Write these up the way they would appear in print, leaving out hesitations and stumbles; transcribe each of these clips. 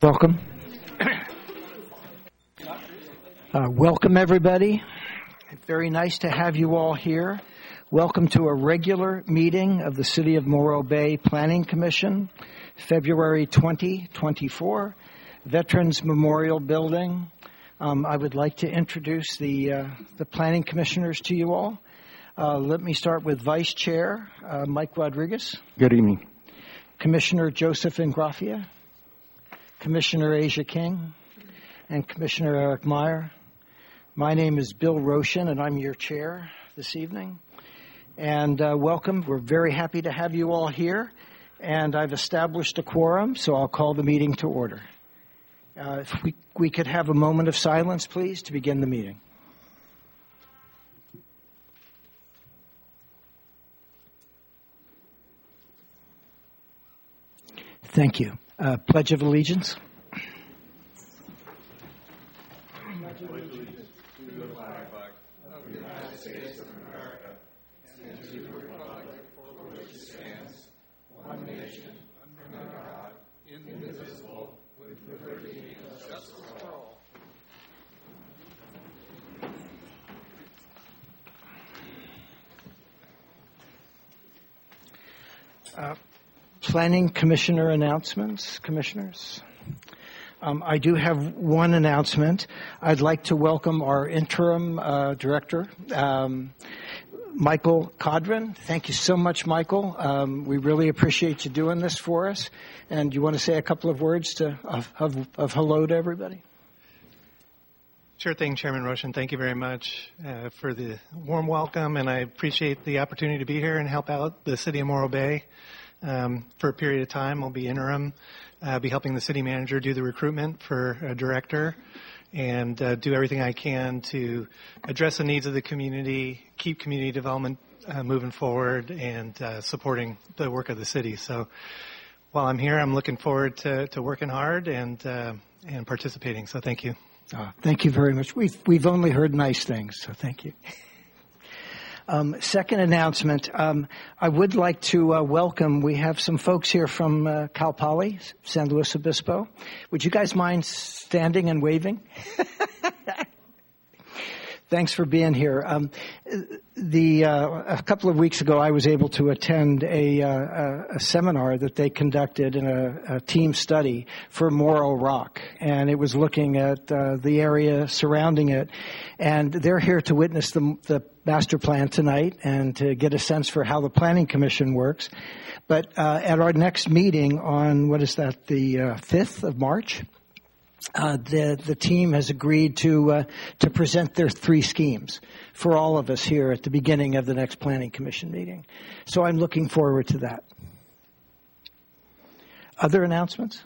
Welcome. Welcome, everybody. Very nice to have you all here. Welcome to a regular meeting of the City of Morro Bay Planning Commission, February 2024, Veterans Memorial Building. I would like to introduce the planning commissioners to you all. Let me start with Vice Chair Mike Rodriguez. Good evening. Commissioner Joseph Ingrafia. Commissioner Asia King, and Commissioner Eric Meyer. My name is Bill Roshan, and I'm your chair this evening. And welcome. We're very happy to have you all here. And I've established a quorum, so I'll call the meeting to order. If we could have a moment of silence, please, to begin the meeting. Thank you. Pledge of Allegiance. Pledge of allegiance to the flag of the United States of America and to the republic for which it stands, one nation, under God, indivisible, with liberty and justice for all. Planning Commissioner announcements, Commissioners. I do have one announcement. I'd like to welcome our interim director, Michael Codron. Thank you so much, Michael. We really appreciate you doing this for us. And you want to say a couple of words of hello to everybody? Sure thing, Chairman Roshan. Thank you very much for the warm welcome, and I appreciate the opportunity to be here and help out the City of Morro Bay. For a period of time, I'll be interim, be helping the city manager do the recruitment for a director, and do everything I can to address the needs of the community, keep community development moving forward, and supporting the work of the city. So while I'm here, I'm looking forward to working hard and participating. So thank you. Thank you very much. We've only heard nice things, so thank you. Second announcement, I would like to welcome, we have some folks here from Cal Poly, San Luis Obispo. Would you guys mind standing and waving? Thanks for being here. A couple of weeks ago, I was able to attend a seminar that they conducted in a team study for Morro Rock, and it was looking at the area surrounding it. And they're here to witness the master plan tonight and to get a sense for how the Planning Commission works. But at our next meeting on, the 5th of March, the team has agreed to present their 3 schemes for all of us here at the beginning of the next Planning Commission meeting. So I'm looking forward to that. Other announcements?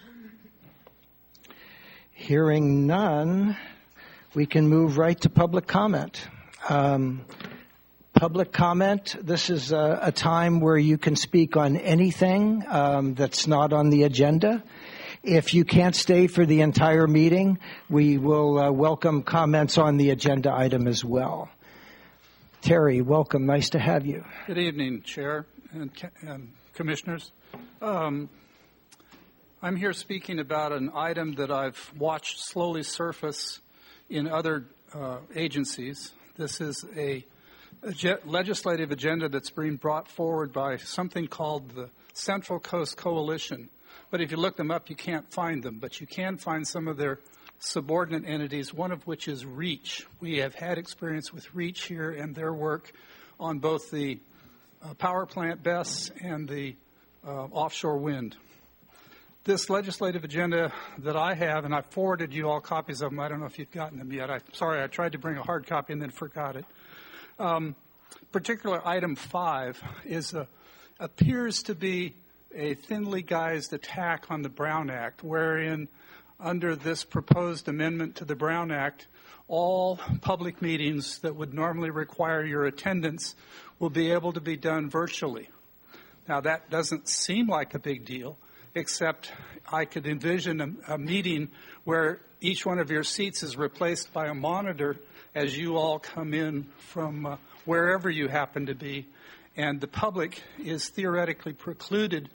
Hearing none, we can move right to public comment. Public comment, this is a time where you can speak on anything that's not on the agenda. If you can't stay for the entire meeting, we will welcome comments on the agenda item as well. Terry, welcome. Nice to have you. Good evening, Chair and Commissioners. I'm here speaking about an item that I've watched slowly surface in other agencies. This is a legislative agenda that's being brought forward by something called the Central Coast Coalition. But if you look them up, you can't find them. But you can find some of their subordinate entities, one of which is REACH. We have had experience with REACH here and their work on both the power plant BESS and the offshore wind. This legislative agenda that I have, and I forwarded you all copies of them. I don't know if you've gotten them yet. Sorry, I tried to bring a hard copy and then forgot it. Particular item 5 appears to be a thinly guised attack on the Brown Act, wherein under this proposed amendment to the Brown Act, all public meetings that would normally require your attendance will be able to be done virtually. Now, that doesn't seem like a big deal, except I could envision a meeting where each one of your seats is replaced by a monitor as you all come in from wherever you happen to be, and the public is theoretically precluded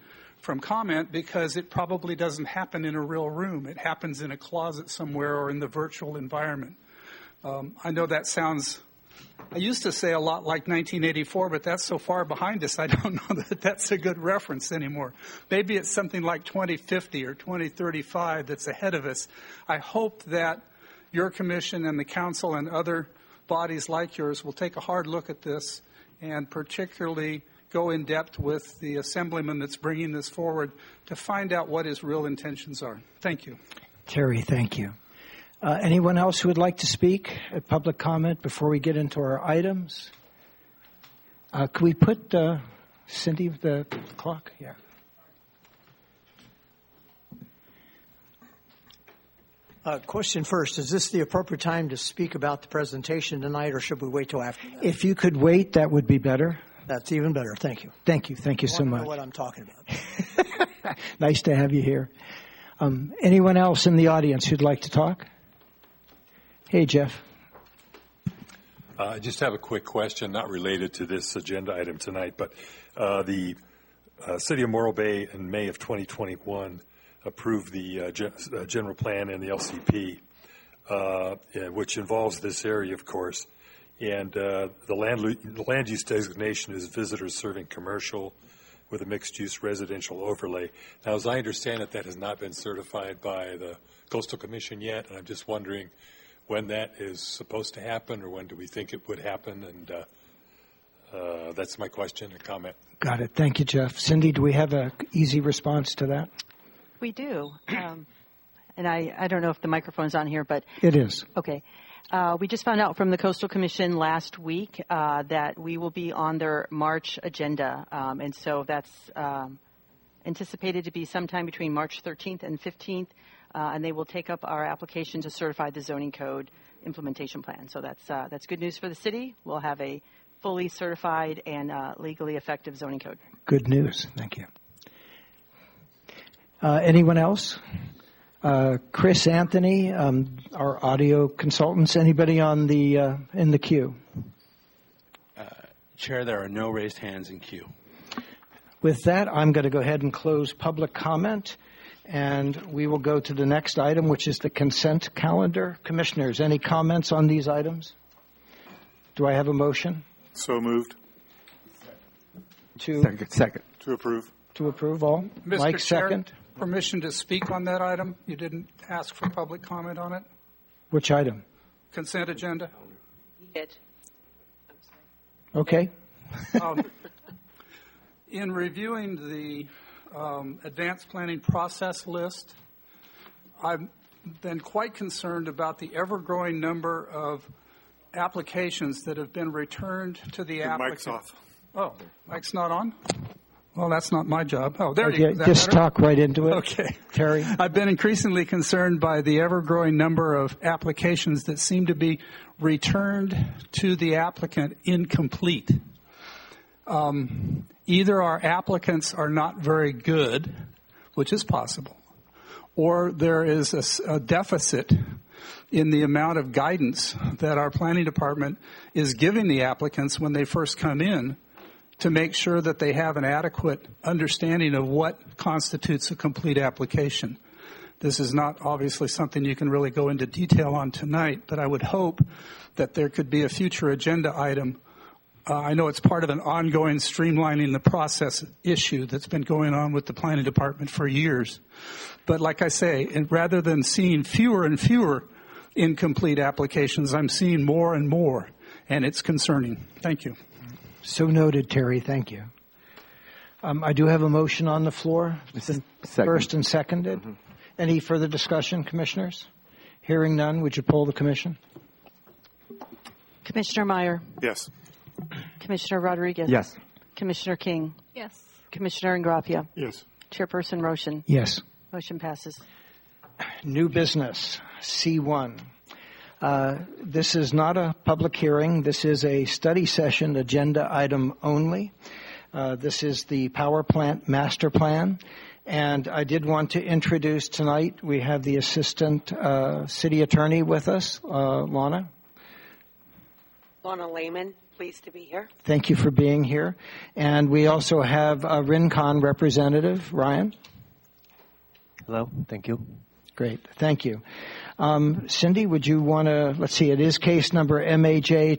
from comment because it probably doesn't happen in a real room. It happens in a closet somewhere or in the virtual environment. I know that sounds, I used to say a lot like 1984, but that's so far behind us, I don't know that that's a good reference anymore. Maybe it's something like 2050 or 2035 that's ahead of us. I hope that your commission and the council and other bodies like yours will take a hard look at this and particularly go in depth with the assemblyman that's bringing this forward to find out what his real intentions are. Thank you. Terry, thank you. Anyone else who would like to speak at public comment before we get into our items? Could we put, Cindy, the clock? Yeah. Question first, is this the appropriate time to speak about the presentation tonight, or should we wait till after that? If you could wait, that would be better. That's even better. Thank you. Thank you. Thank you so much. I know what I'm talking about. Nice to have you here. Anyone else in the audience who'd like to talk? Hey, Jeff. I just have a quick question, not related to this agenda item tonight, but the City of Morro Bay in May of 2021 approved the general plan and the LCP, which involves this area, of course. And the land use designation is visitors serving commercial with a mixed-use residential overlay. Now, as I understand it, that has not been certified by the Coastal Commission yet, and I'm just wondering when that is supposed to happen, or when do we think it would happen? And that's my question and comment. Got it. Thank you, Jeff. Cindy, do we have an easy response to that? We do. And I don't know if the microphone's on here, but... It is. Okay. We just found out from the Coastal Commission last week that we will be on their March agenda. And so that's anticipated to be sometime between March 13th and 15th. And they will take up our application to certify the zoning code implementation plan. So that's good news for the city. We'll have a fully certified and legally effective zoning code. Good news. Thank you. Anyone else? Chris Anthony, our audio consultants. Anybody on the in the queue? Chair, there are no raised hands in queue. With that, I'm going to go ahead and close public comment, and we will go to the next item, which is the consent calendar. Commissioners, any comments on these items? Do I have a motion? So moved. Second. To approve. To approve all? Mr. Mike, Chair, second. permission to speak on that item? You didn't ask for public comment on it? Which item? Consent agenda? Okay. In reviewing the advanced planning process list, I've been quite concerned about the ever-growing number of applications that have been returned to the applicant. Mic's off. Oh, mic's not on? Well, that's not my job. Oh, there you go. Just talk right into it. Okay. Terry? I've been increasingly concerned by the ever-growing number of applications that seem to be returned to the applicant incomplete. Either our applicants are not very good, which is possible, or there is a deficit in the amount of guidance that our planning department is giving the applicants when they first come in to make sure that they have an adequate understanding of what constitutes a complete application. This is not obviously something you can really go into detail on tonight, but I would hope that there could be a future agenda item. I know it's part of an ongoing streamlining the process issue that's been going on with the planning department for years. But like I say, rather than seeing fewer and fewer incomplete applications, I'm seeing more and more, and it's concerning. Thank you. So noted, Terry. Thank you. I do have a motion on the floor. It's been first and seconded. Mm-hmm. Any further discussion, commissioners? Hearing none, would you poll the commission? Commissioner Meyer. Yes. Commissioner Rodriguez. Yes. Commissioner King. Yes. Commissioner Ingraffia. Yes. Chairperson Roshan. Yes. Motion passes. New business, C1. This is not a public hearing. This is a study session agenda item only. This is the power plant master plan. And I did want to introduce tonight, we have the assistant city attorney with us, Lana. Lana Lehman, pleased to be here. Thank you for being here. And we also have a Rincon representative, Ryan. Hello, thank you. Great, thank you. Cindy, would you want to, let's see, it is case number MAJ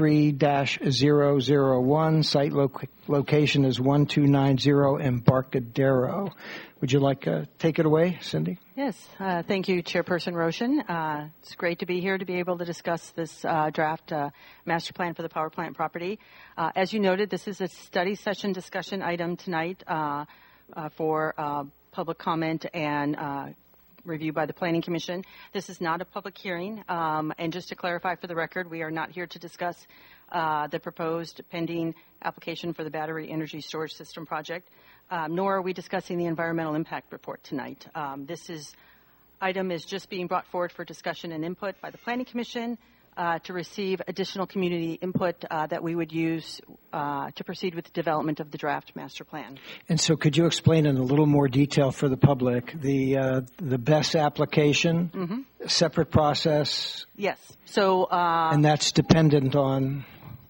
23-001. Site location is 1290 Embarcadero. Would you like to take it away, Cindy? Yes, thank you, Chairperson Roshan. It's great to be here to be able to discuss this draft master plan for the power plant property. As you noted, this is a study session discussion item tonight for public comment and review by the Planning Commission. This is not a public hearing, and just to clarify for the record, we are not here to discuss the proposed pending application for the battery energy storage system project, nor are we discussing the environmental impact report tonight. This item is just being brought forward for discussion and input by the Planning Commission to receive additional community input that we would use to proceed with the development of the draft master plan. And so could you explain in a little more detail for the public the BESS application, separate process? Yes. So and that's dependent on?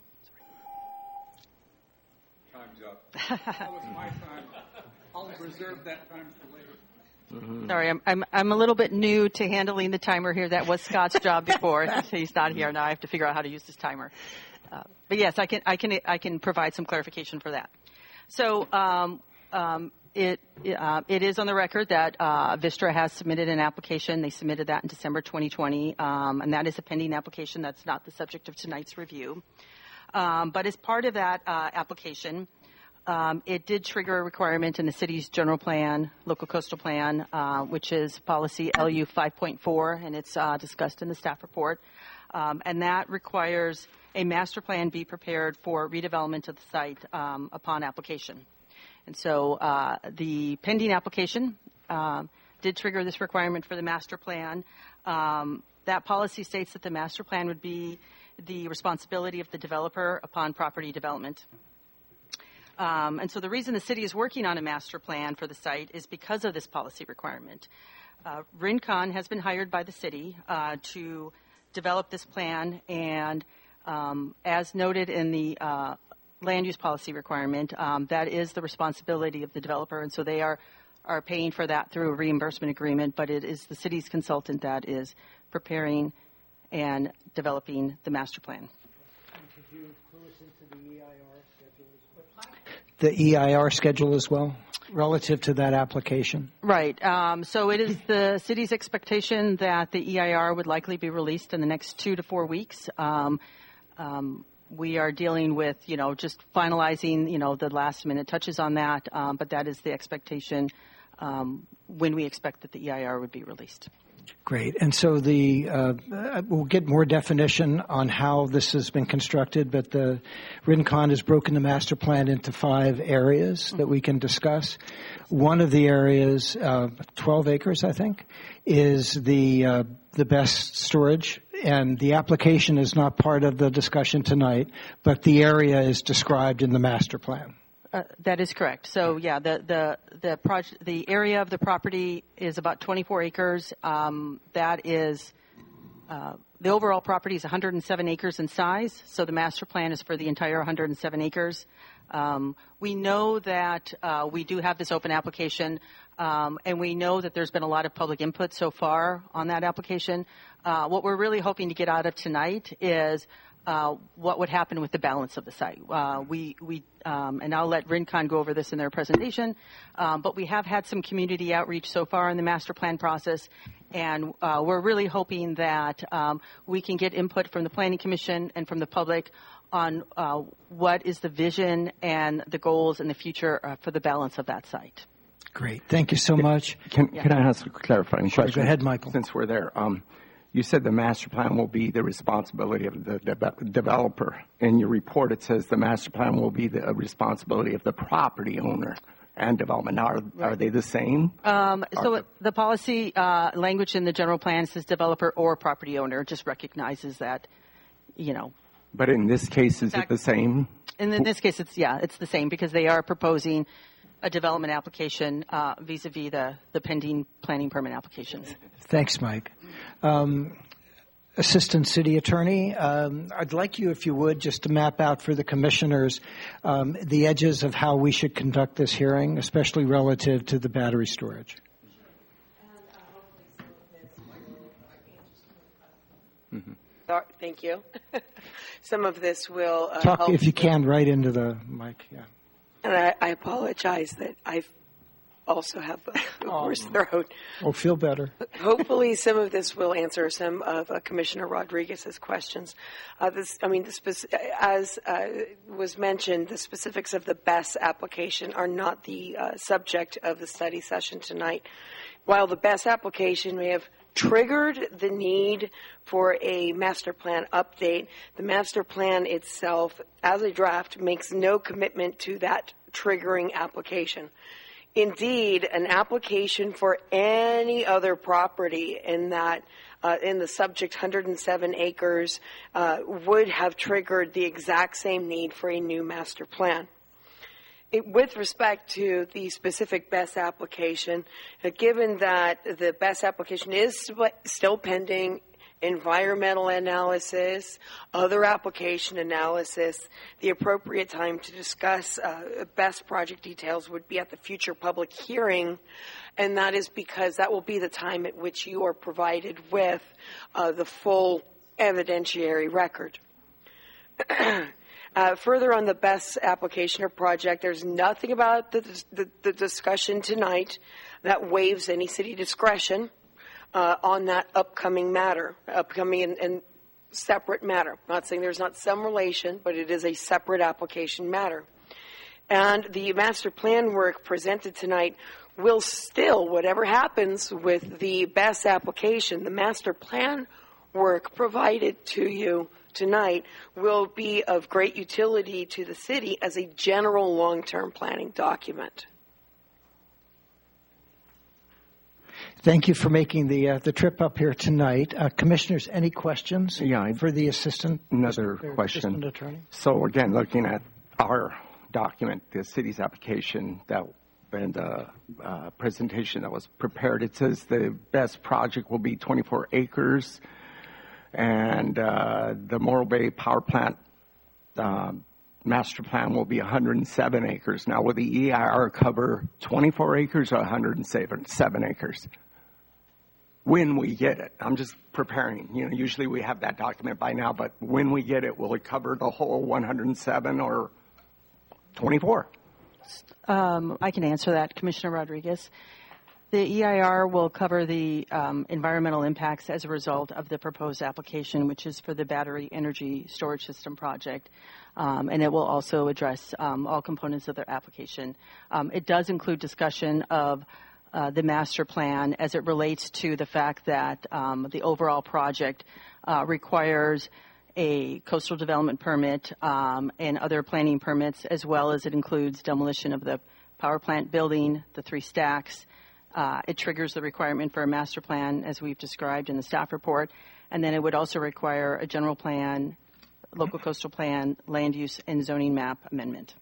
Time's up. That was my time. I'll reserve that time for later. Sorry, I'm a little bit new to handling the timer here. That was Scott's job before. He's not here now. I have to figure out how to use this timer. But yes, I can provide some clarification for that. So it is on the record that Vistra has submitted an application. They submitted that in December 2020, and that is a pending application. That's not the subject of tonight's review. But as part of that application, it did trigger a requirement in the city's general plan, local coastal plan, which is policy LU 5.4, and it's discussed in the staff report. And that requires a master plan be prepared for redevelopment of the site upon application. And so the pending application did trigger this requirement for the master plan. That policy states that the master plan would be the responsibility of the developer upon property development. And so the reason the city is working on a master plan for the site is because of this policy requirement. Rincon has been hired by the city to develop this plan, and as noted in the land use policy requirement, that is the responsibility of the developer, and so they are paying for that through a reimbursement agreement, but it is the city's consultant that is preparing and developing the master plan. Could you clue us into the EIR schedule as well? The EIR schedule as well, relative to that application? Right. So it is the city's expectation that the EIR would likely be released in the next 2 to 4 weeks. We are dealing with, just finalizing, the last minute touches on that, but that is the expectation when we expect that the EIR would be released. Great. And so we'll get more definition on how this has been constructed, but the Rincon has broken the master plan into 5 areas that we can discuss. One of the areas, 12 acres, I think, is the best storage, and the application is not part of the discussion tonight, but the area is described in the master plan. That is correct. So, yeah, the area of the property is about 24 acres. That is the overall property is 107 acres in size. So the master plan is for the entire 107 acres. We know that we do have this open application, and we know that there's been a lot of public input so far on that application. What we're really hoping to get out of tonight is what would happen with the balance of the site. And I'll let Rincon go over this in their presentation, but we have had some community outreach so far in the master plan process, and we're really hoping that we can get input from the Planning Commission and from the public on what is the vision and the goals in the future for the balance of that site. Great. Thank you so much. Can I ask a clarifying question? Go ahead, Michael. Since we're there. You said the master plan will be the responsibility of the developer. In your report, it says the master plan will be the responsibility of the property owner and development. Now, are they the same? So the policy language in the general plan says developer or property owner. It just recognizes that, But in this case, is it the same? And in this case, it's the same because they are proposing a development application vis-a-vis the pending planning permit applications. Thanks, Mike. Assistant City Attorney, I'd like you, if you would, just to map out for the commissioners the edges of how we should conduct this hearing, especially relative to the battery storage. Thank you. Some of this will talk, help. If you can, right into the mic. Yeah. And I apologize that I also have a hoarse throat. Oh, feel better. Hopefully, some of this will answer some of Commissioner Rodriguez's questions. As was mentioned, the specifics of the BESS application are not the subject of the study session tonight. While the BESS application may have triggered the need for a master plan update, the master plan itself, as a draft, makes no commitment to that triggering application. Indeed, an application for any other property in that in the subject 107 acres would have triggered the exact same need for a new master plan. With respect to the specific BESS application, given that the BESS application is still pending environmental analysis, other application analysis, the appropriate time to discuss BESS project details would be at the future public hearing, and that is because that will be the time at which you are provided with the full evidentiary record. Further on the BESS application or project, there's nothing about the discussion tonight that waives any city discretion on that upcoming and separate matter. I'm not saying there's not some relation, but it is a separate application matter. And the master plan work presented tonight will still, whatever happens with the BESS application, the master plan work provided to you tonight will be of great utility to the city as a general long-term planning document. Thank you for making the trip up here tonight. Commissioners, any questions for the assistant? Another question. Assistant attorney? So again, looking at our document, the city's application and the presentation that was prepared, it says the BESS project will be 24 acres. And the Morro Bay Power Plant master plan will be 107 acres. Now, will the EIR cover 24 acres or 107 acres? When we get it. I'm just preparing. Usually we have that document by now, but when we get it, will it cover the whole 107 or 24? I can answer that, Commissioner Rodriguez. The EIR will cover the environmental impacts as a result of the proposed application, which is for the battery energy storage system project, and it will also address all components of their application. It does include discussion of the master plan as it relates to the fact that the overall project requires a coastal development permit and other planning permits, as well as it includes demolition of the power plant building, the 3 stacks. It triggers the requirement for a master plan, as we've described in the staff report, and then it would also require a general plan, local coastal plan, land use, and zoning map amendment.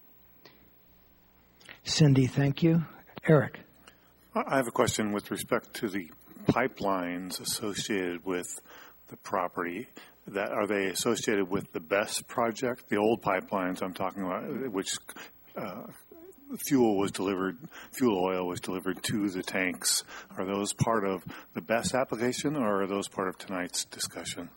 Cindy, thank you. Eric. I have a question with respect to the pipelines associated with the property. Are they associated with the BESS project, the old pipelines I'm talking about, which fuel oil was delivered to the tanks? Are those part of the BESS application, or are those part of tonight's discussion?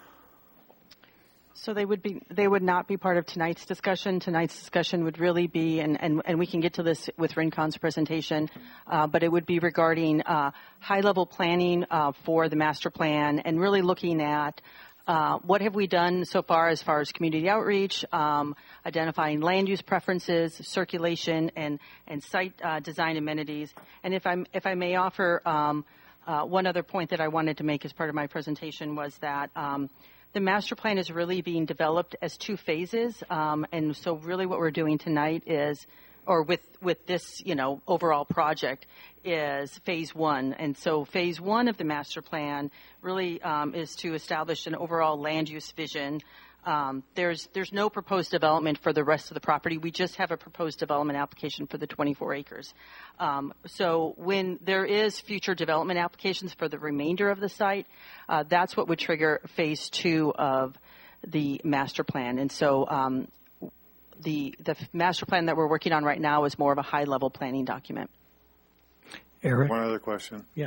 So they would not be part of tonight's discussion. Tonight's discussion would really be, and we can get to this with Rincon's presentation, but it would be regarding high-level planning for the master plan and really looking at what have we done so far as community outreach, identifying land use preferences, circulation, and site design amenities. And if I may offer one other point that I wanted to make as part of my presentation was that the master plan is really being developed as 2 phases, and so really what we're doing tonight is, or with this overall project, is phase 1. And so phase 1 of the master plan really is to establish an overall land use vision There's no proposed development for the rest of the property. We just have a proposed development application for the 24 acres. So when there is future development applications for the remainder of the site, that's what would trigger phase 2 of the master plan. And so the master plan that we're working on right now is more of a high-level planning document. Eric? One other question. Yeah.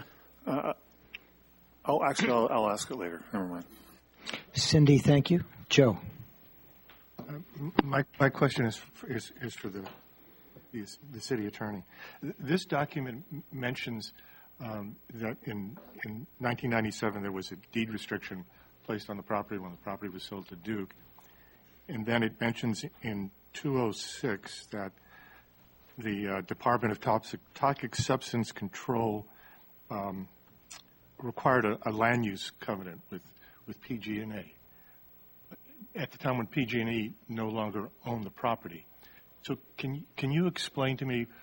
I'll ask it later. Never mind. Cindy, thank you. Joe? My question is for the city attorney. This document mentions that in 1997 there was a deed restriction placed on the property when the property was sold to Duke, and then it mentions in 206 that the Department of Toxic Substance Control required a land use covenant with PG&E at the time when PG&E no longer owned the property. So can you explain to me?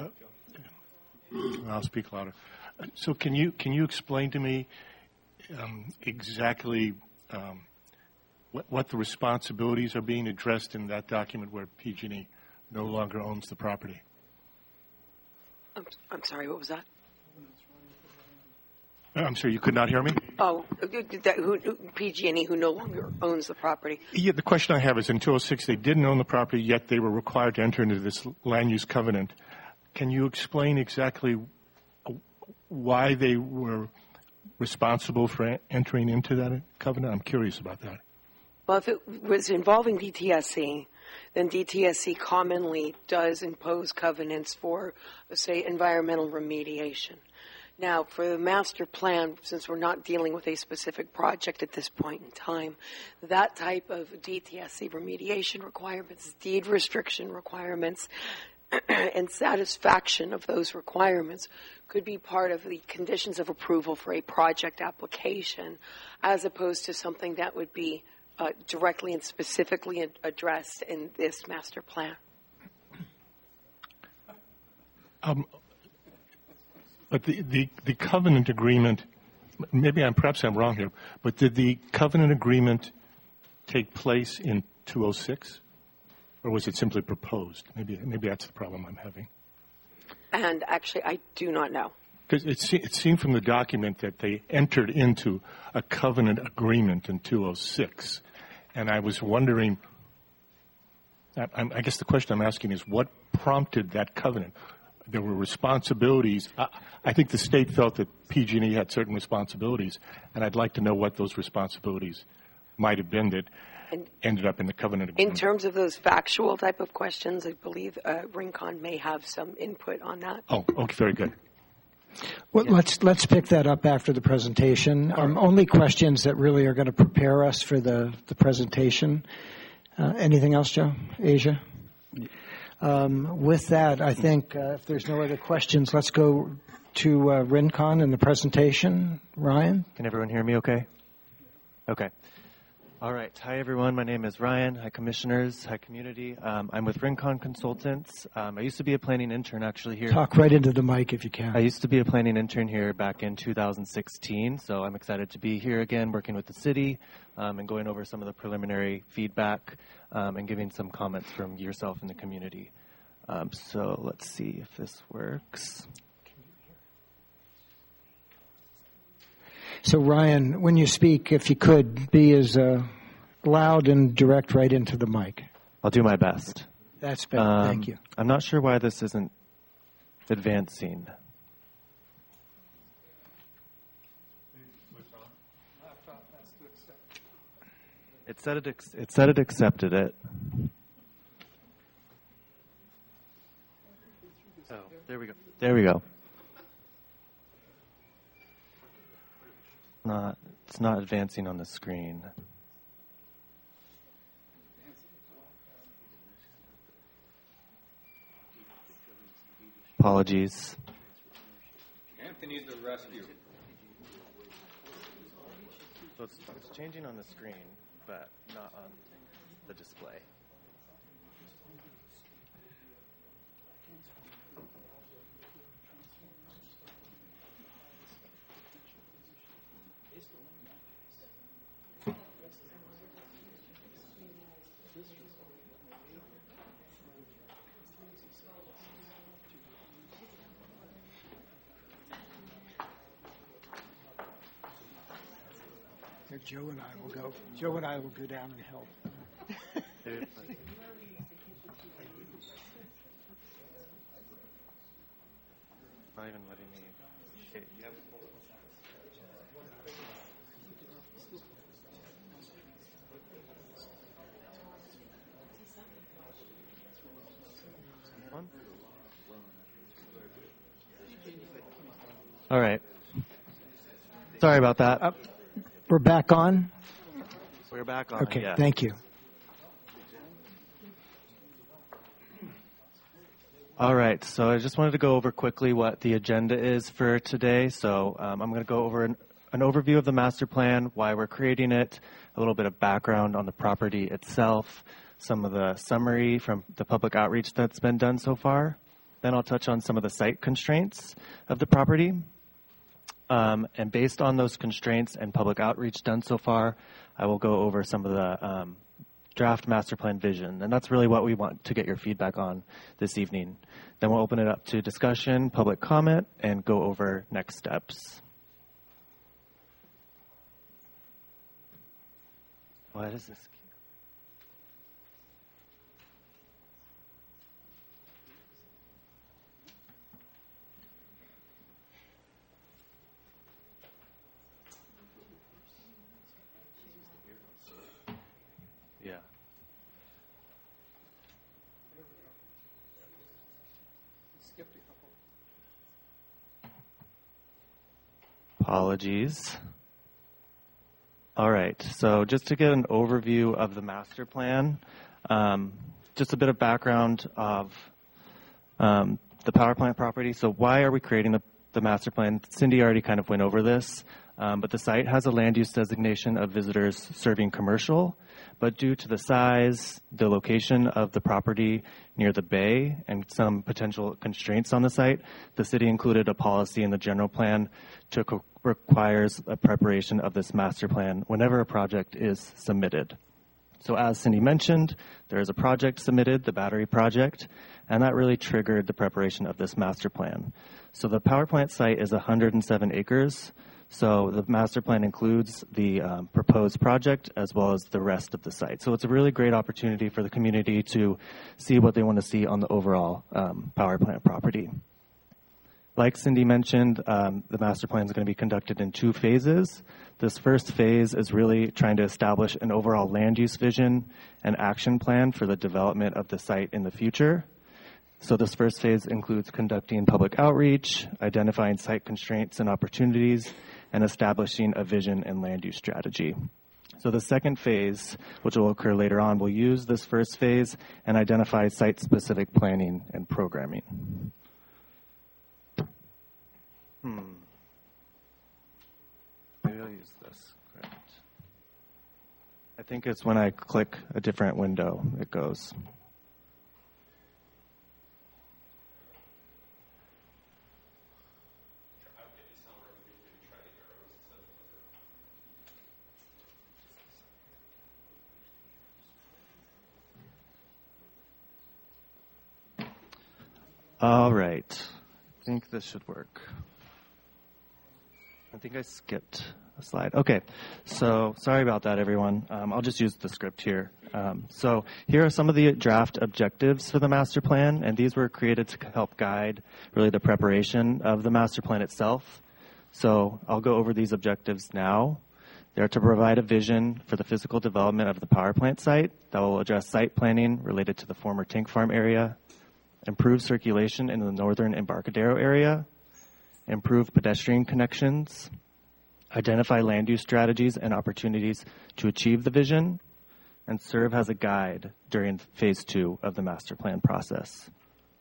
I'll speak louder. So can you explain to me exactly what the responsibilities are being addressed in that document where PG&E no longer owns the property? I'm sorry, what was that? I'm sorry, you could not hear me? Oh, PG&E, who no longer owns the property. Yeah, the question I have is in 206 they didn't own the property, yet they were required to enter into this land use covenant. Can you explain exactly why they were responsible for entering into that covenant? I'm curious about that. Well, if it was involving DTSC, then DTSC commonly does impose covenants for, say, environmental remediation. Now, for the master plan, since we're not dealing with a specific project at this point in time, that type of DTSC remediation requirements, deed restriction requirements, and satisfaction of those requirements could be part of the conditions of approval for a project application, as opposed to something that would be directly and specifically addressed in this master plan. But the covenant agreement, perhaps I'm wrong here, but did the covenant agreement take place in 206? Or was it simply proposed? Maybe that's the problem I'm having. And actually, I do not know. Because it seemed from the document that they entered into a covenant agreement in 206. And I was wondering, I guess the question I'm asking is what prompted that covenant? There were responsibilities. I think the state felt that PG&E had certain responsibilities, and I'd like to know what those responsibilities might have been that ended up in the covenant agreement. In terms of those factual type of questions, I believe Rincon may have some input on that. Oh, okay, very good. Well, let's pick that up after the presentation. Only questions that really are going to prepare us for the presentation. Anything else, Joe? Asia? With that, I think if there's no other questions, let's go to Rincon and the presentation. Ryan? Can everyone hear me okay? Okay. All right. Hi, everyone. My name is Ryan. Hi, commissioners. Hi, community. I'm with Rincon Consultants. I used to be a planning intern actually here. Talk right into the mic if you can. I used to be a planning intern here back in 2016, so I'm excited to be here again working with the city and going over some of the preliminary feedback and giving some comments from yourself and the community. So let's see if this works. So, Ryan, when you speak, if you could, be as loud and direct right into the mic. I'll do my best. That's better. Thank you. I'm not sure why this isn't advancing. It said it accepted it. Oh, there we go. There we go. It's not advancing on the screen. Apologies. Anthony's the rescue. So it's changing on the screen, but not on the display. Joe and I will go down and help. Not even letting me. Okay, you have All right. Sorry about that. We're back on? We're back on. Okay, yeah. Thank you. All right, so I just wanted to go over quickly what the agenda is for today. So I'm going to go over an overview of the master plan, why we're creating it, a little bit of background on the property itself, some of the summary from the public outreach that's been done so far. Then I'll touch on some of the site constraints of the property. And based on those constraints and public outreach done so far, I will go over some of the draft master plan vision. And that's really what we want to get your feedback on this evening. Then we'll open it up to discussion, public comment, and go over next steps. What is this? Yeah. Apologies. All right, so just to get an overview of the master plan, just a bit of background of the power plant property. So why are we creating the master plan? Cindy already kind of went over this, but the site has a land use designation of visitors serving commercial, but due to the size, the location of the property near the bay, and some potential constraints on the site, the city included a policy in the general plan to requires a preparation of this master plan whenever a project is submitted. So as Cindy mentioned, there is a project submitted, the battery project, and that really triggered the preparation of this master plan. So the power plant site is 107 acres. So the master plan includes the proposed project as well as the rest of the site. So it's a really great opportunity for the community to see what they want to see on the overall power plant property. Like Cindy mentioned, the master plan is going to be conducted in 2 phases. This first phase is really trying to establish an overall land use vision and action plan for the development of the site in the future. So this first phase includes conducting public outreach, identifying site constraints and opportunities, and establishing a vision and land use strategy. So the second phase, which will occur later on, will use this first phase and identify site-specific planning and programming. Maybe I'll use this. Great. I think it's when I click a different window, it goes. All right. I think this should work. I think I skipped a slide. Okay, so sorry about that, everyone. I'll just use the script here. So here are some of the draft objectives for the master plan, and these were created to help guide really the preparation of the master plan itself. So I'll go over these objectives now. They're to provide a vision for the physical development of the power plant site that will address site planning related to the former tank farm area, improve circulation in the northern Embarcadero area, improve pedestrian connections, identify land use strategies and opportunities to achieve the vision, and serve as a guide during phase 2 of the master plan process.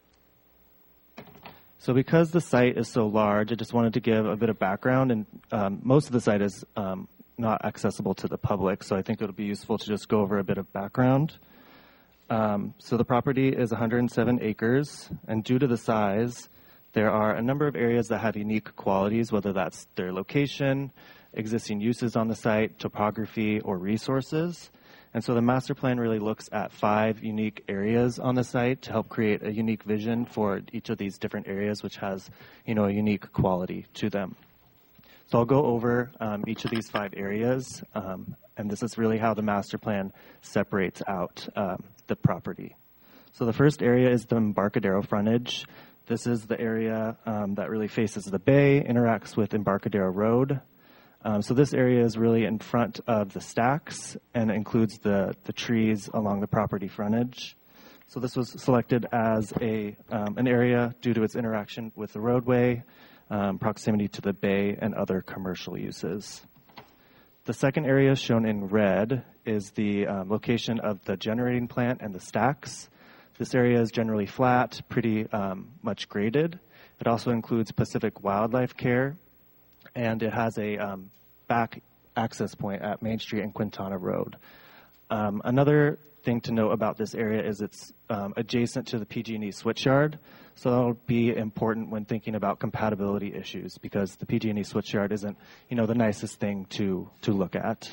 So because the site is so large, I just wanted to give a bit of background, and most of the site is not accessible to the public, so I think it'll be useful to just go over a bit of background. So the property is 107 acres, and due to the size, there are a number of areas that have unique qualities, whether that's their location, existing uses on the site, topography, or resources. And so the master plan really looks at 5 unique areas on the site to help create a unique vision for each of these different areas, which has, a unique quality to them. So I'll go over each of these 5 areas, and this is really how the master plan separates out the property. So the first area is the Embarcadero frontage. This is the area that really faces the bay, interacts with Embarcadero Road. So this area is really in front of the stacks and includes the trees along the property frontage. So this was selected as an area due to its interaction with the roadway, proximity to the bay, and other commercial uses. The second area shown in red is the location of the generating plant and the stacks. This area is generally flat, pretty much graded. It also includes Pacific Wildlife Care, and it has a back access point at Main Street and Quintana Road. Another thing to note about this area is it's adjacent to the PG&E switchyard, so that'll be important when thinking about compatibility issues because the PG&E switchyard isn't, the nicest thing to look at.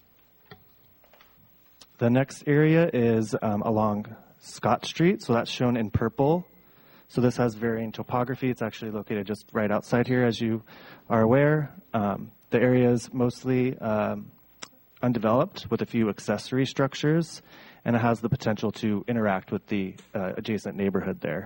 The next area is along Scott Street, so that's shown in purple. So this has varying topography. It's actually located just right outside here, as you are aware. The area is mostly undeveloped with a few accessory structures, and it has the potential to interact with the adjacent neighborhood there.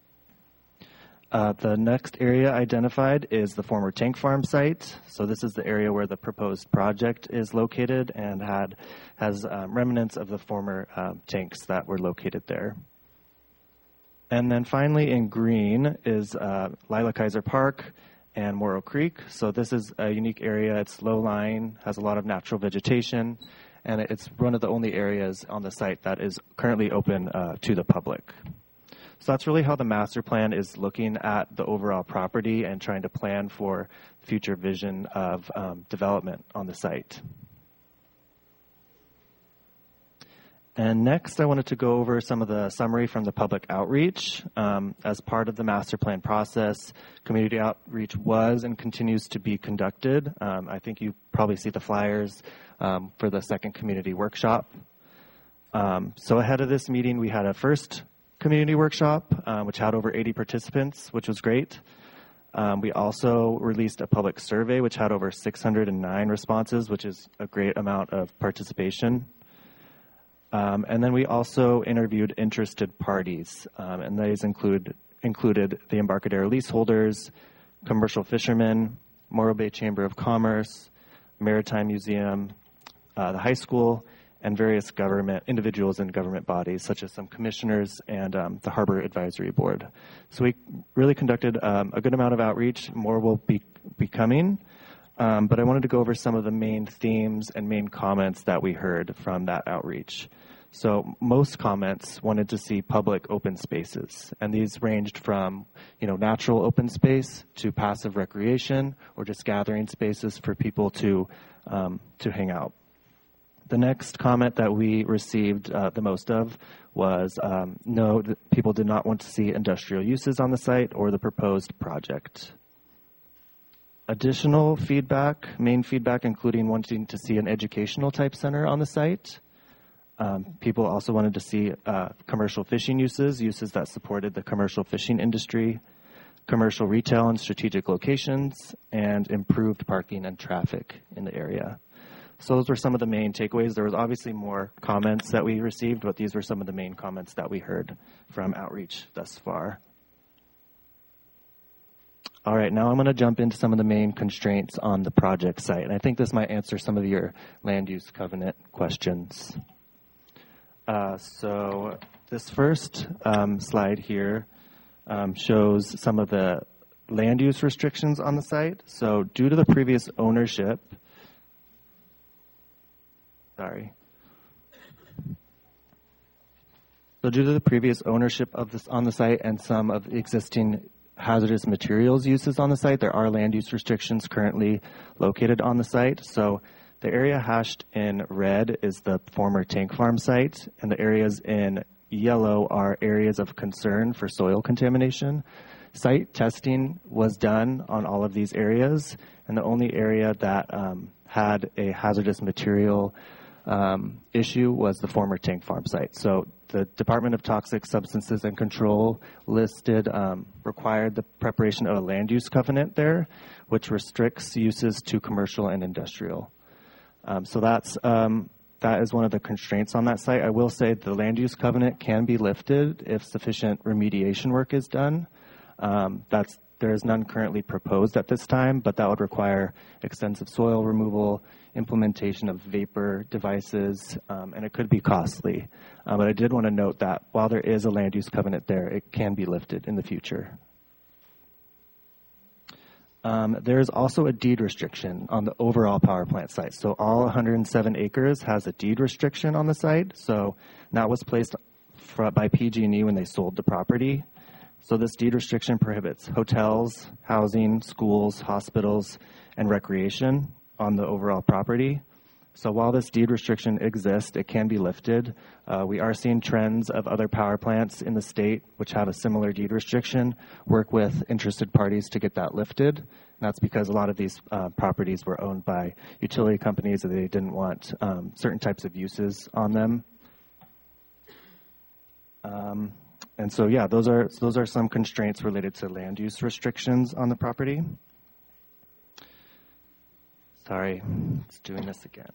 The next area identified is the former tank farm site. So this is the area where the proposed project is located and has remnants of the former tanks that were located there. And then finally in green is Lila Kaiser Park and Morrow Creek. So this is a unique area. It's low-lying, has a lot of natural vegetation, and it's one of the only areas on the site that is currently open to the public. So that's really how the master plan is looking at the overall property and trying to plan for future vision of development on the site. And next, I wanted to go over some of the summary from the public outreach. As part of the master plan process, community outreach was and continues to be conducted. I think you probably see the flyers for the second community workshop. So ahead of this meeting, we had a first community workshop, which had over 80 participants, which was great. We also released a public survey, which had over 609 responses, which is a great amount of participation. And then we also interviewed interested parties, and these included the Embarcadero leaseholders, commercial fishermen, Morro Bay Chamber of Commerce, Maritime Museum, the high school, and various government individuals and government bodies, such as some commissioners and the Harbor Advisory Board. So we really conducted a good amount of outreach. More will be coming. But I wanted to go over some of the main themes and main comments that we heard from that outreach. So most comments wanted to see public open spaces, and these ranged from, natural open space to passive recreation or just gathering spaces for people to hang out. The next comment that we received the most of was no, people did not want to see industrial uses on the site or the proposed project. Additional feedback, main feedback, including wanting to see an educational type center on the site. People also wanted to see commercial fishing uses that supported the commercial fishing industry, commercial retail and strategic locations, and improved parking and traffic in the area. So those were some of the main takeaways. There was obviously more comments that we received, but these were some of the main comments that we heard from outreach thus far. All right, now I'm going to jump into some of the main constraints on the project site. And I think this might answer some of your land use covenant questions. So this first slide here shows some of the land use restrictions on the site. So due to the previous ownership, So due to the previous ownership of this on the site and some of the existing hazardous materials uses on the site, there are land use restrictions currently located on the site. So the area hashed in red is the former tank farm site, and the areas in yellow are areas of concern for soil contamination. Site testing was done on all of these areas, and the only area that had a hazardous material issue was the former tank farm site. So the Department of Toxic Substances and Control required the preparation of a land use covenant there, which restricts uses to commercial and industrial. So that is one of the constraints on that site. I will say the land use covenant can be lifted if sufficient remediation work is done. There is none currently proposed at this time, but that would require extensive soil removal, implementation of vapor devices, and it could be costly. But I did want to note that while there is a land use covenant there, it can be lifted in the future. There is also a deed restriction on the overall power plant site. So all 107 acres has a deed restriction on the site. So that was placed by PG&E when they sold the property. So this deed restriction prohibits hotels, housing, schools, hospitals, and recreation on the overall property. So while this deed restriction exists, it can be lifted. We are seeing trends of other power plants in the state which have a similar deed restriction work with interested parties to get that lifted. And that's because a lot of these properties were owned by utility companies and they didn't want certain types of uses on them. And so, yeah, those are some constraints related to land use restrictions on the property. Sorry, it's doing this again.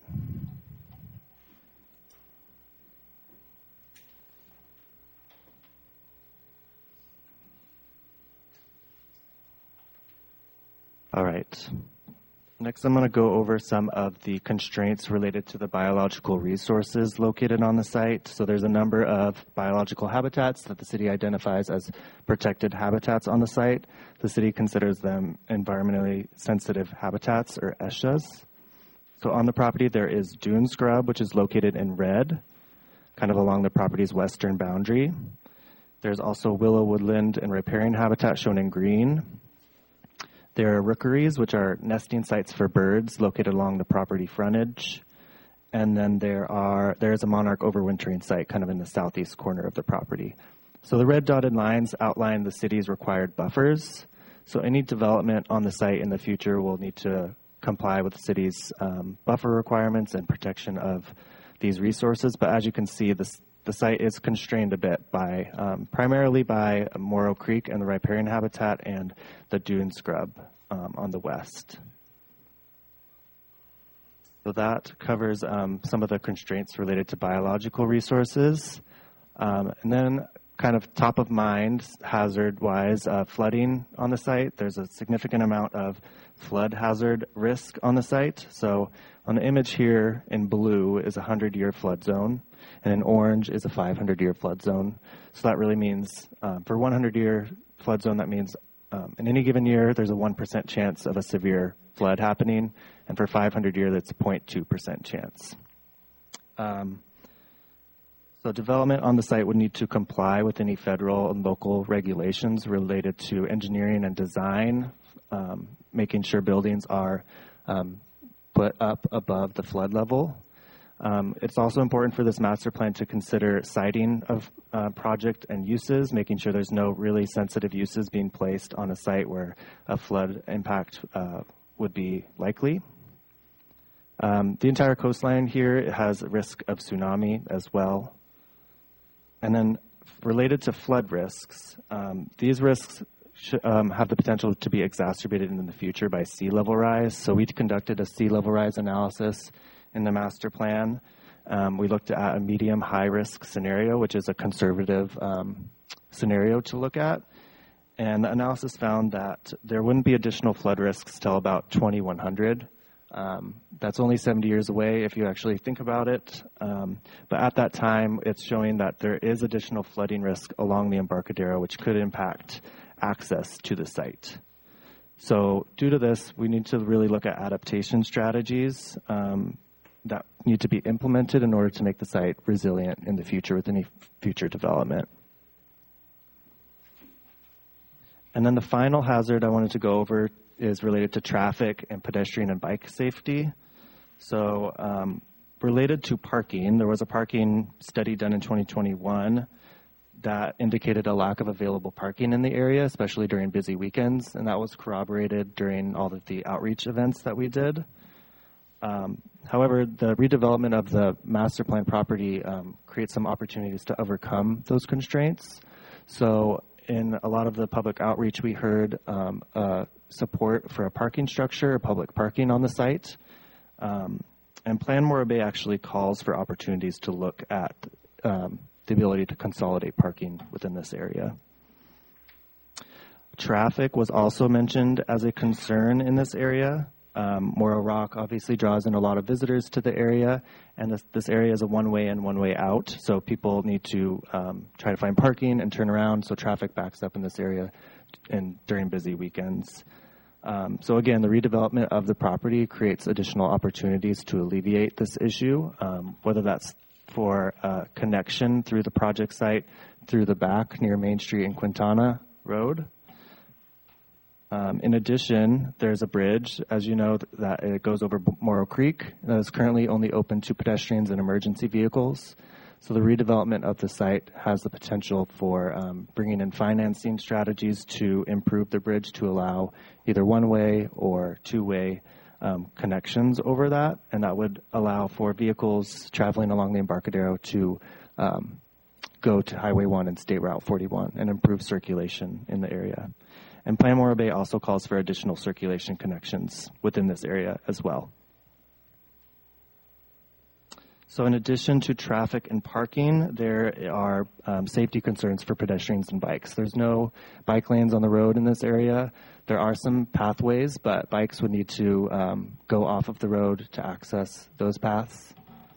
All right. Next, I'm going to go over some of the constraints related to the biological resources located on the site. So there's a number of biological habitats that the city identifies as protected habitats on the site. The city considers them environmentally sensitive habitats, or ESHAs. So on the property, there is dune scrub, which is located in red, kind of along the property's western boundary. There's also willow woodland and riparian habitat shown in green. There are rookeries, which are nesting sites for birds located along the property frontage. And then there is a monarch overwintering site kind of in the southeast corner of the property. So the red dotted lines outline the city's required buffers. So any development on the site in the future will need to comply with the city's buffer requirements and protection of these resources. But as you can see, the site is constrained a bit by primarily by Morrow Creek and the riparian habitat and the dune scrub on the west. So that covers some of the constraints related to biological resources. And then kind of top of mind, hazard-wise, flooding on the site. There's a significant amount of flood hazard risk on the site. So on the image here in blue is a 100-year flood zone, and in orange is a 500-year flood zone. So that really means for 100-year flood zone, that means in any given year, there's a 1% chance of a severe flood happening, and for 500-year, that's a 0.2% chance. So development on the site would need to comply with any federal and local regulations related to engineering and design, making sure buildings are put up above the flood level. It's also important for this master plan to consider siting of project and uses, making sure there's no really sensitive uses being placed on a site where a flood impact would be likely. The entire coastline here has a risk of tsunami as well. And then related to flood risks, these risks have the potential to be exacerbated in the future by sea level rise. So we conducted a sea level rise analysis in the master plan. We looked at a medium high risk scenario, which is a conservative scenario to look at. And the analysis found that there wouldn't be additional flood risks till about 2100. That's only 70 years away if you actually think about it. But at that time, it's showing that there is additional flooding risk along the Embarcadero, which could impact access to the site. So due to this, we need to really look at adaptation strategies that need to be implemented in order to make the site resilient in the future with any future development. And then the final hazard I wanted to go over is related to traffic and pedestrian and bike safety. So related to parking, there was a parking study done in 2021 that indicated a lack of available parking in the area, especially during busy weekends, and that was corroborated during all of the outreach events that we did. However, the redevelopment of the master plan property creates some opportunities to overcome those constraints. So in a lot of the public outreach, we heard support for a parking structure, public parking on the site. And Plan Morro Bay actually calls for opportunities to look at the ability to consolidate parking within this area. Traffic was also mentioned as a concern in this area. Morro Rock obviously draws in a lot of visitors to the area, and this area is a one-way in, one-way out, so people need to try to find parking and turn around, so traffic backs up in this area during busy weekends. So again, the redevelopment of the property creates additional opportunities to alleviate this issue, whether that's for connection through the project site through the back near Main Street and Quintana Road. In addition, there's a bridge, as you know, that it goes over Morro Creek that is currently only open to pedestrians and emergency vehicles. So the redevelopment of the site has the potential for bringing in financing strategies to improve the bridge to allow either one-way or two-way connections over that, and that would allow for vehicles traveling along the Embarcadero to go to Highway 1 and State Route 41 and improve circulation in the area. And Plan Morro Bay also calls for additional circulation connections within this area as well. So in addition to traffic and parking, there are safety concerns for pedestrians and bikes. There's no bike lanes on the road in this area. There are some pathways, but bikes would need to go off of the road to access those paths.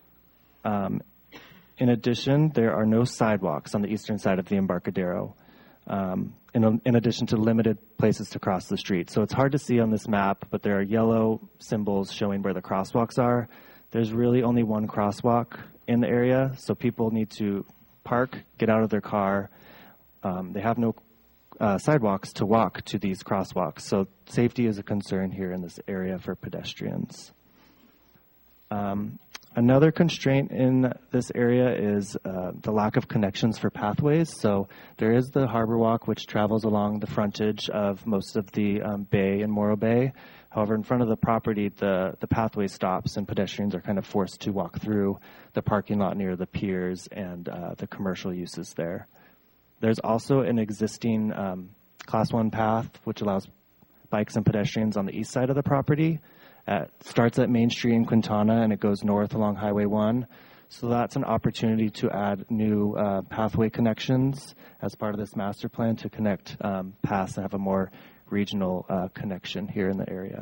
In addition, there are no sidewalks on the eastern side of the Embarcadero. In addition to limited places to cross the street. So it's hard to see on this map, but there are yellow symbols showing where the crosswalks are. There's really only one crosswalk in the area, so people need to park, get out of their car. They have no sidewalks to walk to these crosswalks, so safety is a concern here in this area for pedestrians. Another constraint in this area is the lack of connections for pathways. So there is the Harbor Walk, which travels along the frontage of most of the bay in Morro Bay. However, in front of the property, the pathway stops and pedestrians are kind of forced to walk through the parking lot near the piers and the commercial uses there. There's also an existing Class 1 path, which allows bikes and pedestrians on the east side of the property. Starts at Main Street in Quintana, and it goes north along Highway 1. So that's an opportunity to add new pathway connections as part of this master plan to connect paths and have a more regional connection here in the area.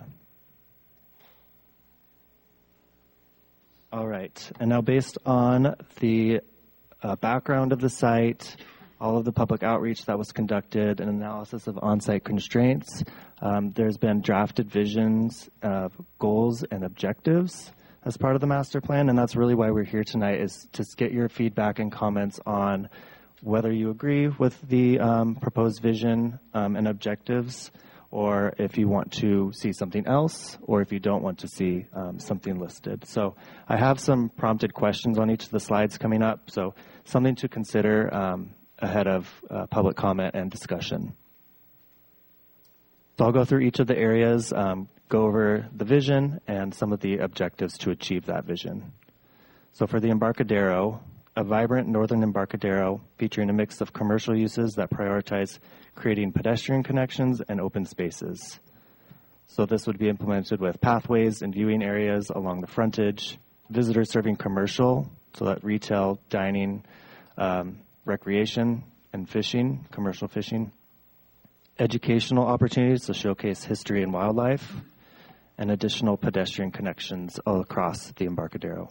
All right. And now based on the background of the site, all of the public outreach that was conducted, and analysis of on-site constraints, there's been drafted visions, goals, and objectives as part of the master plan, and that's really why we're here tonight, is to get your feedback and comments on whether you agree with the proposed vision and objectives, or if you want to see something else, or if you don't want to see something listed. So I have some prompted questions on each of the slides coming up, so something to consider ahead of public comment and discussion. So I'll go through each of the areas, go over the vision and some of the objectives to achieve that vision. So for the Embarcadero, a vibrant northern Embarcadero featuring a mix of commercial uses that prioritize creating pedestrian connections and open spaces. So this would be implemented with pathways and viewing areas along the frontage, visitors serving commercial, so that retail, dining, recreation, and fishing, commercial fishing, educational opportunities to showcase history and wildlife, and additional pedestrian connections all across the Embarcadero.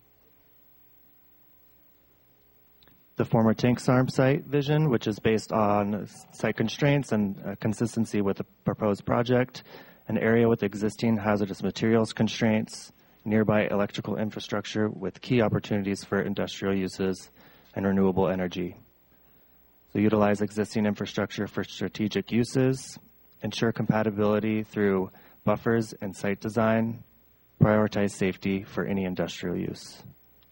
The former Tanks Arm site vision, which is based on site constraints and consistency with the proposed project, an area with existing hazardous materials constraints, nearby electrical infrastructure with key opportunities for industrial uses and renewable energy. So utilize existing infrastructure for strategic uses, ensure compatibility through buffers and site design, prioritize safety for any industrial use.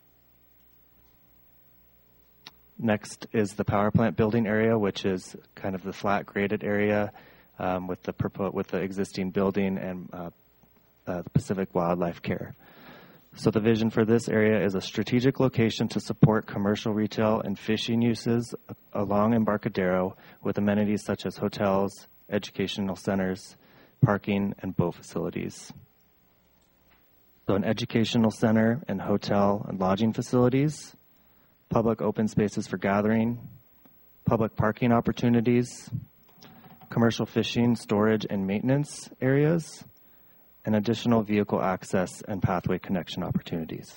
Next is the power plant building area, which is kind of the flat graded area with the existing building and the Pacific Wildlife Care. So the vision for this area is a strategic location to support commercial retail and fishing uses along Embarcadero with amenities such as hotels, educational centers, parking, and boat facilities. So an educational center and hotel and lodging facilities, public open spaces for gathering, public parking opportunities, commercial fishing, storage, and maintenance areas, and additional vehicle access and pathway connection opportunities.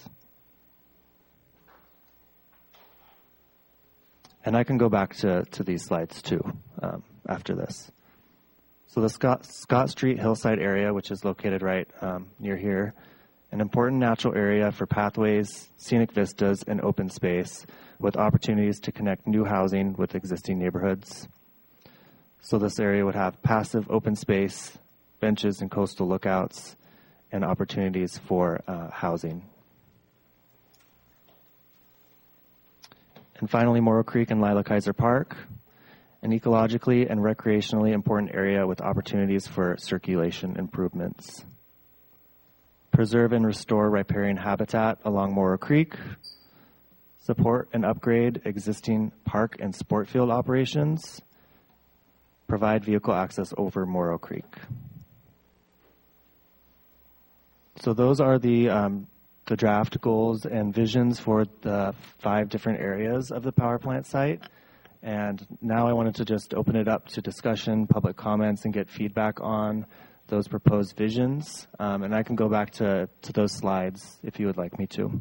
And I can go back to these slides too after this. So the Scott Street Hillside area, which is located right near here, an important natural area for pathways, scenic vistas, and open space with opportunities to connect new housing with existing neighborhoods. So this area would have passive open space, benches and coastal lookouts, and opportunities for housing. And finally, Morrow Creek and Lila Kaiser Park, an ecologically and recreationally important area with opportunities for circulation improvements. Preserve and restore riparian habitat along Morrow Creek, support and upgrade existing park and sport field operations, provide vehicle access over Morrow Creek. So those are the draft goals and visions for the 5 different areas of the power plant site. And now I wanted to just open it up to discussion, public comments, and get feedback on those proposed visions. And I can go back to those slides if you would like me to.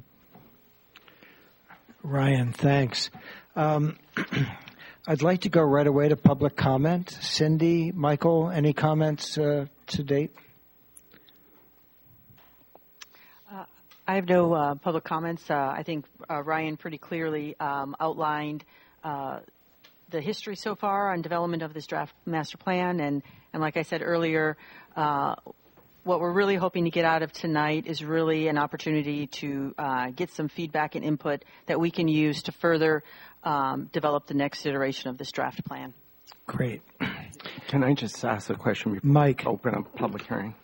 Ryan, thanks. I'd like to go right away to public comment. Cindy, Michael, any comments to date? I have no public comments. I think Ryan pretty clearly outlined the history so far on development of this draft master plan. And like I said earlier, what we're really hoping to get out of tonight is really an opportunity to get some feedback and input that we can use to further develop the next iteration of this draft plan. Great. Can I just ask a question before Mike. we open up public hearing?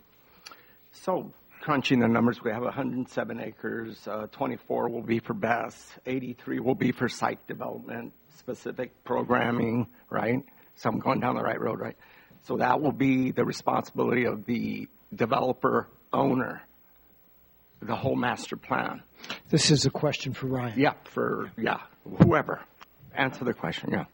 So crunching the numbers, we have 107 acres, 24 will be for BESS, 83 will be for site development, specific programming, right? So I'm going down the right road, right? So that will be the responsibility of the developer owner, the whole master plan. This is a question for Ryan. Yeah, whoever. Answer the question, yeah.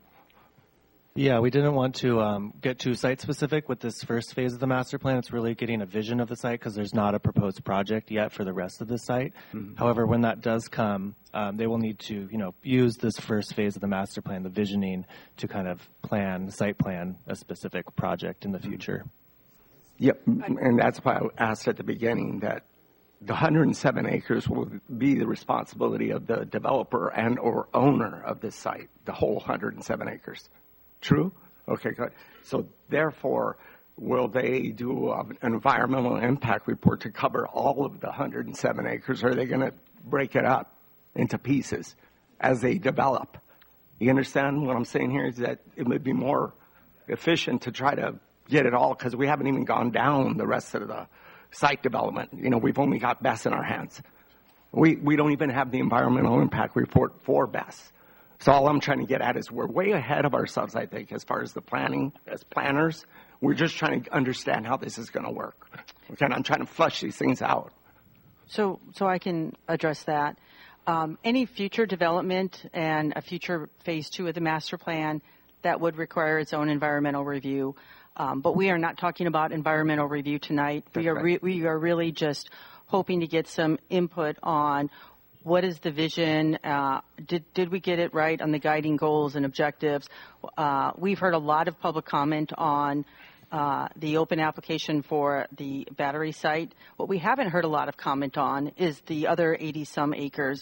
Yeah, we didn't want to get too site-specific with this first phase of the master plan. It's really getting a vision of the site because there's not a proposed project yet for the rest of the site. Mm-hmm. However, when that does come, they will need to, use this first phase of the master plan, the visioning, to kind of site plan a specific project in the future. Yep, and that's why I asked at the beginning that the 107 acres will be the responsibility of the developer and or owner of this site, the whole 107 acres. True? Okay, good. So therefore, will they do an environmental impact report to cover all of the 107 acres, or are they going to break it up into pieces as they develop? You understand what I'm saying here is that it would be more efficient to try to get it all, because we haven't even gone down the rest of the site development. We've only got BESS in our hands. We don't even have the environmental impact report for BESS. So all I'm trying to get at is we're way ahead of ourselves, I think, as far as the planning, as planners. We're just trying to understand how this is going to work. Okay, and I'm trying to flush these things out. So I can address that. Any future development and a future phase 2 of the master plan, that would require its own environmental review. But we are not talking about environmental review tonight. We are really just hoping to get some input on what is the vision? Did we get it right on the guiding goals and objectives? We've heard a lot of public comment on the open application for the battery site. What we haven't heard a lot of comment on is the other 80-some acres.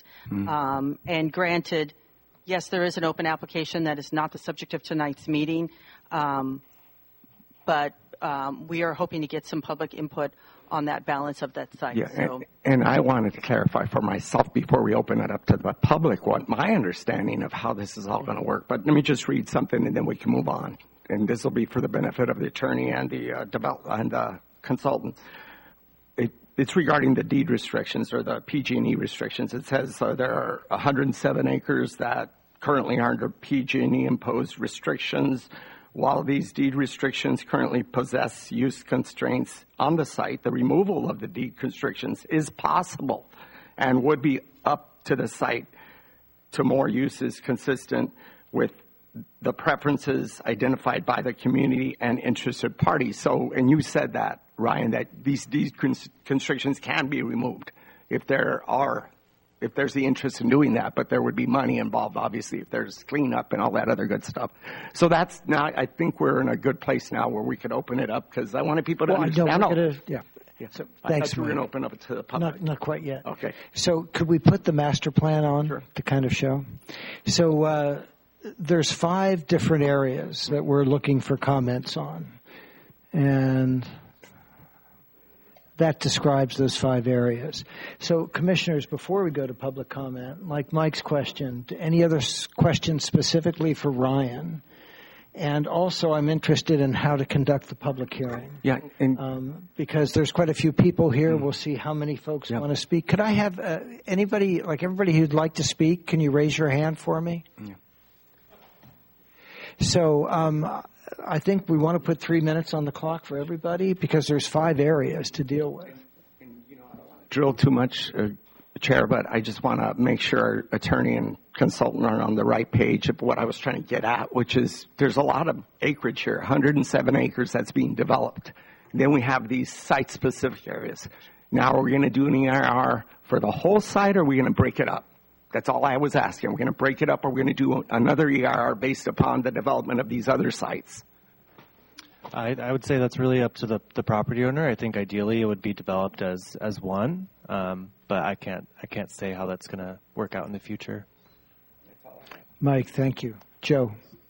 And granted, yes, there is an open application that is not the subject of tonight's meeting, but we are hoping to get some public input on that balance of that site. Yeah, so. And I wanted to clarify for myself before we open it up to the public what my understanding of how this is all going to work. But let me just read something and then we can move on. And this will be for the benefit of the attorney and the consultant. it's regarding the deed restrictions or the PG&E restrictions. It says there are 107 acres that currently are under PG&E imposed restrictions. While these deed restrictions currently possess use constraints on the site, the removal of the deed restrictions is possible and would be up to the site to more uses consistent with the preferences identified by the community and interested parties. So, and you said that, Ryan, that these deed constrictions can be removed if there's the interest in doing that, but there would be money involved, obviously, if there's cleanup and all that other good stuff. So that's now, I think we're in a good place now where we could open it up because I wanted people to understand. So, I thanks. thought we were going to open up to the public. Not quite yet. Okay. So could we put the master plan on to kind of show? So there's 5 different areas that we're looking for comments on. And that describes those 5 areas. So, commissioners, before we go to public comment, like Mike's question, any other questions specifically for Ryan? And also, I'm interested in how to conduct the public hearing. Yeah. Because there's quite a few people here. We'll see how many folks want to speak. Could I have anybody, like everybody who'd like to speak, can you raise your hand for me? Yeah. So, I think we want to put 3 minutes on the clock for everybody because there's 5 areas to deal with. And you know, I don't want to drill too much, Chair, but I just want to make sure our attorney and consultant are on the right page of what I was trying to get at, which is there's a lot of acreage here, 107 acres that's being developed. And then we have these site-specific areas. Now, are we going to do an EIR for the whole site, or are we going to break it up? That's all I was asking. We're going to break it up, or we're going to do another EIR based upon the development of these other sites. I would say that's really up to the property owner. I think ideally it would be developed as one, but I can't say how that's going to work out in the future. Mike, thank you. Joe.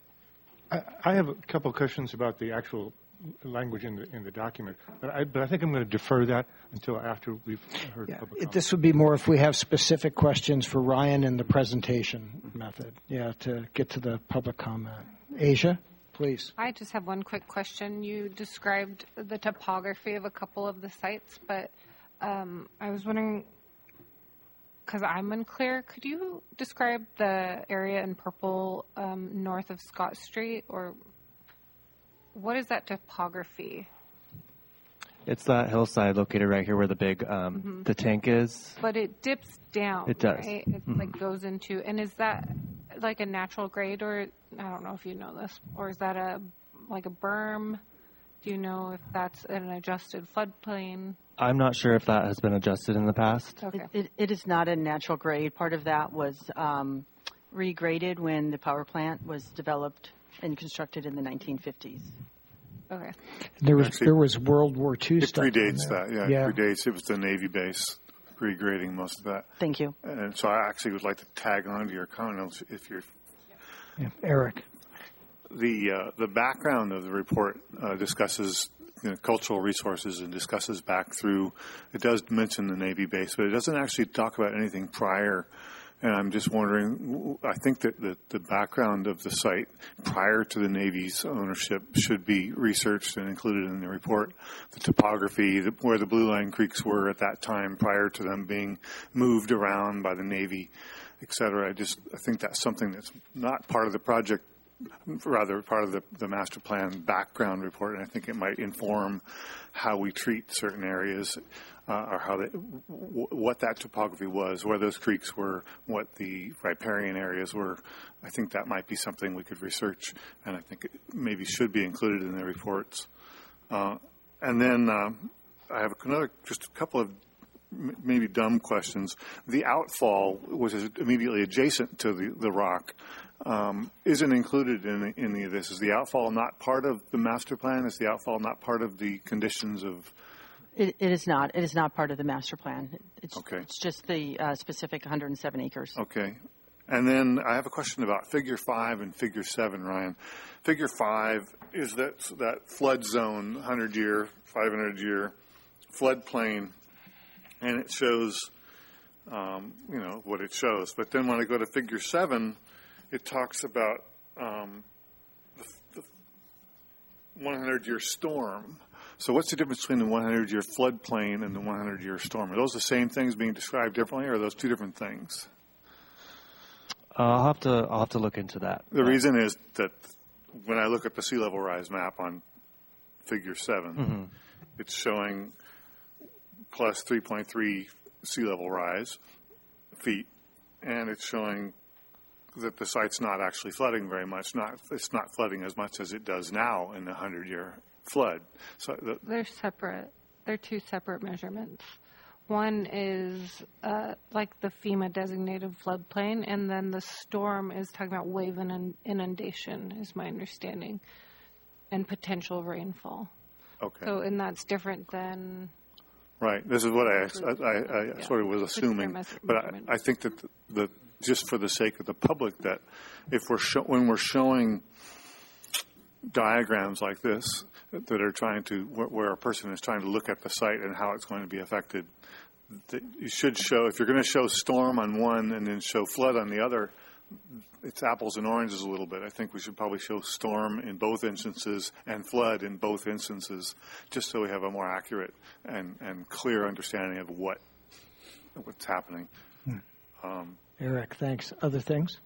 I have a couple of questions about the actual language in the document, but I think I'm going to defer that until after we've heard public comment. This would be more if we have specific questions for Ryan in the presentation method, to get to the public comment. Asia, please. I just have one quick question. You described the topography of a couple of the sites, but I was wondering, because I'm unclear, could you describe the area in purple north of Scott Street, or what is that topography? It's that hillside located right here where the big the tank is. But it dips down. It does. Right? It like goes into, and is that like a natural grade, or I don't know if you know this, or is that a berm? Do you know if that's an adjusted floodplain? I'm not sure if that has been adjusted in the past. Okay. It is not a natural grade. Part of that was regraded when the power plant was developed and constructed in the 1950s. Okay. There was World War II stuff. It predates that, yeah. It predates. It was the Navy base regrading most of that. Thank you. And so I actually would like to tag on to your comments if you're. Yeah. Eric. The background of the report discusses cultural resources and discusses back through. It does mention the Navy base, but it doesn't actually talk about anything prior. And I'm just wondering, I think that the background of the site prior to the Navy's ownership should be researched and included in the report. The topography, where the Blue Line Creeks were at that time prior to them being moved around by the Navy, et cetera. I think that's something that's not part of the project, rather part of the master plan background report, and I think it might inform how we treat certain areas or what that topography was, where those creeks were, what the riparian areas were. I think that might be something we could research, and I think it maybe should be included in the reports. And then I have just a couple of maybe dumb questions. The outfall, which is immediately adjacent to the rock, isn't included in any of this. Is the outfall not part of the master plan? Is the outfall not part of the conditions of? It is not. It is not part of the master plan. Okay. It's just the specific 107 acres. Okay. And then I have a question about Figure 5 and Figure 7, Ryan. Figure 5 is that flood zone, 100-year, 500-year floodplain, and it shows, what it shows. But then when I go to Figure 7, it talks about the 100-year storm. So what's the difference between the 100-year floodplain and the 100-year storm? Are those the same things being described differently, or are those two different things? I'll have to look into that. The reason is that when I look at the sea level rise map on Figure 7, it's showing plus 3.3 sea level rise feet, and it's showing that the site's not actually flooding very much. It's not flooding as much as it does now in the 100-year flood. So they're separate. They're two separate measurements. One is like the FEMA designated floodplain, and then the storm is talking about wave and inundation, is my understanding, and potential rainfall. Okay. So, and that's different than. Right. This is what I sort of was assuming, but I think that just for the sake of the public, that if when we're showing diagrams like this that are trying to where a person is trying to look at the site and how it's going to be affected, that you should show, if you're going to show storm on one and then show flood on the other, it's apples and oranges a little bit. I think we should probably show storm in both instances and flood in both instances, just so we have a more accurate and clear understanding of what's happening. Eric, thanks. Other things?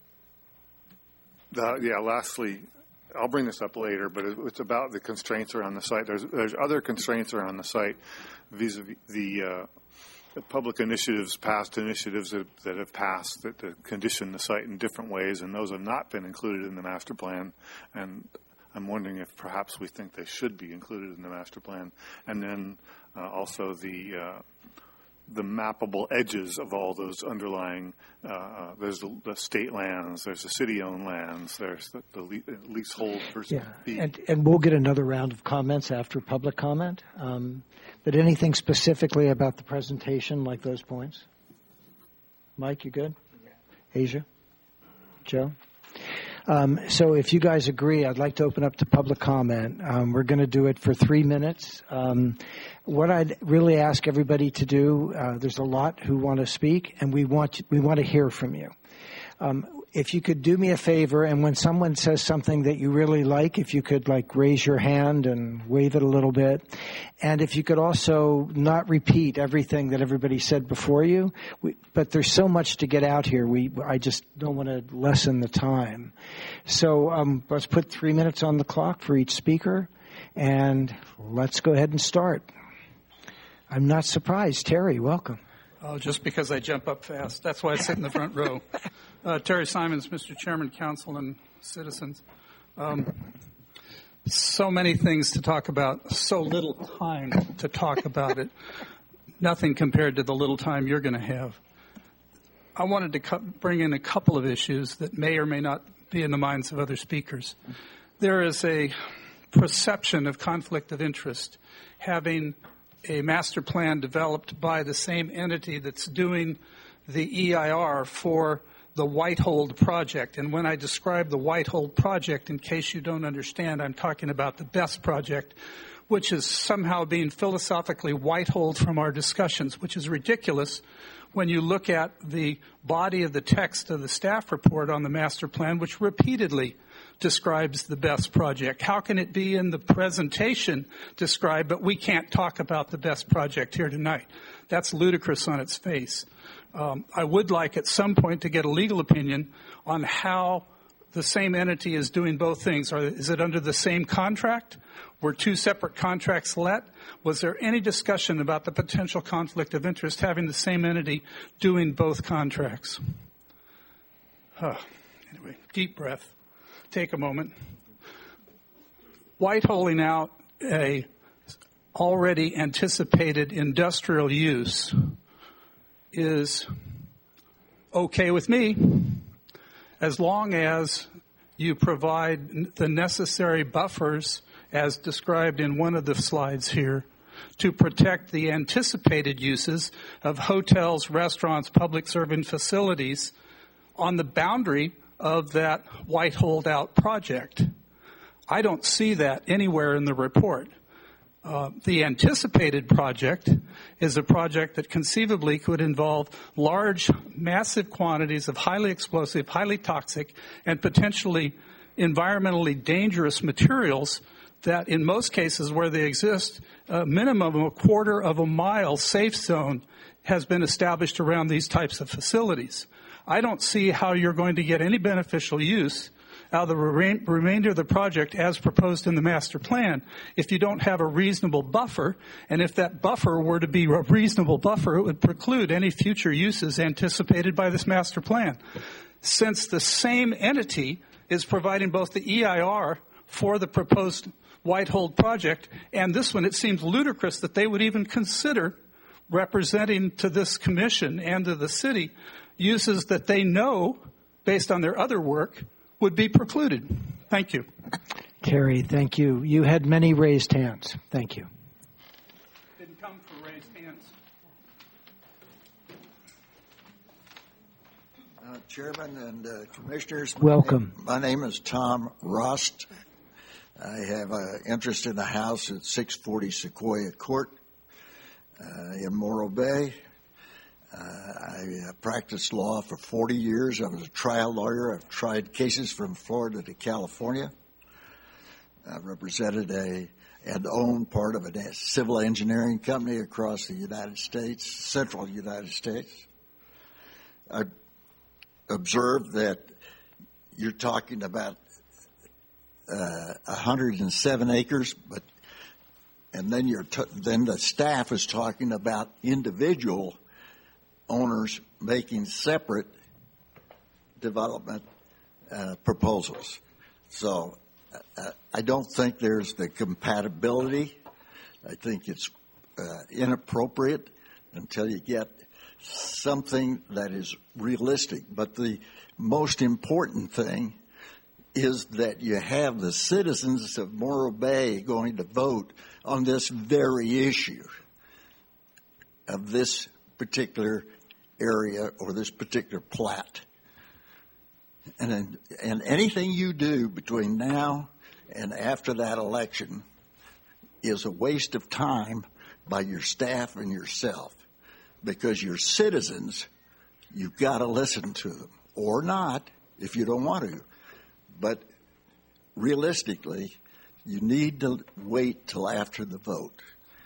Lastly, I'll bring this up later, but it's about the constraints around the site. There's other constraints around the site vis-a-vis the public initiatives, past initiatives that have passed that condition the site in different ways, and those have not been included in the master plan. And I'm wondering if perhaps we think they should be included in the master plan. And then also the mappable edges of all those underlying, there's the state lands, there's the city-owned lands, there's the leasehold versus fee. And we'll get another round of comments after public comment. But anything specifically about the presentation, like those points? Mike, you good? Asia? Joe? So if you guys agree, I'd like to open up to public comment. We're going to do it for 3 minutes. What I'd really ask everybody to do, there's a lot who want to speak, and we want to hear from you. If you could do me a favor, and when someone says something that you really like, if you could raise your hand and wave it a little bit. And if you could also not repeat everything that everybody said before you. But there's so much to get out here. I just don't want to lessen the time. So let's put 3 minutes on the clock for each speaker, and let's go ahead and start. I'm not surprised. Terry, welcome. Oh, just because I jump up fast. That's why I sit in the front row. Terry Simons, Mr. Chairman, Council, and citizens. So many things to talk about, so little time to talk about it. Nothing compared to the little time you're going to have. I wanted to bring in a couple of issues that may or may not be in the minds of other speakers. There is a perception of conflict of interest having a master plan developed by the same entity that's doing the EIR for the Whitehold project. And when I describe the Whitehold project, in case you don't understand, I'm talking about the BESS project, which is somehow being philosophically whiteholed from our discussions, which is ridiculous when you look at the body of the text of the staff report on the master plan, which repeatedly describes the BESS project. How can it be in the presentation described, but we can't talk about the BESS project here tonight? That's ludicrous on its face. I would like at some point to get a legal opinion on how the same entity is doing both things. Is it under the same contract? Were two separate contracts let? Was there any discussion about the potential conflict of interest having the same entity doing both contracts? Anyway, deep breath. Take a moment. Whiteholing out a already anticipated industrial use is okay with me as long as you provide the necessary buffers as described in one of the slides here to protect the anticipated uses of hotels, restaurants, public serving facilities on the boundary of that Whitehold out project. I don't see that anywhere in the report. The anticipated project is a project that conceivably could involve large, massive quantities of highly explosive, highly toxic, and potentially environmentally dangerous materials that in most cases where they exist, a minimum of a quarter of a mile safe zone has been established around these types of facilities. I don't see how you're going to get any beneficial use out of the remainder of the project as proposed in the master plan if you don't have a reasonable buffer. And if that buffer were to be a reasonable buffer, it would preclude any future uses anticipated by this master plan. Since the same entity is providing both the EIR for the proposed Whitehold project and this one, it seems ludicrous that they would even consider representing to this commission and to the city uses that they know, based on their other work, would be precluded. Thank you. Kerry, thank you. You had many raised hands. Thank you. Didn't come for raised hands. Chairman and Commissioners, welcome. My name is Tom Rost. I have an interest in the house at 640 Sequoia Court in Morro Bay. I practiced law for 40 years. I was a trial lawyer. I've tried cases from Florida to California. I've represented and owned part of a civil engineering company across the United States, central United States. I observed that you're talking about 107 acres, and then then the staff is talking about individual owners making separate development proposals. So I don't think there's the compatibility. I think it's inappropriate until you get something that is realistic. But the most important thing is that you have the citizens of Morro Bay going to vote on this very issue of this particular area or this particular plat. And anything you do between now and after that election is a waste of time by your staff and yourself, because your citizens, you've got to listen to them, or not if you don't want to. But realistically, you need to wait till after the vote.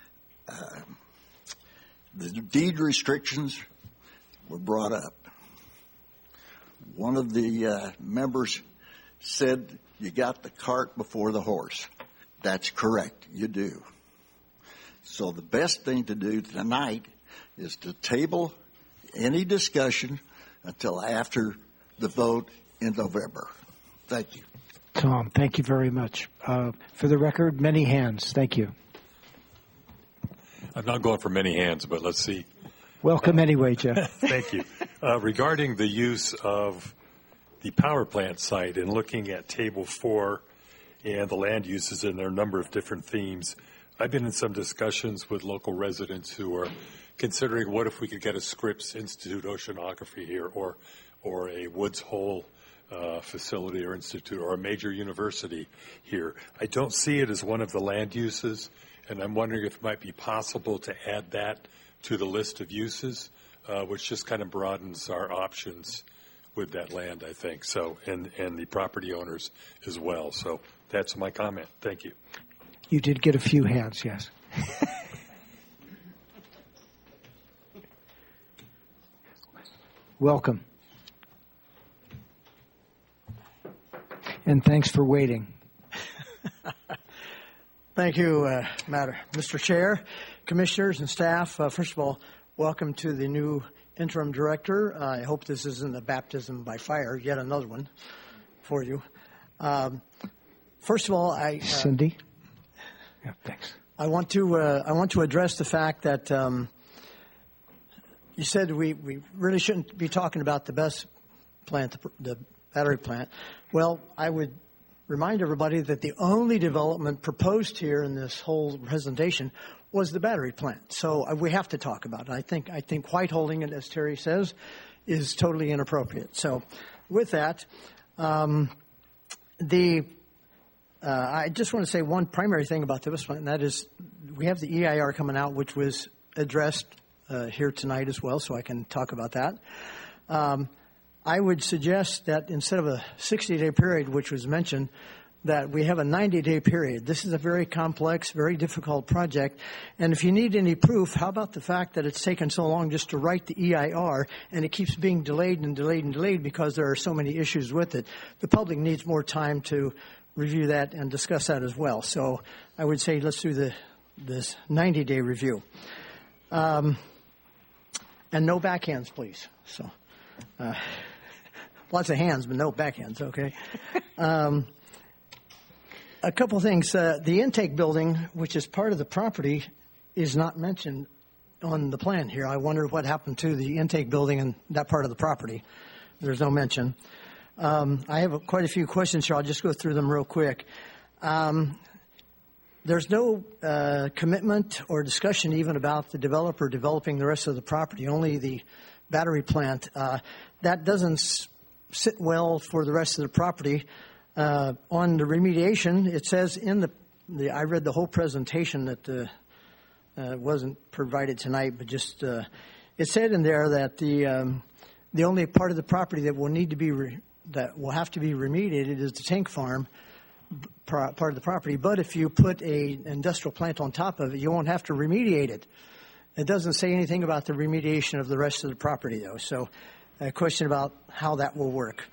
The deed restrictions were brought up. One of the members said you got the cart before the horse. That's correct, you do. So the best thing to do tonight is to table any discussion until after the vote in November. Thank you. Tom, thank you very much. For the record, many hands. Thank you. I'm not going for many hands, but let's see. Welcome anyway, Jeff. Thank you. Regarding the use of the power plant site and looking at Table 4 and the land uses and their number of different themes, I've been in some discussions with local residents who are considering what if we could get a Scripps Institute Oceanography here or a Woods Hole facility or institute or a major university here. I don't see it as one of the land uses, and I'm wondering if it might be possible to add that to the list of uses, which just kind of broadens our options with that land, I think. So, and the property owners as well. So that's my comment. Thank you. You did get a few hands, yes. Welcome. And thanks for waiting. Thank you, Mr. Chair, Commissioners, and staff. First of all, welcome to the new interim director. I hope this isn't a baptism by fire, yet another one for you. First of all, Cindy? Yeah, thanks. I want to address the fact that you said we really shouldn't be talking about the BESS plant, the battery plant. Well, I would remind everybody that the only development proposed here in this whole presentation was the battery plant. So we have to talk about it. I think white-holding it, as Terry says, is totally inappropriate. So with that, I just want to say one primary thing about this plant, and that is we have the EIR coming out, which was addressed here tonight as well, so I can talk about that. I would suggest that instead of a 60-day period, which was mentioned, that we have a 90-day period. This is a very complex, very difficult project. And if you need any proof, how about the fact that it's taken so long just to write the EIR, and it keeps being delayed and delayed and delayed because there are so many issues with it. The public needs more time to review that and discuss that as well. So I would say let's do this 90-day review. And no backhands, please. So lots of hands, but no backhands, okay? A couple things. The intake building, which is part of the property, is not mentioned on the plan here. I wonder what happened to the intake building and that part of the property. There's no mention. I have quite a few questions here. I'll just go through them real quick. There's no commitment or discussion even about the developer developing the rest of the property, only the battery plant. That doesn't sit well for the rest of the property. On the remediation, it says in the I read the whole presentation that wasn't provided tonight, but just it said in there that the only part of the property that will need to be that will have to be remediated is the tank farm part of the property. But if you put an industrial plant on top of it, you won't have to remediate it. It doesn't say anything about the remediation of the rest of the property, though. So, a question about how that will work.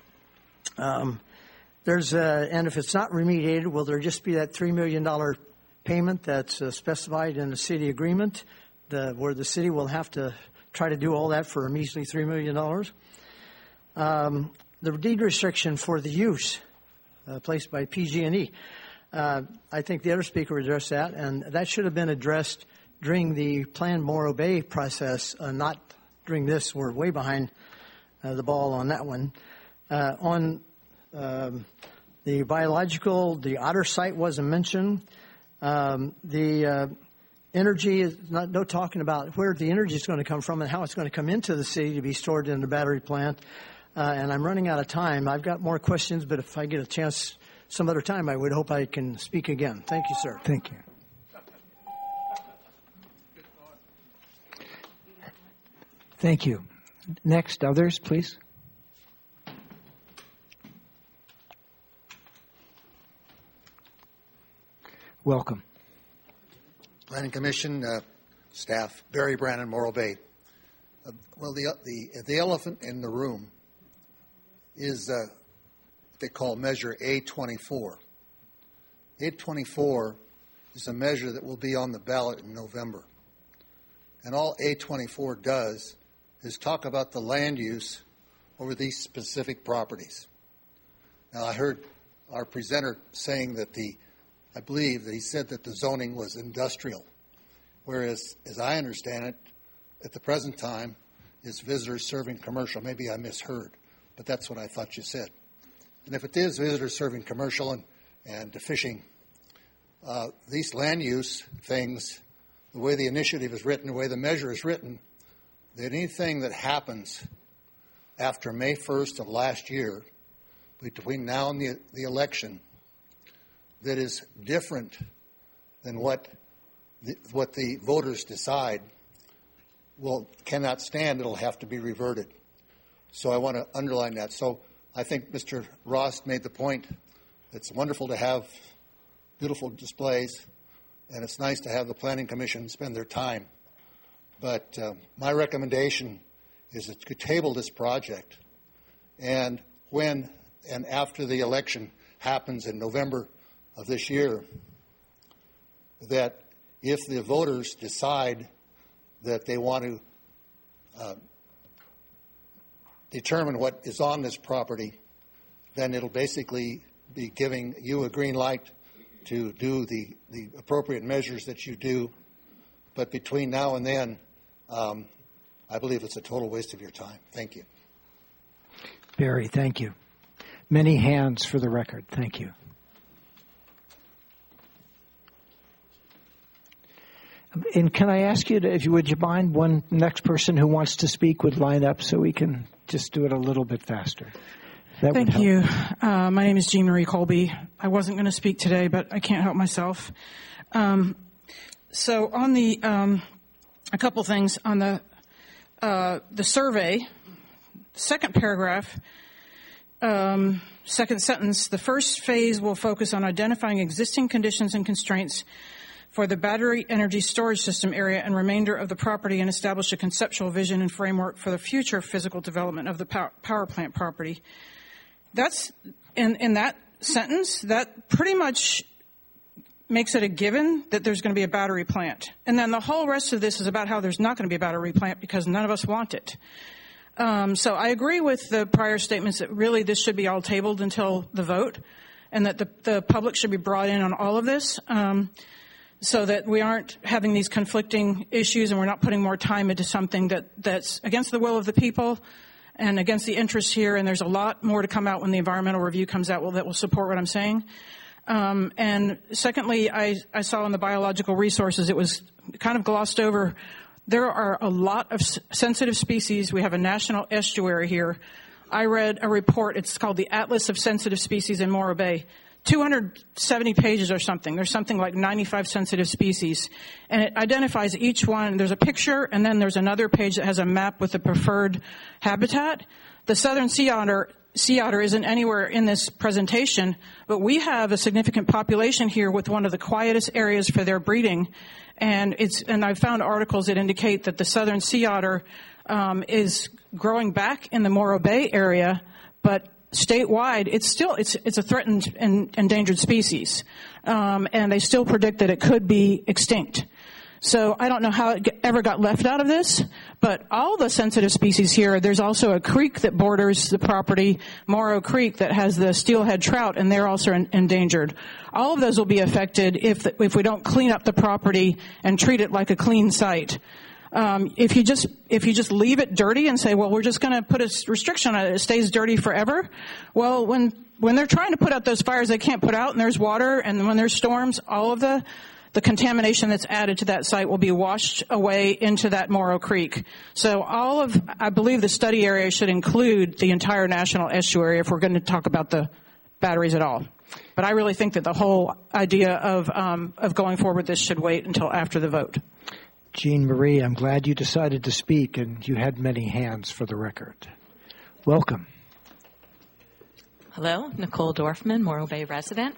And if it's not remediated, will there just be that $3 million payment that's specified in the city agreement, where the city will have to try to do all that for a measly $3 million? The deed restriction for the use placed by PG&E. I think the other speaker addressed that, and that should have been addressed during the planned Morro Bay process, not during this. We're way behind the ball on that one. On the biological, the Otter site wasn't mentioned. The energy is no talking about where the energy is going to come from and how it's going to come into the city to be stored in the battery plant. And I'm running out of time. I've got more questions, but if I get a chance some other time, I would hope I can speak again. Thank you, sir. Thank you. Thank you. Next, others, please. Welcome. Planning Commission, staff, Barry Brannon, Morro Bay. Well, the elephant in the room is what they call Measure A24. A24 is a measure that will be on the ballot in November. And all A24 does is talk about the land use over these specific properties. Now, I heard our presenter saying that I believe that he said that the zoning was industrial, whereas, as I understand it, at the present time, is visitors serving commercial. Maybe I misheard, but that's what I thought you said. And if it is visitors serving commercial and fishing, these land use things, the way the initiative is written, the way the measure is written, that anything that happens after May 1st of last year, between now and the election, that is different than what the voters decide, cannot stand. It'll have to be reverted. So I want to underline that. So I think Mr. Ross made the point. It's wonderful to have beautiful displays, and it's nice to have the Planning Commission spend their time. But my recommendation is that you table this project, and when and after the election happens in November of this year, that if the voters decide that they want to determine what is on this property, then it'll basically be giving you a green light to do the appropriate measures that you do. But between now and then, I believe it's a total waste of your time. Thank you. Barry, thank you. Many hands for the record. Thank you. And can I ask you would you mind one next person who wants to speak would line up so we can just do it a little bit faster? Thank you. My name is Jean Marie Colby. I wasn't going to speak today, but I can't help myself. So on the a couple things on the survey, second paragraph. second sentence, the first phase will focus on identifying existing conditions and constraints for the battery energy storage system area and remainder of the property and establish a conceptual vision and framework for the future physical development of the power plant property. That's in that sentence, that pretty much makes it a given that there's going to be a battery plant. And then the whole rest of this is about how there's not going to be a battery plant because none of us want it. So I agree with the prior statements that really this should be all tabled until the vote and that the public should be brought in on all of this so that we aren't having these conflicting issues and we're not putting more time into something that's against the will of the people and against the interests here. And there's a lot more to come out when the environmental review comes out that will support what I'm saying. And secondly, I saw in the biological resources, it was kind of glossed over. There are a lot of sensitive species. We have a national estuary here. I read a report. It's called the Atlas of Sensitive Species in Morro Bay. 270 pages or something. There's something like 95 sensitive species. And it identifies each one. There's a picture, and then there's another page that has a map with the preferred habitat. The southern sea otter isn't anywhere in this presentation, but we have a significant population here with one of the quietest areas for their breeding. And I've found articles that indicate that the southern sea otter is growing back in the Morro Bay area, but statewide, it's a threatened and endangered species. And they still predict that it could be extinct. So I don't know how it ever got left out of this, but all the sensitive species here, there's also a creek that borders the property, Morro Creek, that has the steelhead trout, and they're also endangered. All of those will be affected if we don't clean up the property and treat it like a clean site. If you just leave it dirty and say, well, we're just going to put a restriction on it, it stays dirty forever. Well, when they're trying to put out those fires they can't put out and there's water and when there's storms, all of the contamination that's added to that site will be washed away into that Morro Creek. So I believe the study area should include the entire national estuary if we're going to talk about the batteries at all. But I really think that the whole idea of going forward with this should wait until after the vote. Jean Marie, I'm glad you decided to speak, and you had many hands for the record. Welcome. Hello, Nicole Dorfman, Morro Bay resident.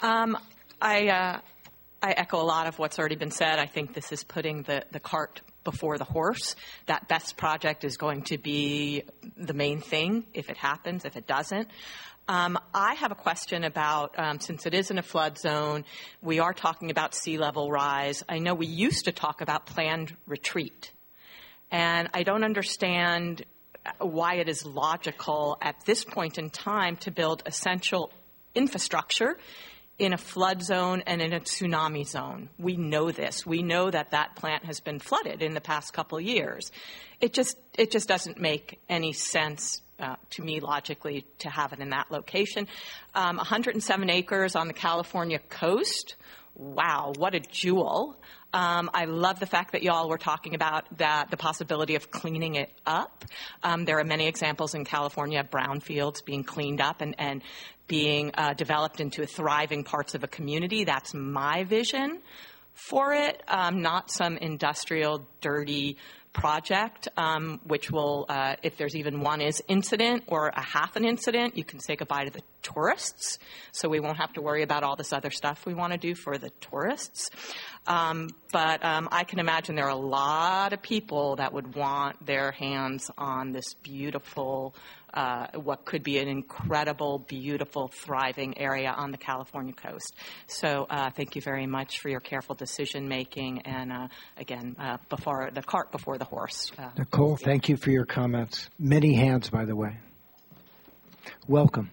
I echo a lot of what's already been said. I think this is putting the cart before the horse. That BEST project is going to be the main thing if it happens, if it doesn't. I have a question about, since it is in a flood zone, we are talking about sea level rise. I know we used to talk about planned retreat. And I don't understand why it is logical at this point in time to build essential infrastructure in a flood zone and in a tsunami zone. We know this. We know that plant has been flooded in the past couple of years. It just doesn't make any sense to me logically to have it in that location. 107 acres on the California coast. Wow, what a jewel. I love the fact that y'all were talking about the possibility of cleaning it up. There are many examples in California of brownfields being cleaned up and being developed into thriving parts of a community. That's my vision for it, not some industrial, dirty project, which will, if there's even one incident or a half an incident, you can say goodbye to the tourists. So we won't have to worry about all this other stuff we want to do for the tourists. But I can imagine there are a lot of people that would want their hands on this beautiful, what could be an incredible, beautiful, thriving area on the California coast. So thank you very much for your careful decision making and, again, before the cart before the horse. Nicole, thank you for your comments. Many hands, by the way. Welcome.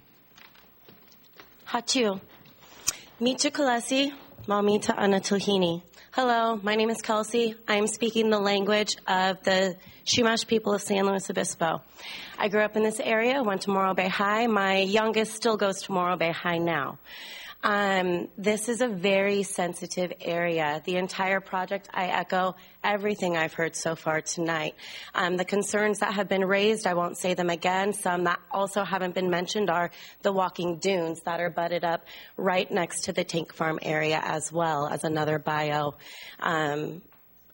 Hachu. Micha Kalesi, Mamita Anatuhini. Hello, my name is Kelsey. I am speaking the language of the Chumash people of San Luis Obispo. I grew up in this area, went to Morro Bay High. My youngest still goes to Morro Bay High now. This is a very sensitive area. The entire project, I echo everything I've heard so far tonight. The concerns that have been raised, I won't say them again. Some that also haven't been mentioned are the walking dunes that are butted up right next to the tank farm area as well as another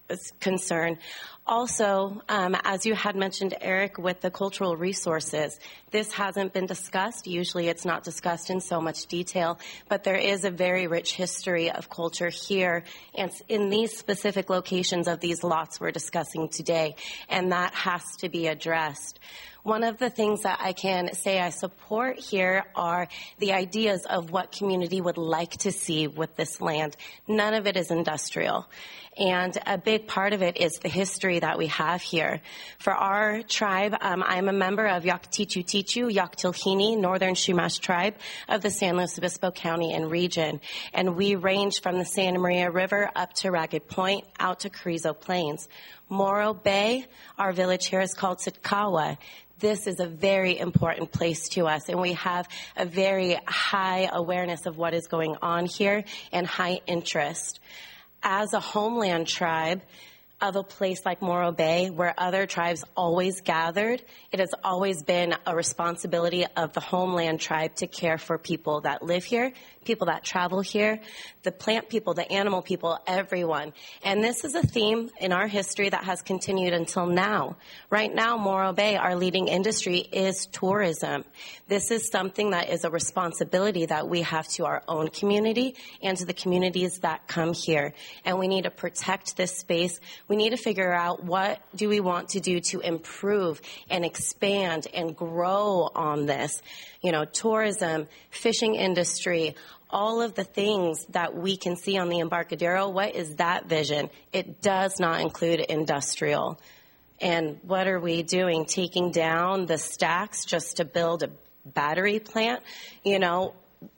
concern. Also, as you had mentioned, Eric, with the cultural resources, this hasn't been discussed. Usually it's not discussed in so much detail, but there is a very rich history of culture here and in these specific locations of these lots we're discussing today, and that has to be addressed. One of the things that I can say I support here are the ideas of what community would like to see with this land. None of it is industrial. And a big part of it is the history that we have here. For our tribe, I'm a member of Yaktichu Tichu, Yaktilhini, Northern Chumash tribe of the San Luis Obispo County and region. And we range from the Santa Maria River up to Ragged Point, out to Carrizo Plains. Morro Bay, our village here is called Sitkawa. This is a very important place to us, and we have a very high awareness of what is going on here and high interest. As a homeland tribe of a place like Morro Bay, where other tribes always gathered, it has always been a responsibility of the homeland tribe to care for people that live here, people that travel here, the plant people, the animal people, everyone. And this is a theme in our history that has continued until now. Right now, Morro Bay, our leading industry, is tourism. This is something that is a responsibility that we have to our own community and to the communities that come here. And we need to protect this space. We need to figure out what do we want to do to improve and expand and grow on this. You know, tourism, fishing industry, all of the things that we can see on the Embarcadero. What is that vision? It does not include industrial. And what are we doing? Taking down the stacks just to build a battery plant? You know,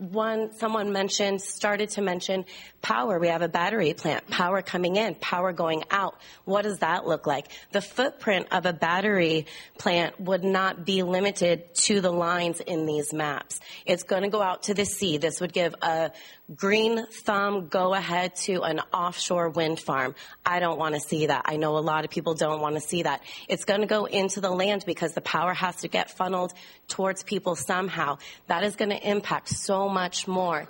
someone started to mention power. We have a battery plant, power coming in, power going out. What does that look like? The footprint of a battery plant would not be limited to the lines in these maps. It's going to go out to the sea. This would give a green thumb go ahead to an offshore wind farm. I don't want to see that. I know a lot of people don't want to see that. It's going to go into the land because the power has to get funneled towards people somehow. That is going to impact so much more.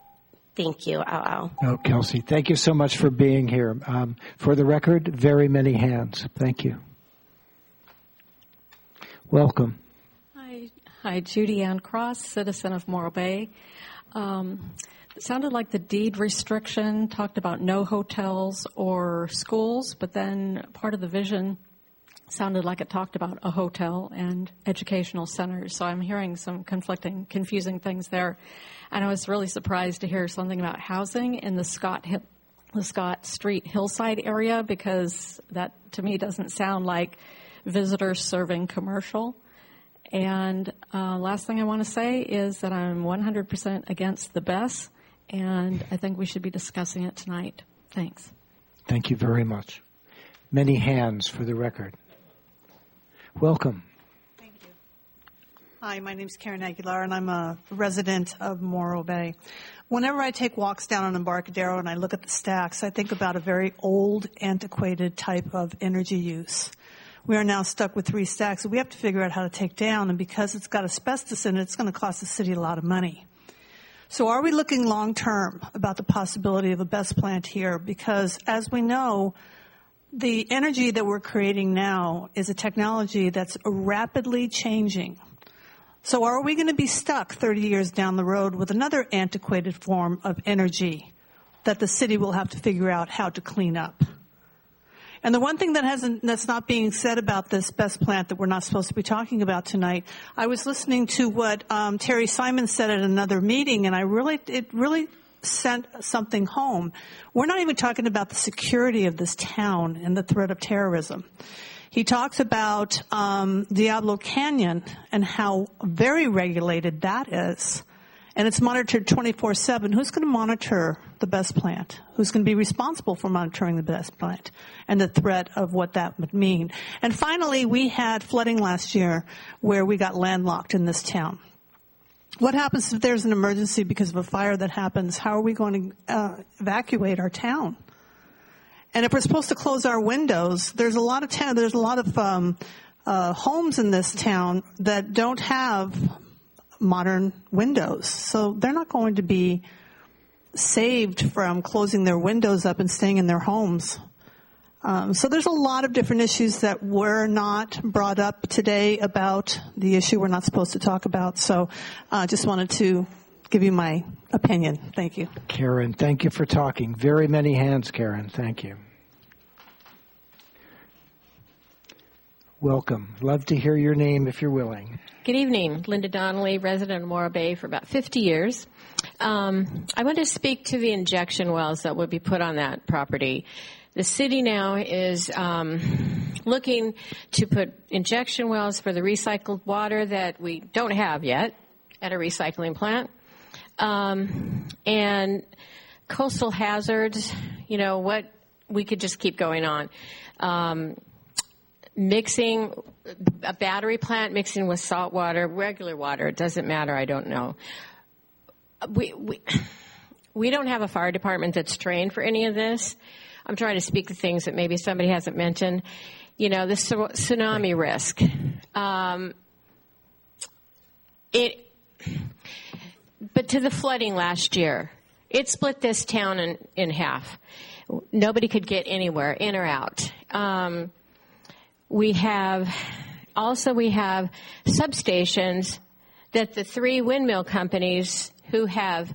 Thank you. Oh, Kelsey, thank you so much for being here. For the record, very many hands. Thank you. Welcome. Hi, Judy Ann Cross, citizen of Morro Bay. It sounded like the deed restriction talked about no hotels or schools, but then part of the vision sounded like it talked about a hotel and educational centers. So I'm hearing some confusing things there. And I was really surprised to hear something about housing in the Scott Street Hillside area, because that to me doesn't sound like visitors serving commercial. And last thing I want to say is that I'm 100% against the BES, and I think we should be discussing it tonight. Thanks. Thank you very much. Many hands for the record. Welcome. Thank you. Hi, my name is Karen Aguilar, and I'm a resident of Morro Bay. Whenever I take walks down on Embarcadero and I look at the stacks, I think about a very old, antiquated type of energy use. We are now stuck with 3 stacks that we have to figure out how to take down, and because it's got asbestos in it, it's going to cost the city a lot of money. So are we looking long-term about the possibility of a BES plant here? Because as we know, the energy that we're creating now is a technology that's rapidly changing. So are we going to be stuck 30 years down the road with another antiquated form of energy that the city will have to figure out how to clean up? And the one thing that's not being said about this BES plant that we're not supposed to be talking about tonight, I was listening to what Terry Simon said at another meeting, and it really sent something home. We're not even talking about the security of this town and the threat of terrorism. He talks about Diablo Canyon and how very regulated that is. And it's monitored 24/7. Who's going to monitor the BES plant? Who's going to be responsible for monitoring the BES plant and the threat of what that would mean? And finally, we had flooding last year where we got landlocked in this town. What happens if there's an emergency because of a fire that happens? How are we going to evacuate our town? And if we're supposed to close our windows, there's a lot of homes in this town that don't have modern windows. So they're not going to be saved from closing their windows up and staying in their homes So there's a lot of different issues that were not brought up today about the issue we're not supposed to talk about. So I just wanted to give you my opinion. Thank you. Karen, thank you for talking. Very many hands, Karen. Thank you. Welcome. Love to hear your name if you're willing. Good evening. Linda Donnelly, resident of Morro Bay for about 50 years. I want to speak to the injection wells that would be put on that property. The city now is looking to put injection wells for the recycled water that we don't have yet at a recycling plant. And coastal hazards, you know, what we could just keep going on. Mixing a battery plant, mixing with salt water, regular water, it doesn't matter, I don't know. We don't have a fire department that's trained for any of this. I'm trying to speak to things that maybe somebody hasn't mentioned. You know, the tsunami risk. But to the flooding last year, it split this town in half. Nobody could get anywhere, in or out. We have substations that the 3 windmill companies who have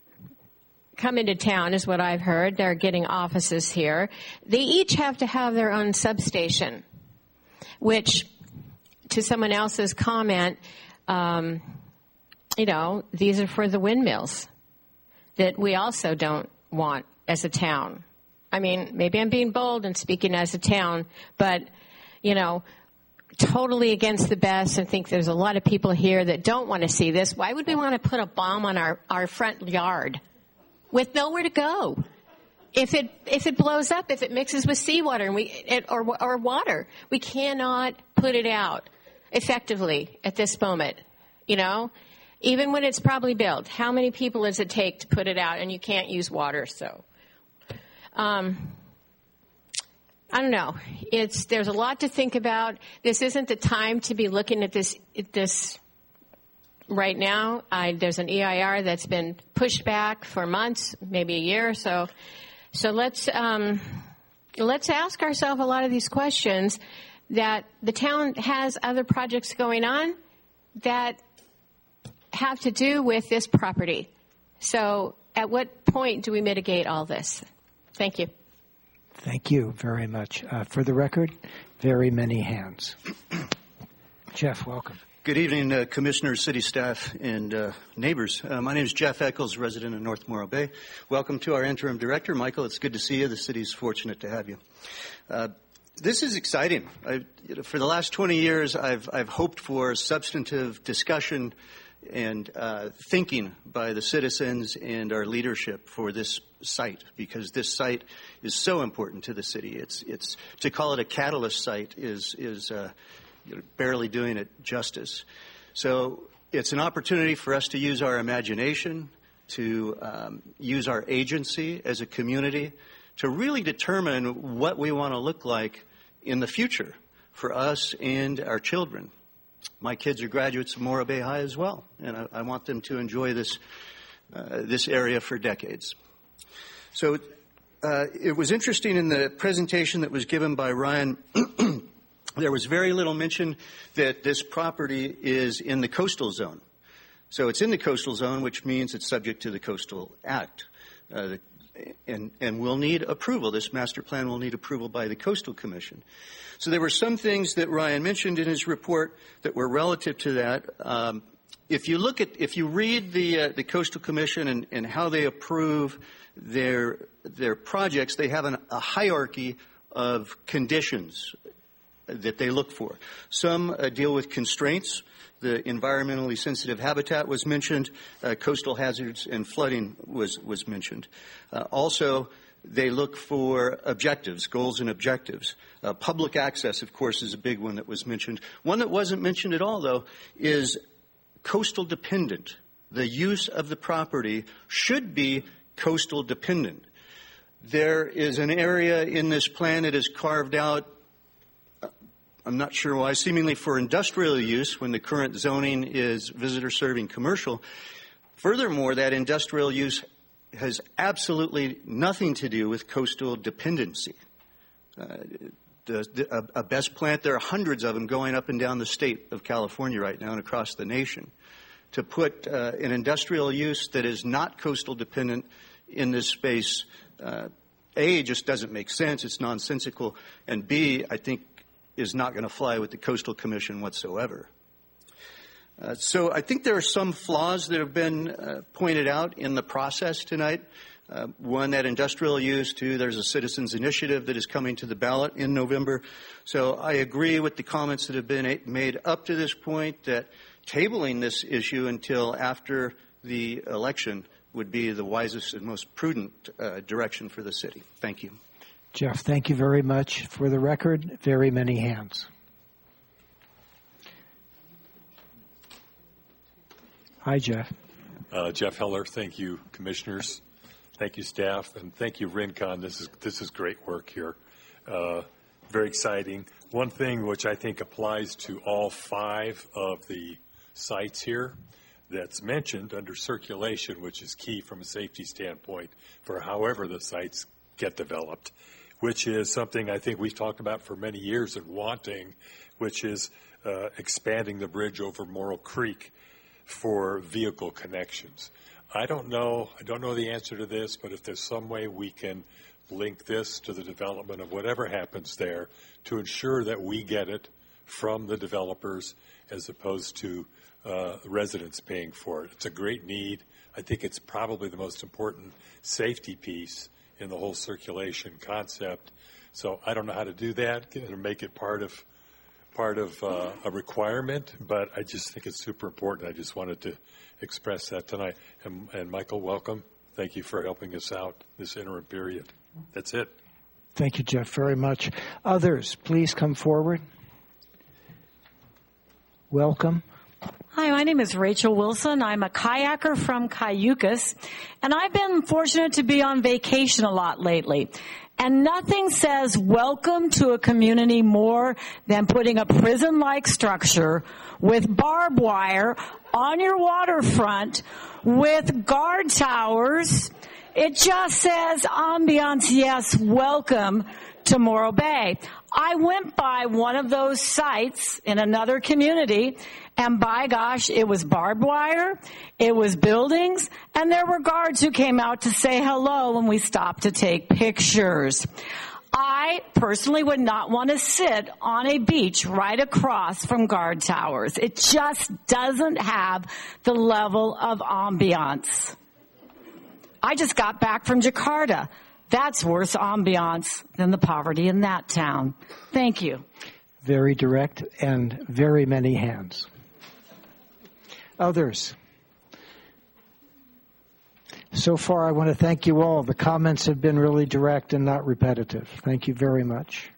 come into town, is what I've heard. They're getting offices here. They each have to have their own substation, which, to someone else's comment, you know, these are for the windmills that we also don't want as a town. I mean, maybe I'm being bold and speaking as a town, but, you know, totally against the best and think there's a lot of people here that don't want to see this. Why would we want to put a bomb on our front yard with nowhere to go? If it blows up, if it mixes with seawater or water, we cannot put it out effectively at this moment, you know? Even when it's probably built, how many people does it take to put it out? And you can't use water, so I don't know. There's a lot to think about. This isn't the time to be looking at this right now. There's an EIR that's been pushed back for months, maybe a year or so. So let's ask ourselves a lot of these questions. That the town has other projects going on that have to do with this property. So at what point do we mitigate all this? Thank you. Thank you very much. For the record, very many hands. Jeff, welcome. Good evening, Commissioners, city staff, and neighbors. My name is Jeff Eccles, resident of North Morro Bay. Welcome to our interim director, Michael. It's good to see you. The city's fortunate to have you. This is exciting. For the last 20 years, I've hoped for substantive discussion and thinking by the citizens and our leadership for this site, because this site is so important to the city. It's to call it a catalyst site is barely doing it justice. So it's an opportunity for us to use our imagination, to use our agency as a community, to really determine what we want to look like in the future for us and our children. My kids are graduates of Morro Bay High as well, and I want them to enjoy this area for decades. So it was interesting in the presentation that was given by Ryan. There was very little mention that this property is in the coastal zone. So it's in the coastal zone, which means it's subject to the Coastal Act. And will need approval. This master plan will need approval by the Coastal Commission. So there were some things that Ryan mentioned in his report that were relative to that. If you read the Coastal Commission and how they approve their projects, they have a hierarchy of conditions that they look for. Some deal with constraints. The environmentally sensitive habitat was mentioned. Coastal hazards and flooding was mentioned. Also, they look for objectives, goals and objectives. Public access, of course, is a big one that was mentioned. One that wasn't mentioned at all, though, is coastal dependent. The use of the property should be coastal dependent. There is an area in this plan that is carved out, I'm not sure why, seemingly for industrial use when the current zoning is visitor serving commercial. Furthermore, that industrial use has absolutely nothing to do with coastal dependency. A BESS plant, there are hundreds of them going up and down the state of California right now and across the nation. To put an industrial use that is not coastal dependent in this space, A, just doesn't make sense. It's nonsensical. And B, I think is not going to fly with the Coastal Commission whatsoever. So I think there are some flaws that have been pointed out in the process tonight. One, that industrial use. Two, there's a citizens initiative that is coming to the ballot in November. So I agree with the comments that have been made up to this point that tabling this issue until after the election would be the wisest and most prudent direction for the city. Thank you. Jeff, thank you very much. For the record, very many hands. Hi, Jeff. Jeff Heller, thank you, commissioners. Thank you, staff, and thank you, Rincon. This is great work here. Very exciting. One thing which I think applies to all 5 of the sites here that's mentioned under circulation, which is key from a safety standpoint for however the sites get developed, which is something I think we've talked about for many years and wanting, which is expanding the bridge over Morrill Creek for vehicle connections. I don't know the answer to this, but if there's some way we can link this to the development of whatever happens there to ensure that we get it from the developers as opposed to residents paying for it. It's a great need. I think it's probably the most important safety piece in the whole circulation concept. So I don't know how to do that and make it part of a requirement, but I just think it's super important. I just wanted to express that tonight. And Michael, welcome. Thank you for helping us out this interim period. That's it. Thank you, Jeff, very much. Others, please come forward. Welcome. Hi, my name is Rachel Wilson. I'm a kayaker from Cayucas, and I've been fortunate to be on vacation a lot lately. And nothing says welcome to a community more than putting a prison-like structure with barbed wire on your waterfront with guard towers. It just says ambiance, yes, welcome to Morro Bay. I went by one of those sites in another community, and by gosh, it was barbed wire, it was buildings, and there were guards who came out to say hello when we stopped to take pictures. I personally would not want to sit on a beach right across from guard towers. It just doesn't have the level of ambiance. I just got back from Jakarta. That's worse ambiance than the poverty in that town. Thank you. Very direct and very many hands. Others. So far, I want to thank you all. The comments have been really direct and not repetitive. Thank you very much.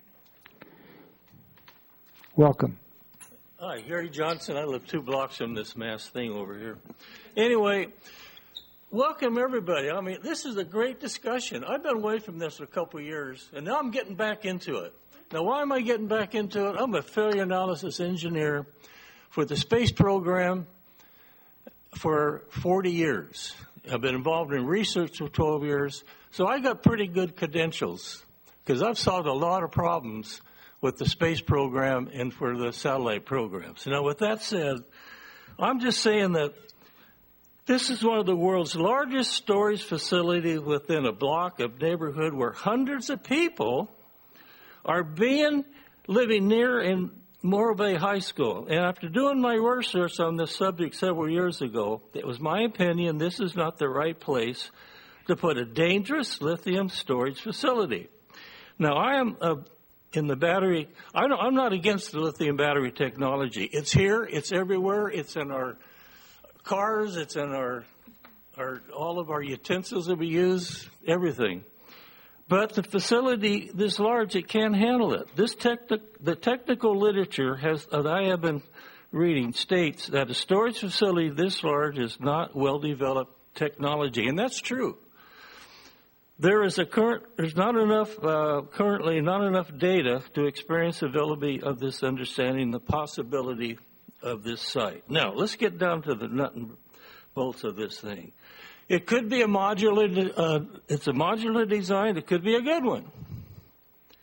Welcome. Hi, Gary Johnson. I live 2 blocks from this mass thing over here. Anyway, welcome everybody. I mean, this is a great discussion. I've been away from this for a couple of years, and now I'm getting back into it. Now, why am I getting back into it? I'm a failure analysis engineer for the space program for 40 years. I've been involved in research for 12 years, so I got pretty good credentials because I've solved a lot of problems with the space program and for the satellite programs. Now, with that said, I'm just saying that this is one of the world's largest storage facilities within a block of neighborhood where hundreds of people are living near in Morro Bay High School. And after doing my research on this subject several years ago, it was my opinion this is not the right place to put a dangerous lithium storage facility. Now, I am in the battery. I'm not against the lithium battery technology. It's here. It's everywhere. It's in our cars. It's in our all of our utensils that we use, everything. But the facility this large, it can't handle it. The technical literature that I have been reading states that a storage facility this large is not well-developed technology, and that's true. There's currently not enough data to experience the availability of this understanding, the possibility of this site. Now, let's get down to the nut and bolts of this thing. It could be it's a modular design. It could be a good one.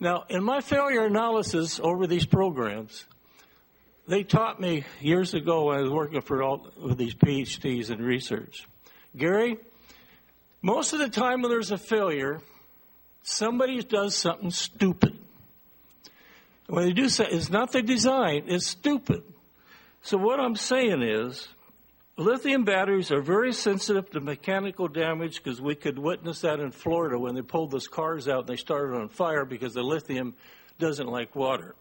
Now, in my failure analysis over these programs, they taught me years ago when I was working for all of these PhDs in research. Gary, most of the time when there's a failure, somebody does something stupid. When they do something, it's not the design, it's stupid. So what I'm saying is, lithium batteries are very sensitive to mechanical damage because we could witness that in Florida when they pulled those cars out and they started on fire because the lithium doesn't like water.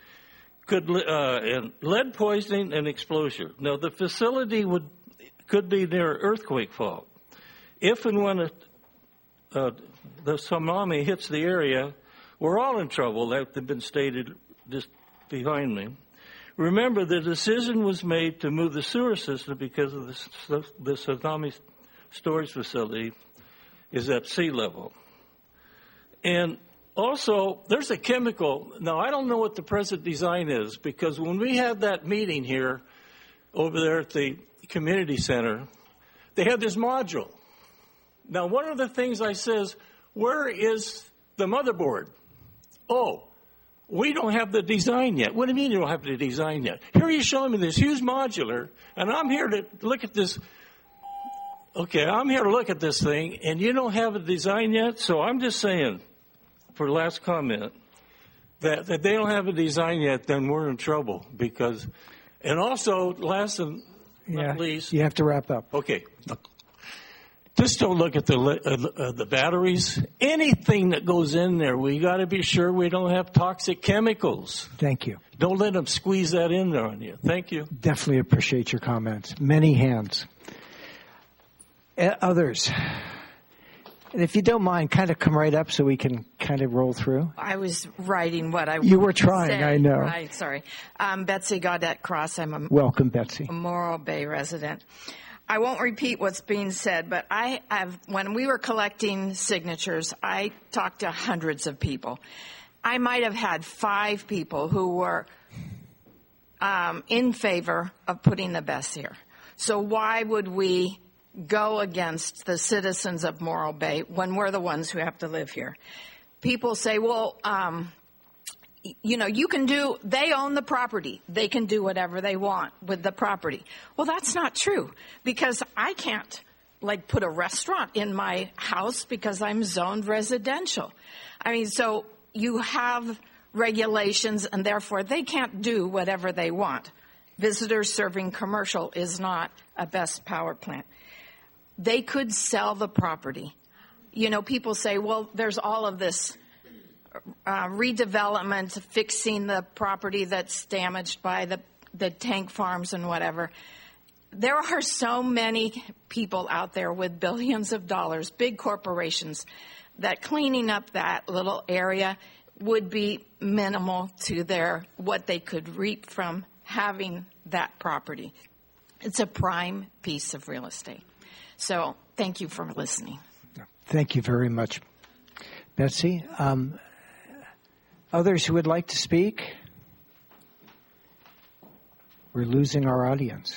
And lead poisoning and exposure. Now, the facility could be near earthquake fault. If and when the tsunami hits the area, we're all in trouble. That's been stated just behind me. Remember, the decision was made to move the sewer system because of the tsunami storage facility is at sea level. And also, there's a chemical. Now, I don't know what the present design is because when we had that meeting here over there at the community center, they had this module. Now, one of the things I says, where is the motherboard? Oh, we don't have the design yet. What do you mean you don't have the design yet? Here you're showing me this huge modular, and I'm here to look at this. Okay, I'm here to look at this thing, and you don't have a design yet? So I'm just saying, for last comment, that they don't have a design yet, then we're in trouble. Because, and also, last and not least. You have to wrap up. Okay. Just don't look at the batteries. Anything that goes in there, we got to be sure we don't have toxic chemicals. Thank you. Don't let them squeeze that in there on you. Thank you. Definitely appreciate your comments. Many hands. Others. And if you don't mind, kind of come right up so we can kind of roll through. I was writing what I You were trying, say. I know. Right, sorry. Betsy Gaudette Cross. I'm Welcome, Betsy. a Morro Bay resident. I won't repeat what's being said, but when we were collecting signatures, I talked to hundreds of people. I might have had 5 people who were in favor of putting the BESS here. So why would we go against the citizens of Morro Bay when we're the ones who have to live here? People say, well, they own the property. They can do whatever they want with the property. Well, that's not true because I can't put a restaurant in my house because I'm zoned residential. I mean, so you have regulations and therefore they can't do whatever they want. Visitors serving commercial is not a BESS power plant. They could sell the property. People say, well, there's all of this redevelopment, fixing the property that's damaged by the tank farms and whatever. There are so many people out there with billions of dollars, big corporations, that cleaning up that little area would be minimal to what they could reap from having that property. It's a prime piece of real estate. So thank you for listening. Thank you very much, Betsy. Others who would like to speak? We're losing our audience.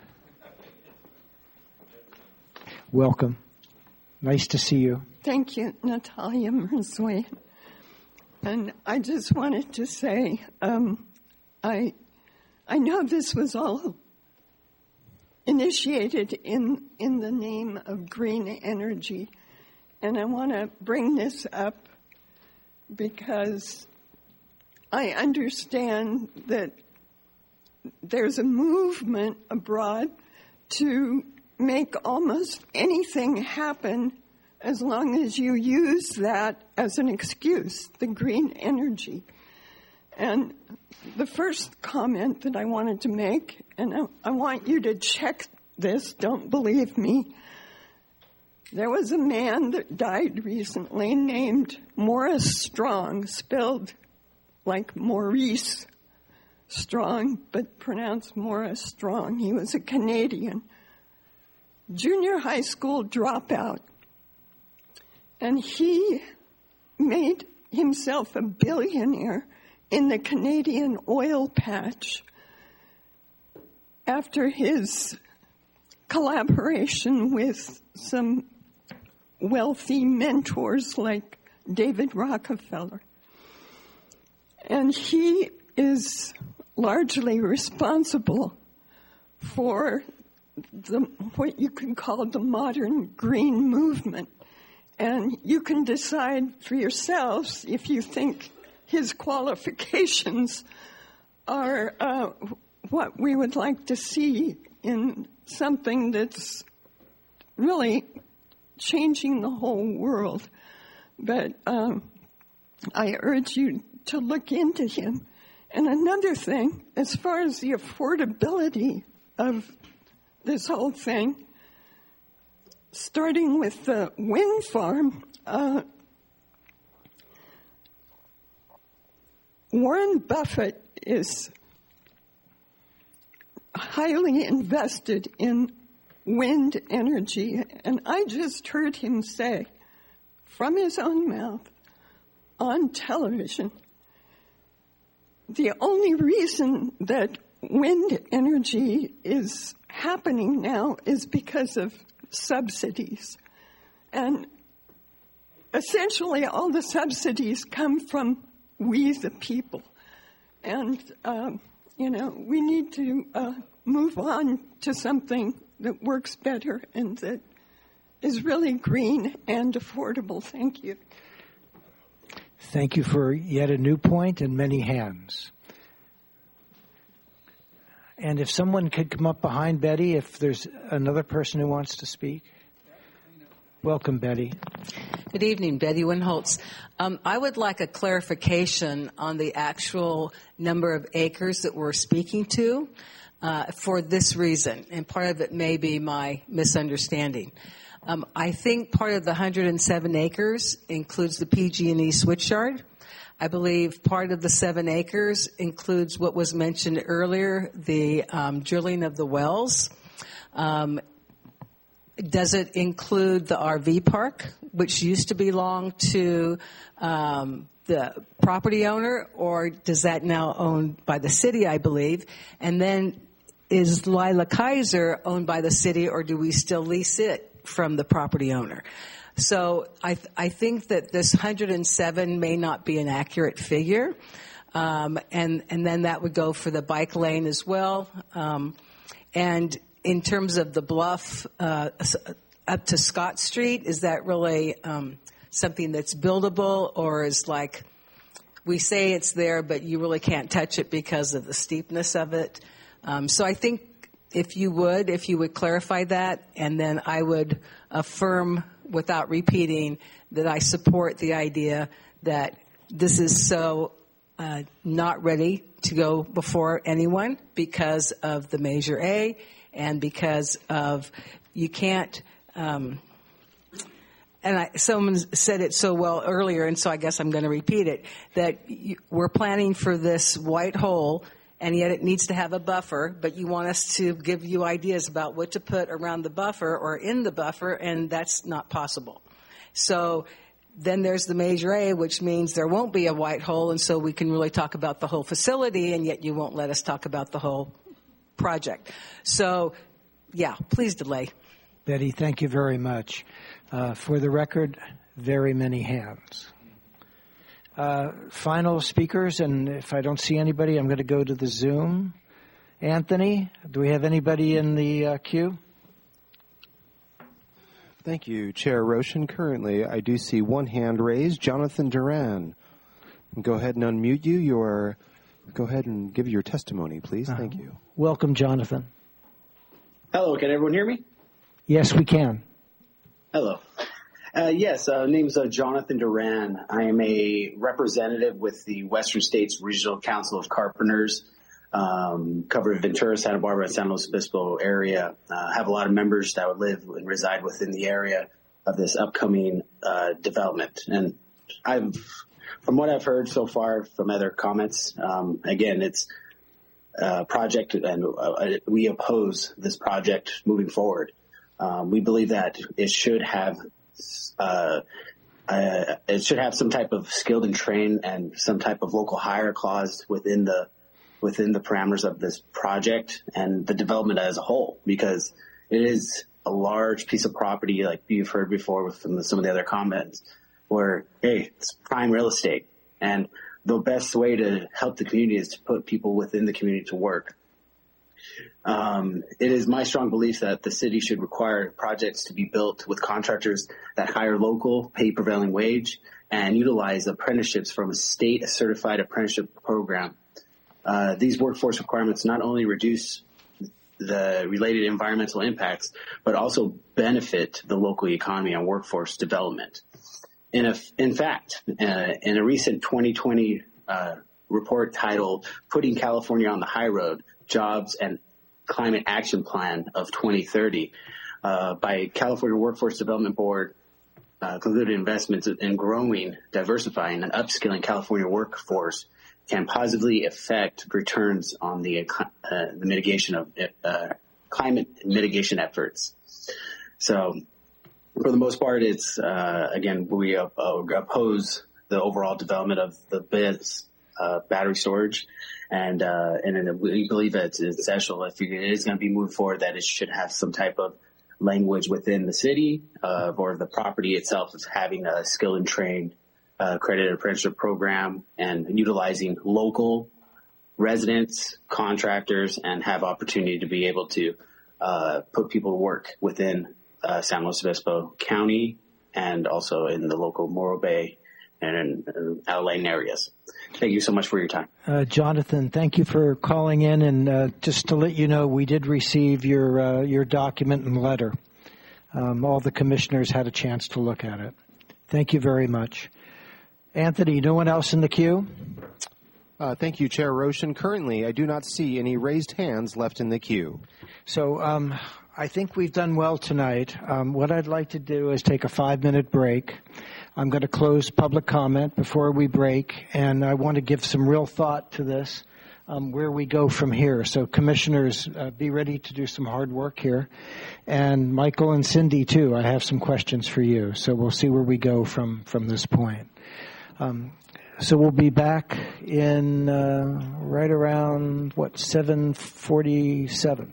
Welcome. Nice to see you. Thank you, Natalia Merzoy. And I just wanted to say, I know this was all initiated in the name of green energy, and I want to bring this up because I understand that there's a movement abroad to make almost anything happen as long as you use that as an excuse, the green energy. And the first comment that I wanted to make, and I want you to check this, don't believe me. There was a man that died recently named Morris Strong, spelled like Maurice Strong, but pronounced Morris Strong. He was a Canadian junior high school dropout. And he made himself a billionaire in the Canadian oil patch after his collaboration with some wealthy mentors like David Rockefeller. And he is largely responsible for what you can call the modern green movement. And you can decide for yourselves if you think his qualifications are what we would like to see in something that's really changing the whole world. But I urge you to look into him. And another thing, as far as the affordability of this whole thing, starting with the wind farm, Warren Buffett is highly invested in wind energy, and I just heard him say from his own mouth on television, the only reason that wind energy is happening now is because of subsidies. And essentially all the subsidies come from we the people. And, we need to move on to something that works better and that is really green and affordable. Thank you. Thank you for yet a new point and many hands. And if someone could come up behind Betty, if there's another person who wants to speak. Welcome, Betty. Good evening, Betty Winholtz. I would like a clarification on the actual number of acres that we're speaking to for this reason, and part of it may be my misunderstanding. I think part of the 107 acres includes the PG&E switchyard. I believe part of the 7 acres includes what was mentioned earlier, the drilling of the wells. Does it include the RV park, which used to belong to the property owner, or does that now owned by the city, I believe? And then is Lila Kaiser owned by the city, or do we still lease it from the property owner? So I think that this 107 may not be an accurate figure. And then that would go for the bike lane as well. And in terms of the bluff up to Scott Street, is that really something that's buildable, or is like we say it's there, but you really can't touch it because of the steepness of it? So I think if you would clarify that, and then I would affirm without repeating that I support the idea that this is so not ready to go before anyone because of the Measure A and because of you can't someone said it so well earlier, and so I guess I'm going to repeat it, that we're planning for this white hole, and yet it needs to have a buffer, but you want us to give you ideas about what to put around the buffer or in the buffer, and that's not possible. So then there's the Measure A, which means there won't be a white hole, and so we can really talk about the whole facility, and yet you won't let us talk about the whole project. So, yeah, please delay. Betty, thank you very much. For the record, very many hands. Final speakers, and if I don't see anybody, I'm going to go to the Zoom. Anthony, do we have anybody in the queue? Thank you, Chair Roshan. Currently, I do see one hand raised. Jonathan Duran. Go ahead and unmute you. Go ahead and give your testimony, please. Thank you. Welcome, Jonathan. Hello, can everyone hear me? Yes, we can. Hello. Yes, name's Jonathan Duran. I am a representative with the Western States Regional Council of Carpenters, cover Ventura, Santa Barbara, and San Luis Obispo area. Have a lot of members that would live and reside within the area of this upcoming development. And from what I've heard so far from other comments, again, it's a project, and we oppose this project moving forward. We believe that it should have some type of skilled and trained and some type of local hire clause within the parameters of this project and the development as a whole, because it is a large piece of property, like you've heard before from some of the other comments, where, hey, it's prime real estate. And the best way to help the community is to put people within the community to work. It is my strong belief that the city should require projects to be built with contractors that hire local, pay prevailing wage, and utilize apprenticeships from a state-certified apprenticeship program. These workforce requirements not only reduce the related environmental impacts, but also benefit the local economy and workforce development. In fact, in a recent 2020 report titled Putting California on the High Road, Jobs and Climate Action Plan of 2030 by California Workforce Development Board, concluded investments in growing, diversifying, and upskilling California workforce can positively affect returns on the mitigation of climate mitigation efforts. So, for the most part, it's again, we oppose the overall development of the BIS battery storage, and we believe that it's essential if it is going to be moved forward that it should have some type of language within the city or the property itself is having a skill and trained accredited apprenticeship program and utilizing local residents, contractors, and have opportunity to be able to put people to work within San Luis Obispo County and also in the local Morro Bay and Alain areas. Thank you so much for your time. Jonathan, thank you for calling in. And just to let you know, we did receive your document and letter. All the commissioners had a chance to look at it. Thank you very much. Anthony, no one else in the queue? Thank you, Chair Roshan. Currently, I do not see any raised hands left in the queue. So I think we've done well tonight. What I'd like to do is take a 5-minute break. I'm going to close public comment before we break, and I want to give some real thought to this, where we go from here. So commissioners, be ready to do some hard work here. And Michael and Cindy, too, I have some questions for you. So we'll see where we go from this point. So we'll be back in right around, 7:47.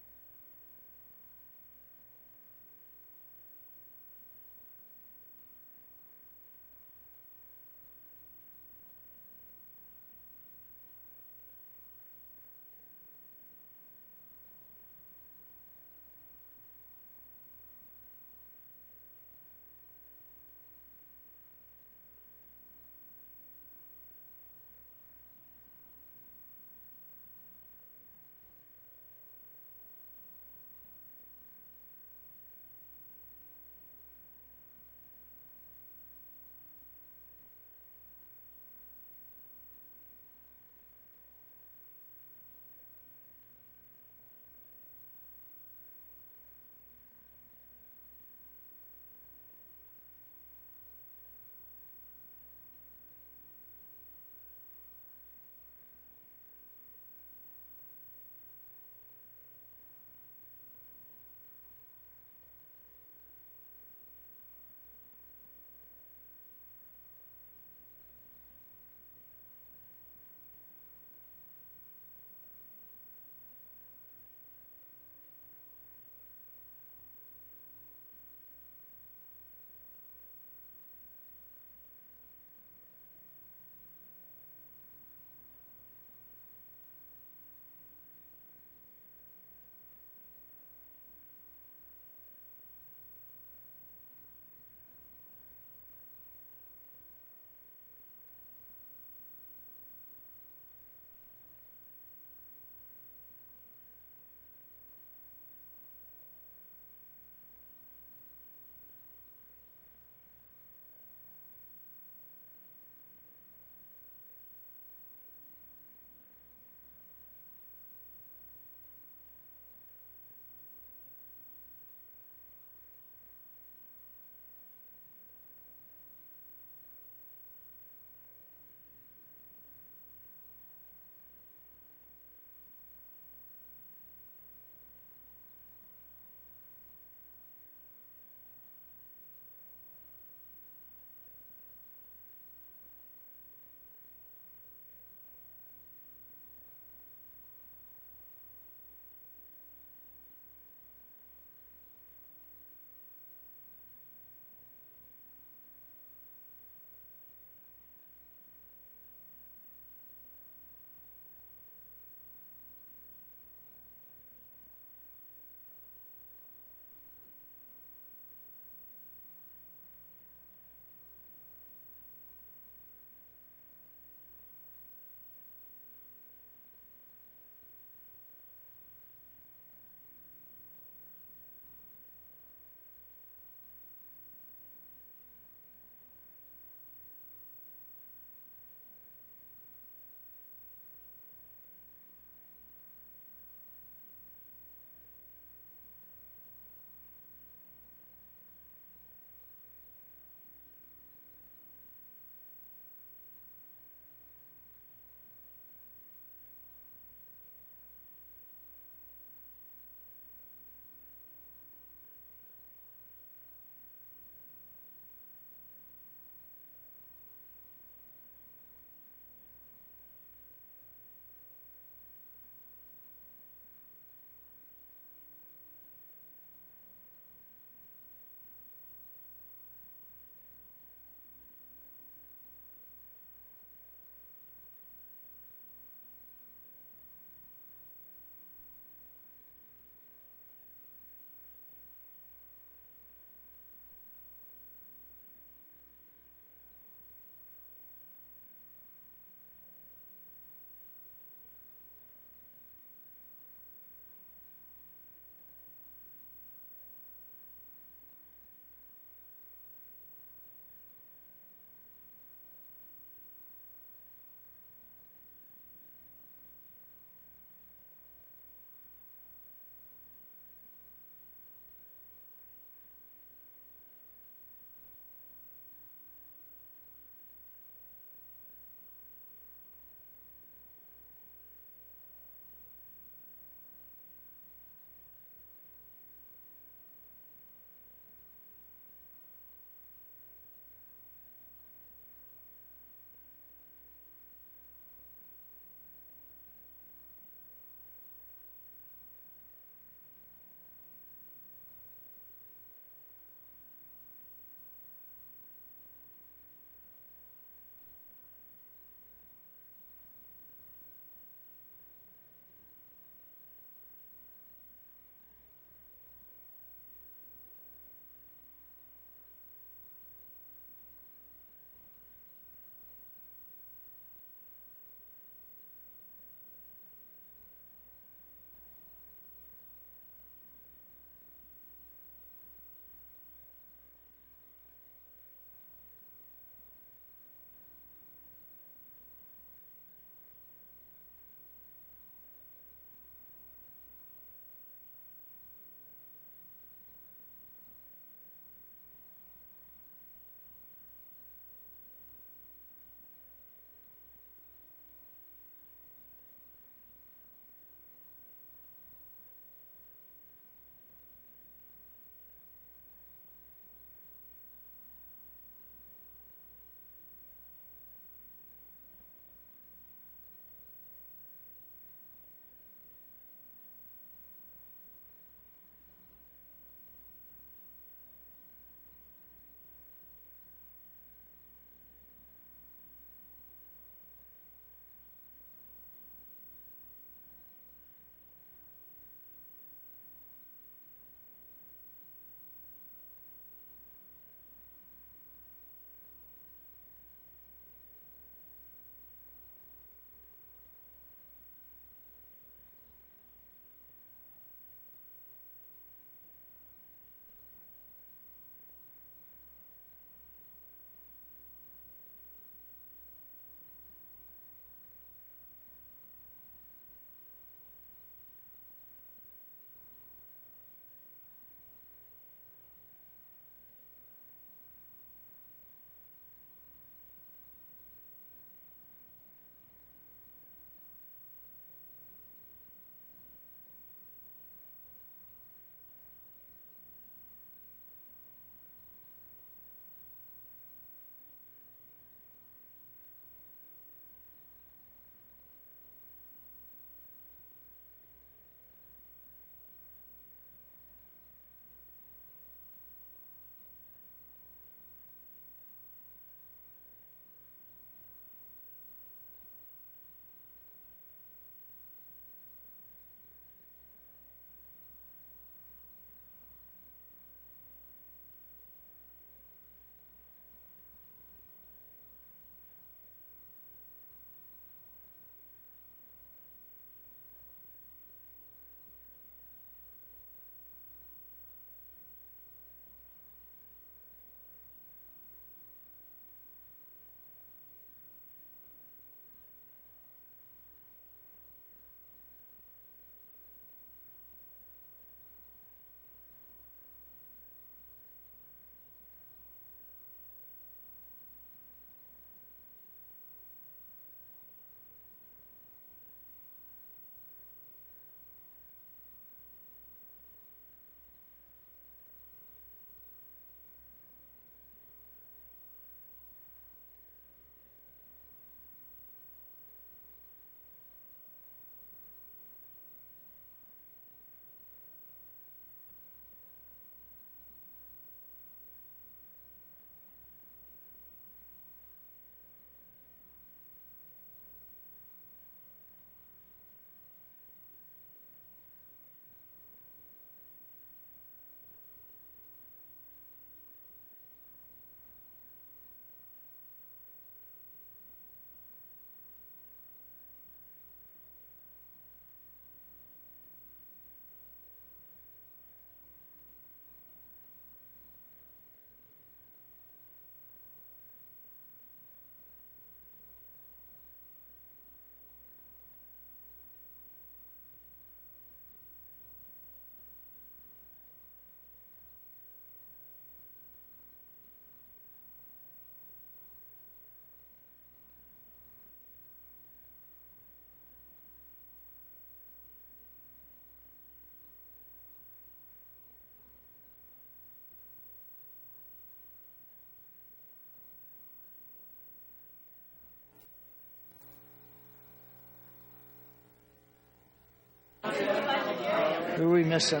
Who are we missing?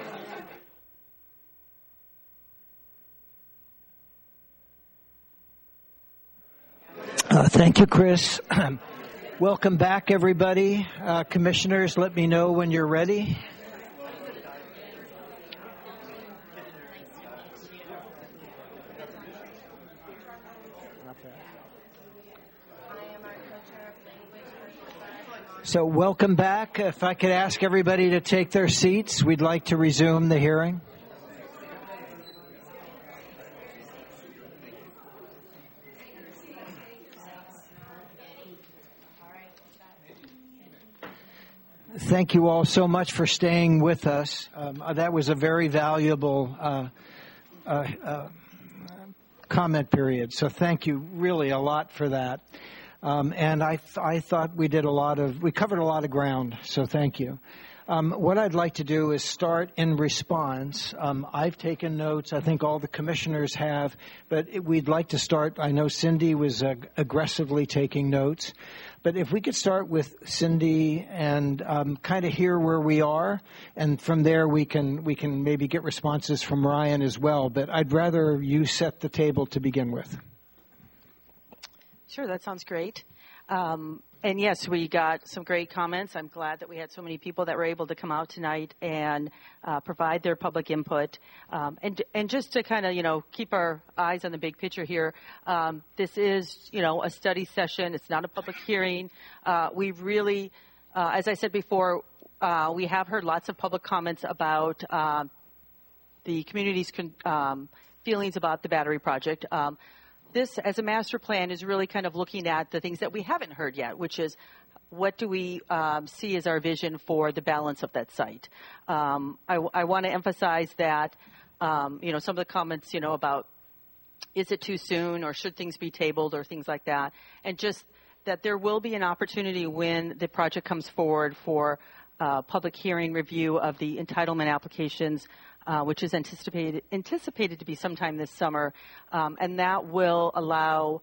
Thank you, Chris. Welcome back, everybody. Commissioners, let me know when you're ready. So welcome back. If I could ask everybody to take their seats, we'd like to resume the hearing. Thank you all so much for staying with us. That was a very valuable comment period. So thank you really a lot for that. And I thought we covered a lot of ground. So thank you. What I'd like to do is start in response. I've taken notes. I think all the commissioners have, but we'd like to start. I know Cindy was aggressively taking notes, but if we could start with Cindy and kind of hear where we are, and from there we can maybe get responses from Ryan as well. But I'd rather you set the table to begin with. Sure, that sounds great. And yes, we got some great comments. I'm glad that we had so many people that were able to come out tonight and provide their public input. And just to kind of, keep our eyes on the big picture here, this is, a study session. It's not a public hearing. We really, as I said before, we have heard lots of public comments about the community's feelings about the battery project. This, as a master plan, is really kind of looking at the things that we haven't heard yet, which is what do we see as our vision for the balance of that site. I want to emphasize that, some of the comments, about is it too soon or should things be tabled or things like that, and just that there will be an opportunity when the project comes forward for public hearing review of the entitlement applications, which is anticipated to be sometime this summer, and that will allow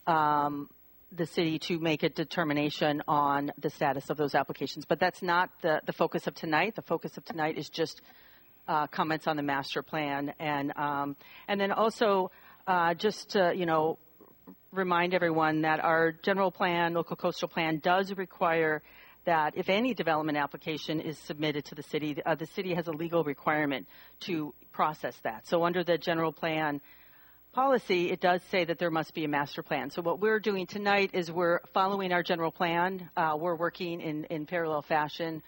the city to make a determination on the status of those applications. But that's not the focus of tonight. The focus of tonight is just comments on the master plan, and then also just to remind everyone that our general plan, local coastal plan, does require that if any development application is submitted to the city has a legal requirement to process that. So under the general plan policy, it does say that there must be a master plan. So what we're doing tonight is we're following our general plan. We're working in parallel fashion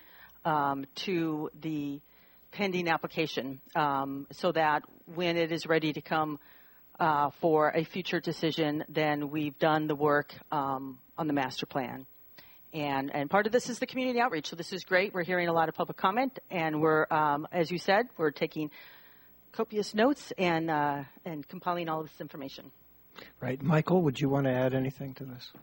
to the pending application so that when it is ready to come for a future decision, then we've done the work on the master plan. And part of this is the community outreach. So this is great. We're hearing a lot of public comment, and we're, as you said, we're taking copious notes and compiling all of this information. Right. Michael, would you want to add anything to this?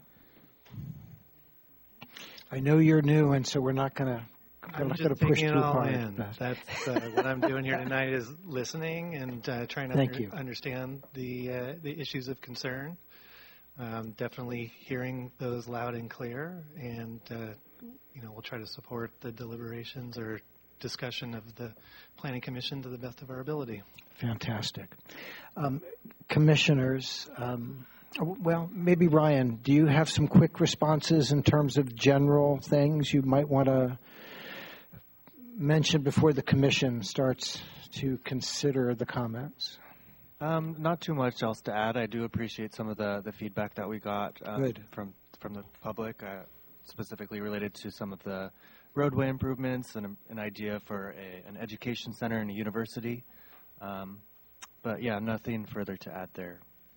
I know you're new, and so we're not going to push too hard. That's what I'm doing here tonight is listening and trying to understand the issues of concern. Definitely hearing those loud and clear, and we'll try to support the deliberations or discussion of the Planning Commission to the best of our ability. Fantastic. Commissioners, well, maybe Ryan, do you have some quick responses in terms of general things you might want to mention before the Commission starts to consider the comments? Not too much else to add. I do appreciate some of the feedback that we got from the public, specifically related to some of the roadway improvements and an idea for an education center and a university. But yeah, nothing further to add there.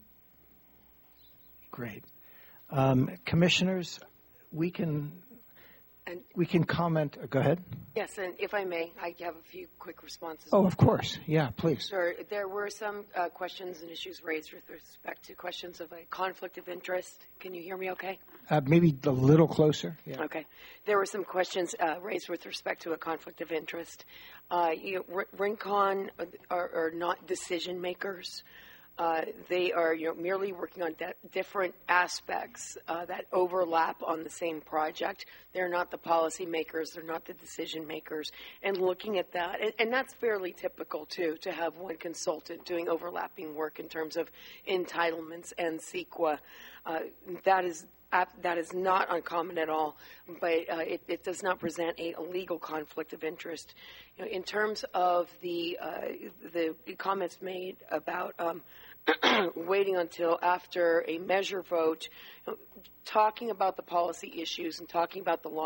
Great. Commissioners, we can comment. Go ahead. Yes, and if I may, I have a few quick responses. Oh, of course. Yeah, please. Sure. There were some questions and issues raised with respect to questions of a conflict of interest. Can you hear me okay? Maybe a little closer. Yeah. Okay. There were some questions raised with respect to a conflict of interest. RINCON are not decision makers. They are merely working on different aspects that overlap on the same project. They're not the policy makers. They're not the decision makers. And looking at that, and that's fairly typical, too, to have one consultant doing overlapping work in terms of entitlements and CEQA. That is not uncommon at all, but it does not present a legal conflict of interest. In terms of the comments made about waiting until after a measure vote, talking about the policy issues and talking about the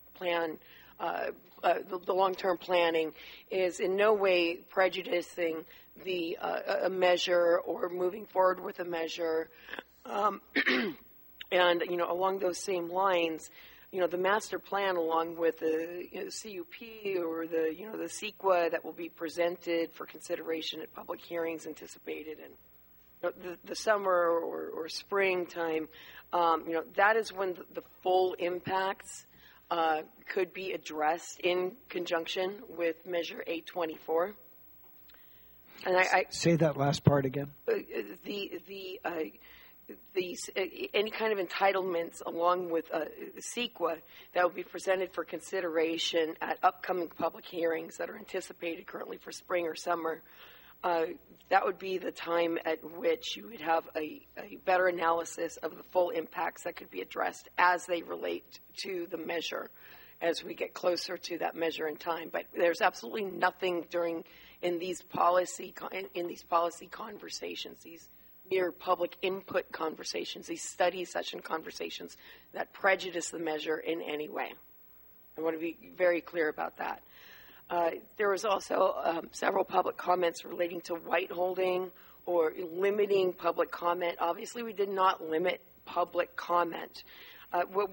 long-term planning is in no way prejudicing a measure or moving forward with a measure. And, along those same lines, the master plan along with the CUP or the CEQA that will be presented for consideration at public hearings anticipated in the summer or springtime, that is when the full impacts could be addressed in conjunction with Measure 824. And I say that last part again. Any kind of entitlements along with CEQA that will be presented for consideration at upcoming public hearings that are anticipated currently for spring or summer, that would be the time at which you would have a better analysis of the full impacts that could be addressed as they relate to the measure as we get closer to that measure in time. But there's absolutely nothing in these policy conversations, these mere public input conversations, these study session conversations that prejudice the measure in any way. I want to be very clear about that. There was also several public comments relating to white holding or limiting public comment. Obviously, we did not limit public comment. What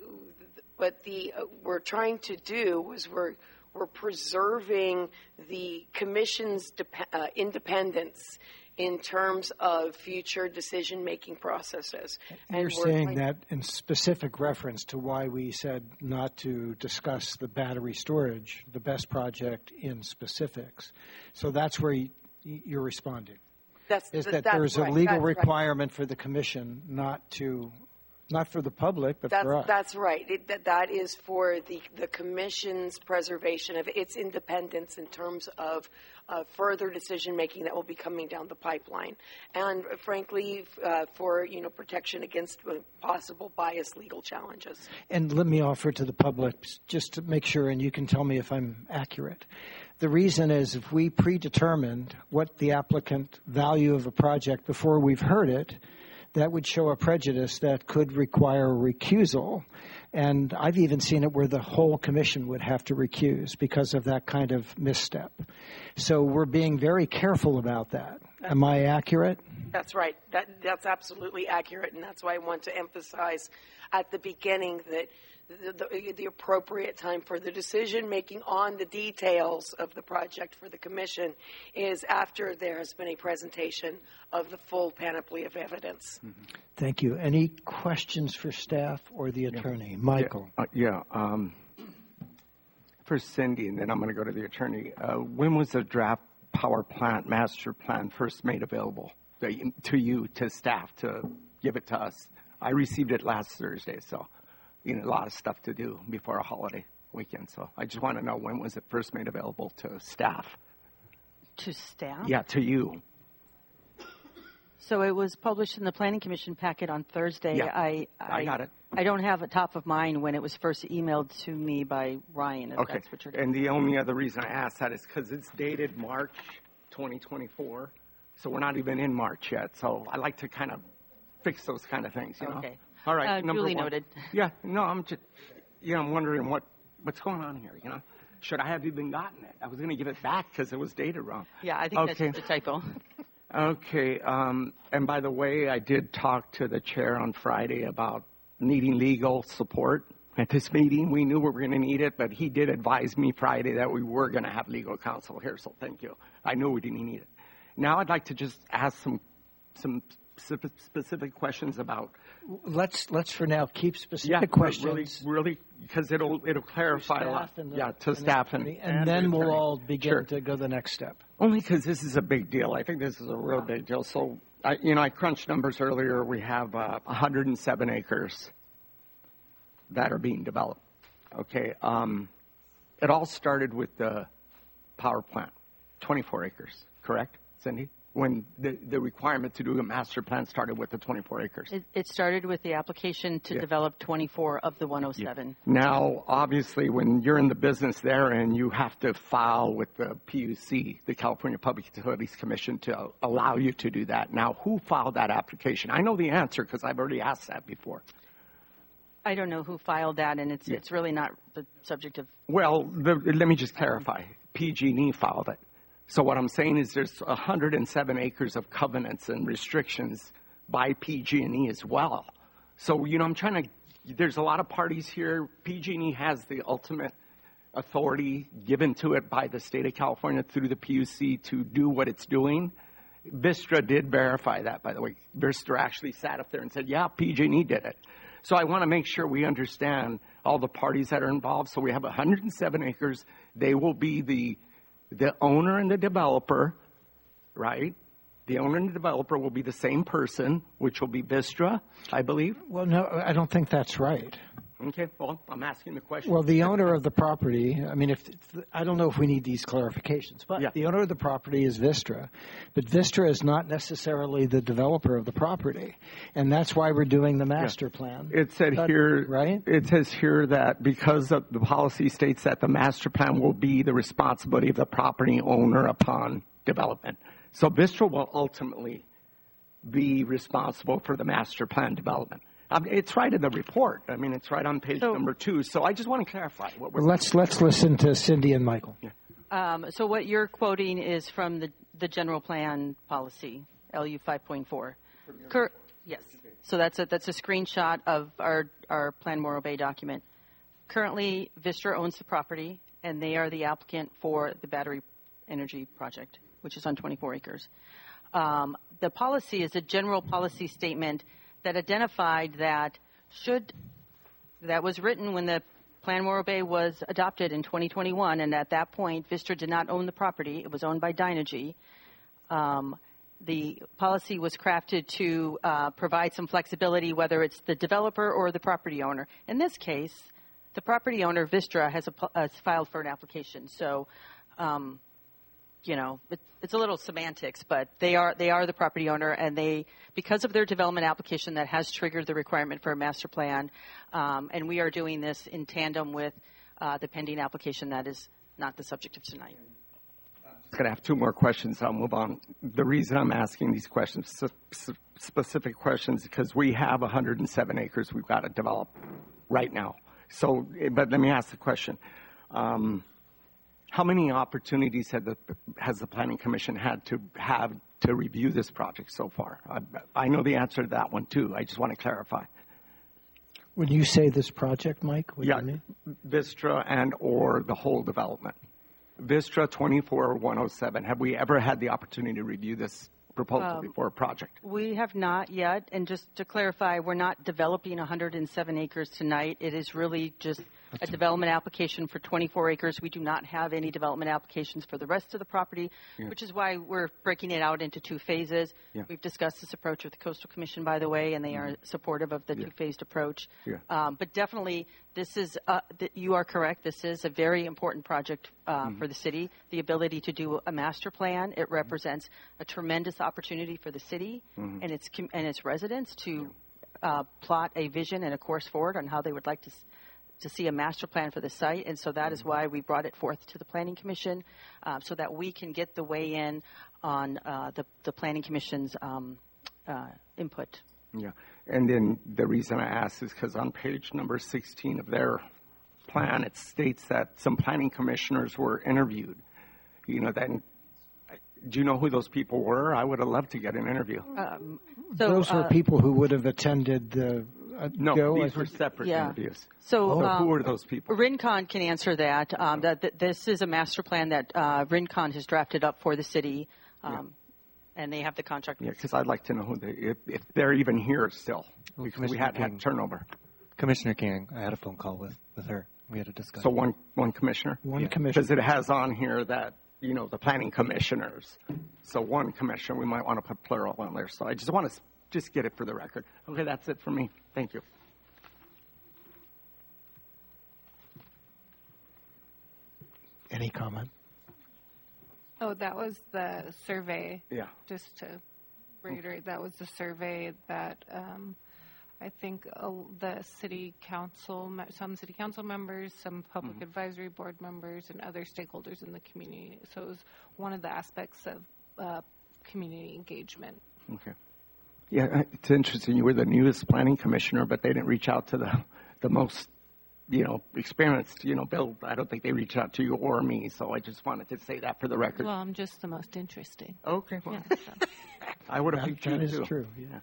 we're trying to do was we're preserving the commission's independence in terms of future decision-making processes. And you're saying that in specific reference to why we said not to discuss the battery storage, the BEST project, in specifics. So that's where you're responding. There's a legal requirement for the commission not for the public, but for us. That's right. That is for the commission's preservation of its independence in terms of further decision-making that will be coming down the pipeline. And frankly, for protection against possible biased legal challenges. And let me offer to the public, just to make sure, and you can tell me if I'm accurate. The reason is if we predetermined what the applicant value of a project before we've heard it, that would show a prejudice that could require recusal. And I've even seen it where the whole commission would have to recuse because of that kind of misstep. So we're being very careful about that. Am I accurate? That's right. That's absolutely accurate. And that's why I want to emphasize at the beginning that the appropriate time for the decision-making on the details of the project for the commission is after there has been a presentation of the full panoply of evidence. Mm-hmm. Thank you. Any questions for staff or the attorney? Yeah. Michael. First Cindy, and then I'm going to go to the attorney. When was the draft power plant master plan first made available to you, to staff, to give it to us? I received it last Thursday, so a lot of stuff to do before a holiday weekend. So I just want to know, when was it first made available to staff? To staff? Yeah, to you. So it was published in the Planning Commission packet on Thursday. Yeah, I got it. I don't have it top of mind when it was first emailed to me by Ryan, if that's what you're doing. And the only other reason I asked that is because it's dated March 2024, so we're not even in March yet. So I like to kind of fix those kind of things, you know. Okay. All right, number duly one. noted. Yeah, no, I'm wondering what's going on here, Should I have even gotten it? I was going to give it back because it was dated wrong. Yeah, I think that's just a typo. Okay, and by the way, I did talk to the chair on Friday about needing legal support at this meeting. We knew we were going to need it, but he did advise me Friday that we were going to have legal counsel here, so thank you. I knew we didn't need it. Now I'd like to just ask some specific questions about. Let's for now keep specific questions. Really, because it'll clarify a lot. To staff and then we'll all begin to go the next step. Only because this is a big deal. I think this is a real big deal. So I crunched numbers earlier. We have 107 acres that are being developed. Okay. It all started with the power plant, 24 acres, correct, Cindy? When the requirement to do a master plan started with the 24 acres. It started with the application to develop 24 of the 107. Yeah. Now, obviously, when you're in the business there and you have to file with the PUC, the California Public Utilities Commission, to allow you to do that. Now, who filed that application? I know the answer because I've already asked that before. I don't know who filed that, and it's really not the subject of... Well, let me just clarify. PG&E filed it. So what I'm saying is there's 107 acres of covenants and restrictions by PG&E as well. So, I'm trying to, there's a lot of parties here. PG&E has the ultimate authority given to it by the state of California through the PUC to do what it's doing. Vistra did verify that, by the way. Vistra actually sat up there and said, yeah, PG&E did it. So I want to make sure we understand all the parties that are involved. So we have 107 acres. They will be the owner and the developer, right? The owner and the developer will be the same person, which will be Vistra, I believe. Well, no, I don't think that's right. Okay, well, I'm asking the question. Well, the owner of the property, I don't know if we need these clarifications, but the owner of the property is Vistra. But Vistra is not necessarily the developer of the property. And that's why we're doing the master plan. It said here, right? It says here that because of the policy states that the master plan will be the responsibility of the property owner upon development. So Vistra will ultimately be responsible for the master plan development. It's right in the report. It's right on page number 2. So I just want to clarify what we're. Let's listen to Cindy and Michael. Yeah. So what you're quoting is from the general plan policy, LU 5.4. Yes. So that's a screenshot of our Plan Morro Bay document. Currently, Vistra owns the property, and they are the applicant for the battery energy project, which is on 24 acres. The policy is a general policy statement that identified that was written when the Plan Morro Bay was adopted in 2021, and at that point, Vistra did not own the property. It was owned by Dynegy. The policy was crafted to provide some flexibility, whether it's the developer or the property owner. In this case, the property owner, Vistra, has filed for an application. So, it's a little semantics, but they are the property owner, and because of their development application that has triggered the requirement for a master plan, and we are doing this in tandem with the pending application that is not the subject of tonight. I'm going to have 2 more questions. I'll move on. The reason I'm asking these questions, specific questions, because we have 107 acres we've got to develop right now. So, but let me ask the question. How many opportunities has the Planning Commission had to review this project so far? I know the answer to that one, too. I just want to clarify. When you say this project, Mike, what do you mean? Vistra and or the whole development. Vistra 24107. Have we ever had the opportunity to review this proposal before a project? We have not yet. And just to clarify, we're not developing 107 acres tonight. It is really just a development application for 24 acres. We do not have any development applications for the rest of the property, which is why we're breaking it out into 2 phases. We've discussed this approach with the Coastal Commission, by the way, and they are supportive of the 2-phased approach. But definitely, this is, you are correct, this is a very important project for the city. The ability to do a master plan, it represents a tremendous opportunity for the city and its residents to plot a vision and a course forward on how they would like to see a master plan for the site, and so that is why we brought it forth to the Planning Commission, so that we can get the weigh-in on the Planning Commission's input. Yeah, and then the reason I asked is because on page number 16 of their plan, it states that some planning commissioners were interviewed. Then do you know who those people were? I would have loved to get an interview. Those were people who would have attended the No, these were separate interviews. So who are those people? Rincon can answer that. That this is a master plan that Rincon has drafted up for the city, and they have the contract. Yeah, because I'd like to know who if they're even here still. Because we had turnover. Commissioner King, I had a phone call with her. We had a discussion. So one commissioner? One commissioner. Because it has on here that, the planning commissioners. So one commissioner, we might want to put plural on there. So I just want to just get it for the record. Okay, that's it for me. Thank you. Any comment? Oh, that was the survey. Yeah. Just to reiterate, that was the survey that I think the city council, some city council members, some public advisory board members, and other stakeholders in the community. So it was one of the aspects of community engagement. Okay. Yeah, it's interesting. You were the newest planning commissioner, but they didn't reach out to the most, experienced, Bill. I don't think they reached out to you or me. So I just wanted to say that for the record. Well, I'm just the most interesting. Okay. Well, yeah, so. I would have picked you too. That is true. Yeah.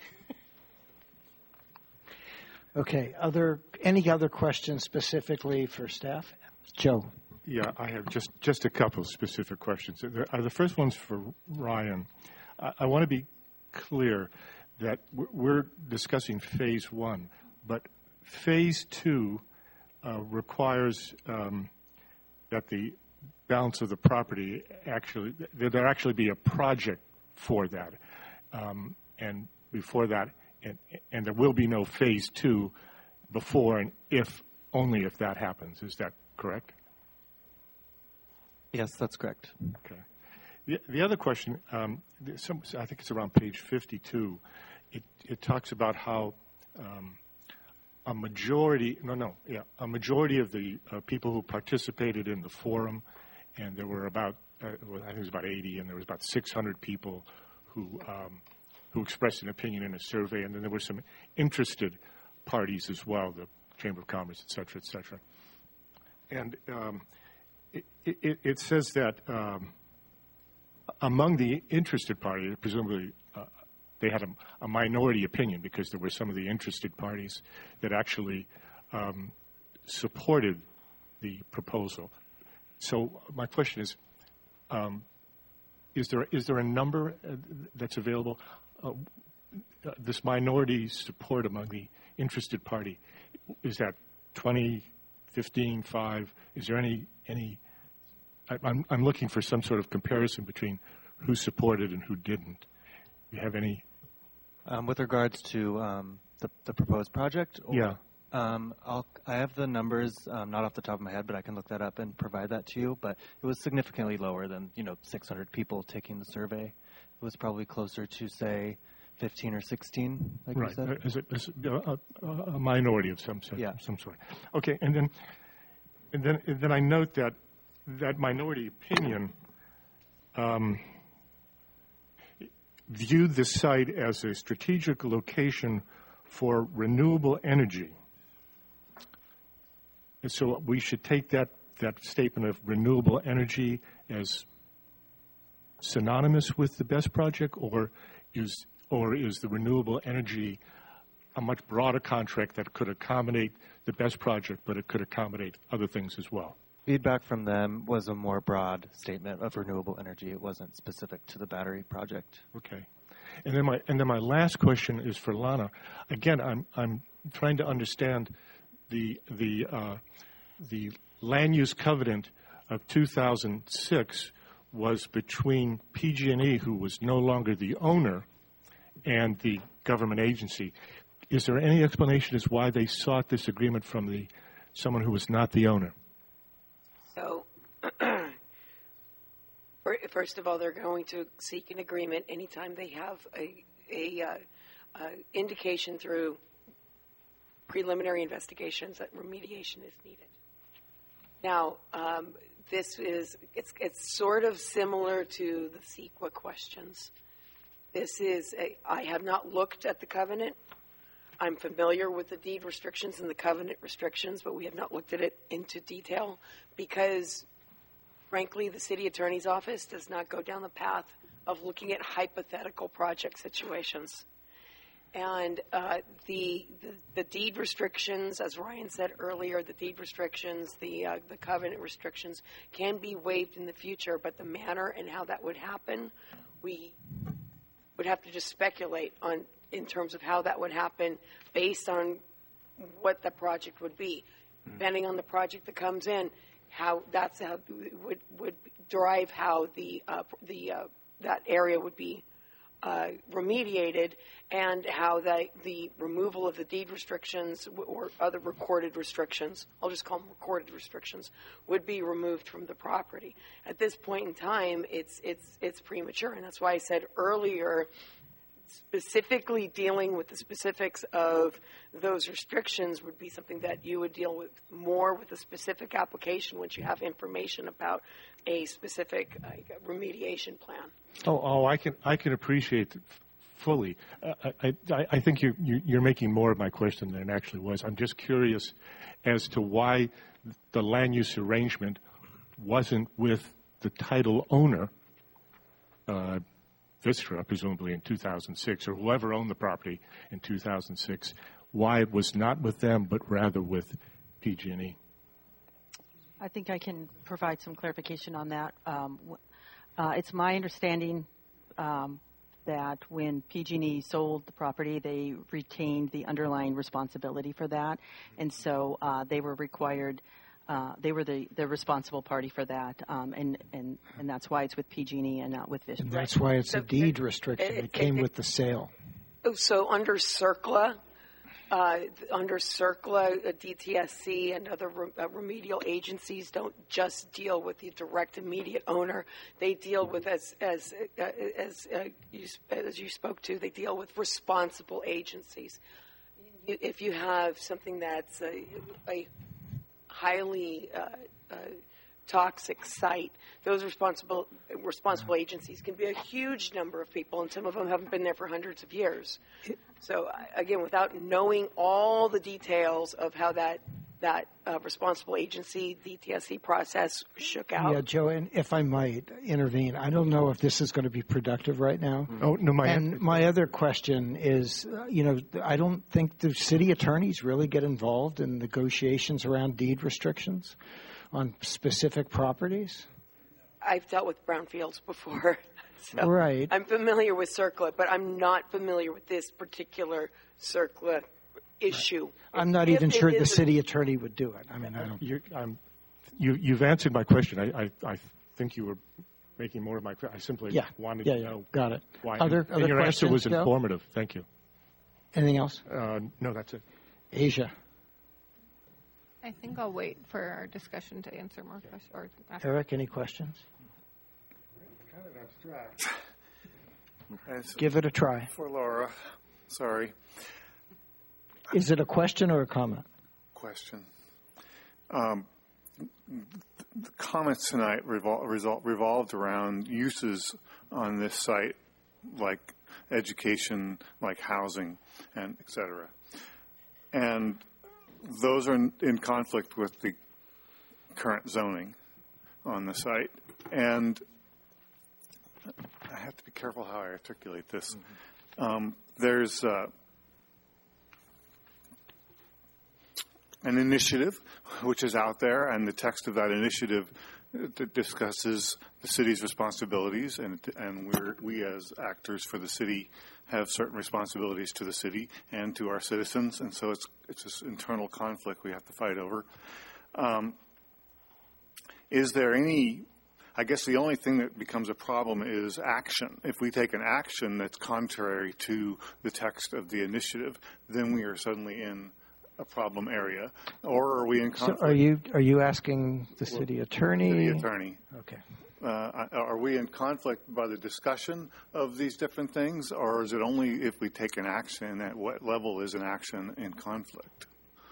Okay. Any other questions specifically for staff? Joe. Yeah, I have just a couple of specific questions. The first one's for Ryan. I want to be clear that we're discussing phase 1, but phase 2 requires that the balance of the property there actually be a project for that, and before that, and there will be no phase 2 before and only if that happens. Is that correct? Yes, that's correct. Okay. The other question, I think it's around page 52. It talks about how a majority of the people who participated in the forum, and there were about I think it was about 80, and there was about 600 people who expressed an opinion in a survey, and then there were some interested parties as well, the Chamber of Commerce, et cetera, et cetera. And it says that among the interested parties, presumably they had a minority opinion because there were some of the interested parties that actually supported the proposal. So my question is there a number that's available? This minority support among the interested party, is that 20, 15, 5? Is there any? I'm looking for some sort of comparison between who supported and who didn't. Do you have any? With regards to the proposed project? Or, yeah. I have the numbers, not off the top of my head, but I can look that up and provide that to you. But it was significantly lower than 600 people taking the survey. It was probably closer to, say, 15 or 16, like right. you said. Is it a minority of some sort? Yeah. Some sort. Okay, and then I note that minority opinion viewed the site as a strategic location for renewable energy. And so we should take that statement of renewable energy as synonymous with the BEST project, or is the renewable energy a much broader contract that could accommodate the BEST project, but it could accommodate other things as well? Feedback from them was a more broad statement of renewable energy. It wasn't specific to the battery project. Okay. And then my last question is for Lana. Again, I'm trying to understand the land use covenant of 2006 was between PG&E, who was no longer the owner, and the government agency. Is there any explanation as why they sought this agreement from someone who was not the owner? So, first of all, they're going to seek an agreement anytime they have a indication through preliminary investigations that remediation is needed. Now, it's sort of similar to the CEQA questions. I have not looked at the covenant. I'm familiar with the deed restrictions and the covenant restrictions, but we have not looked at it into detail because, frankly, the city attorney's office does not go down the path of looking at hypothetical project situations. And the deed restrictions, as Ryan said earlier, the deed restrictions, the covenant restrictions can be waived in the future, but the manner and how that would happen, we would have to just speculate on in terms of how that would happen based on what the project would be. Depending on the project that comes in, how it would drive how that area would be remediated, and how the removal of the deed restrictions or other recorded restrictions, I'll just call them recorded restrictions, would be removed from the property. At this point in time, it's premature, and that's why I said earlier, specifically dealing with the specifics of those restrictions would be something that you would deal with more with a specific application once you have information about a specific remediation plan. I can appreciate fully. I think you're making more of my question than it actually was. I'm just curious as to why the land use arrangement wasn't with the title owner, Vistra, presumably in 2006, or whoever owned the property in 2006, why it was not with them but rather with PG&E. I think I can provide some clarification on that. It's my understanding that when PG&E sold the property, they retained the underlying responsibility for that, and so they were required. They were the responsible party for that, and that's why it's with PG&E and not with Vistra. And that's why it's a deed restriction. It came with the sale. So under CERCLA, DTSC and other remedial agencies don't just deal with the direct immediate owner. They deal with, as you spoke to, they deal with responsible agencies. If you have something that's a highly toxic site, those responsible agencies can be a huge number of people, and some of them haven't been there for hundreds of years. So again, without knowing all the details of how that responsible agency DTSC process shook out. Yeah, Joe, and if I might intervene, I don't know if this is going to be productive right now. Oh, no, my other question is, I don't think the city attorneys really get involved in negotiations around deed restrictions on specific properties. I've dealt with brownfields before. So right. I'm familiar with CERCLA, but I'm not familiar with this particular CERCLA issue. I'm not even sure the city attorney would do it. I mean, I don't. You've answered my question. I think you were making more of my question. I simply wanted to know. Got it. Why. Other and your answer was Joe? Informative. Thank you. Anything else? No, that's it. Asia. I think I'll wait for our discussion to answer more questions. Eric, any questions? Kind of abstract. Give it a try. For Laura. Sorry. Is it a question or a comment? Question. The comments tonight revolved around uses on this site, like education, like housing, and et cetera. And those are in conflict with the current zoning on the site. And I have to be careful how I articulate this. There's an initiative which is out there, and the text of that initiative discusses the city's responsibilities, and we as actors for the city have certain responsibilities to the city and to our citizens, and so it's this internal conflict we have to fight over. Is there any? I guess the only thing that becomes a problem is action. If we take an action that's contrary to the text of the initiative, then we are suddenly in a problem area, or are we in conflict? So are you asking the city attorney? City attorney. Okay. Are we in conflict by the discussion of these different things, or is it only if we take an action? At what level is an action in conflict?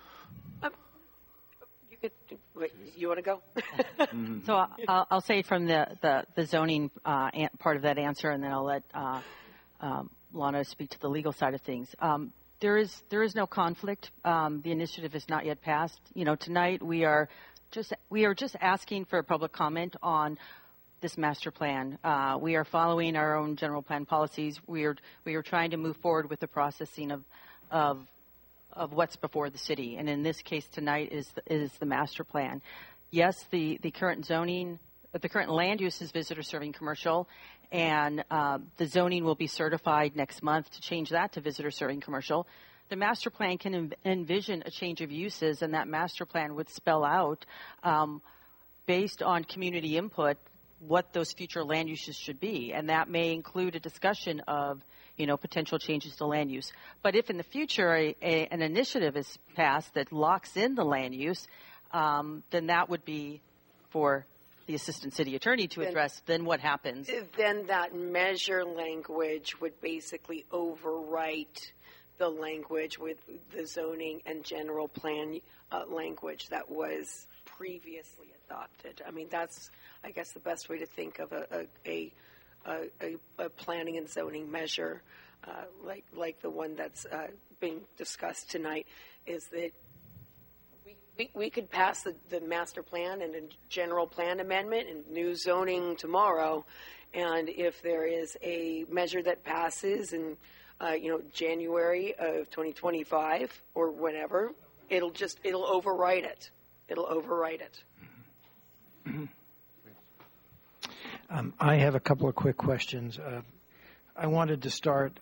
You want to go? So I'll say from the zoning part of that answer, and then I'll let Lana speak to the legal side of things. There is no conflict. The initiative is not yet passed. Tonight we are just asking for a public comment on this master plan. We are following our own general plan policies. We are trying to move forward with the processing of what's before the city, and in this case tonight is the master plan. Yes, the current zoning, the current land use is visitor serving commercial, and the zoning will be certified next month to change that to visitor serving commercial. The master plan can envision a change of uses, and that master plan would spell out, based on community input, what those future land uses should be, and that may include a discussion of, potential changes to land use. But if in the future an initiative is passed that locks in the land use, then that would be for the assistant city attorney to address. Then what happens? Then that measure language would basically overwrite the language with the zoning and general plan language that was previously adopted. I mean, that's, I guess, the best way to think of a planning and zoning measure like the one that's being discussed tonight, is that we could pass the master plan and a general plan amendment and new zoning tomorrow, and if there is a measure that passes in January of 2025 or whenever, it'll overwrite it. It'll overwrite it. I have a couple of quick questions. I wanted to start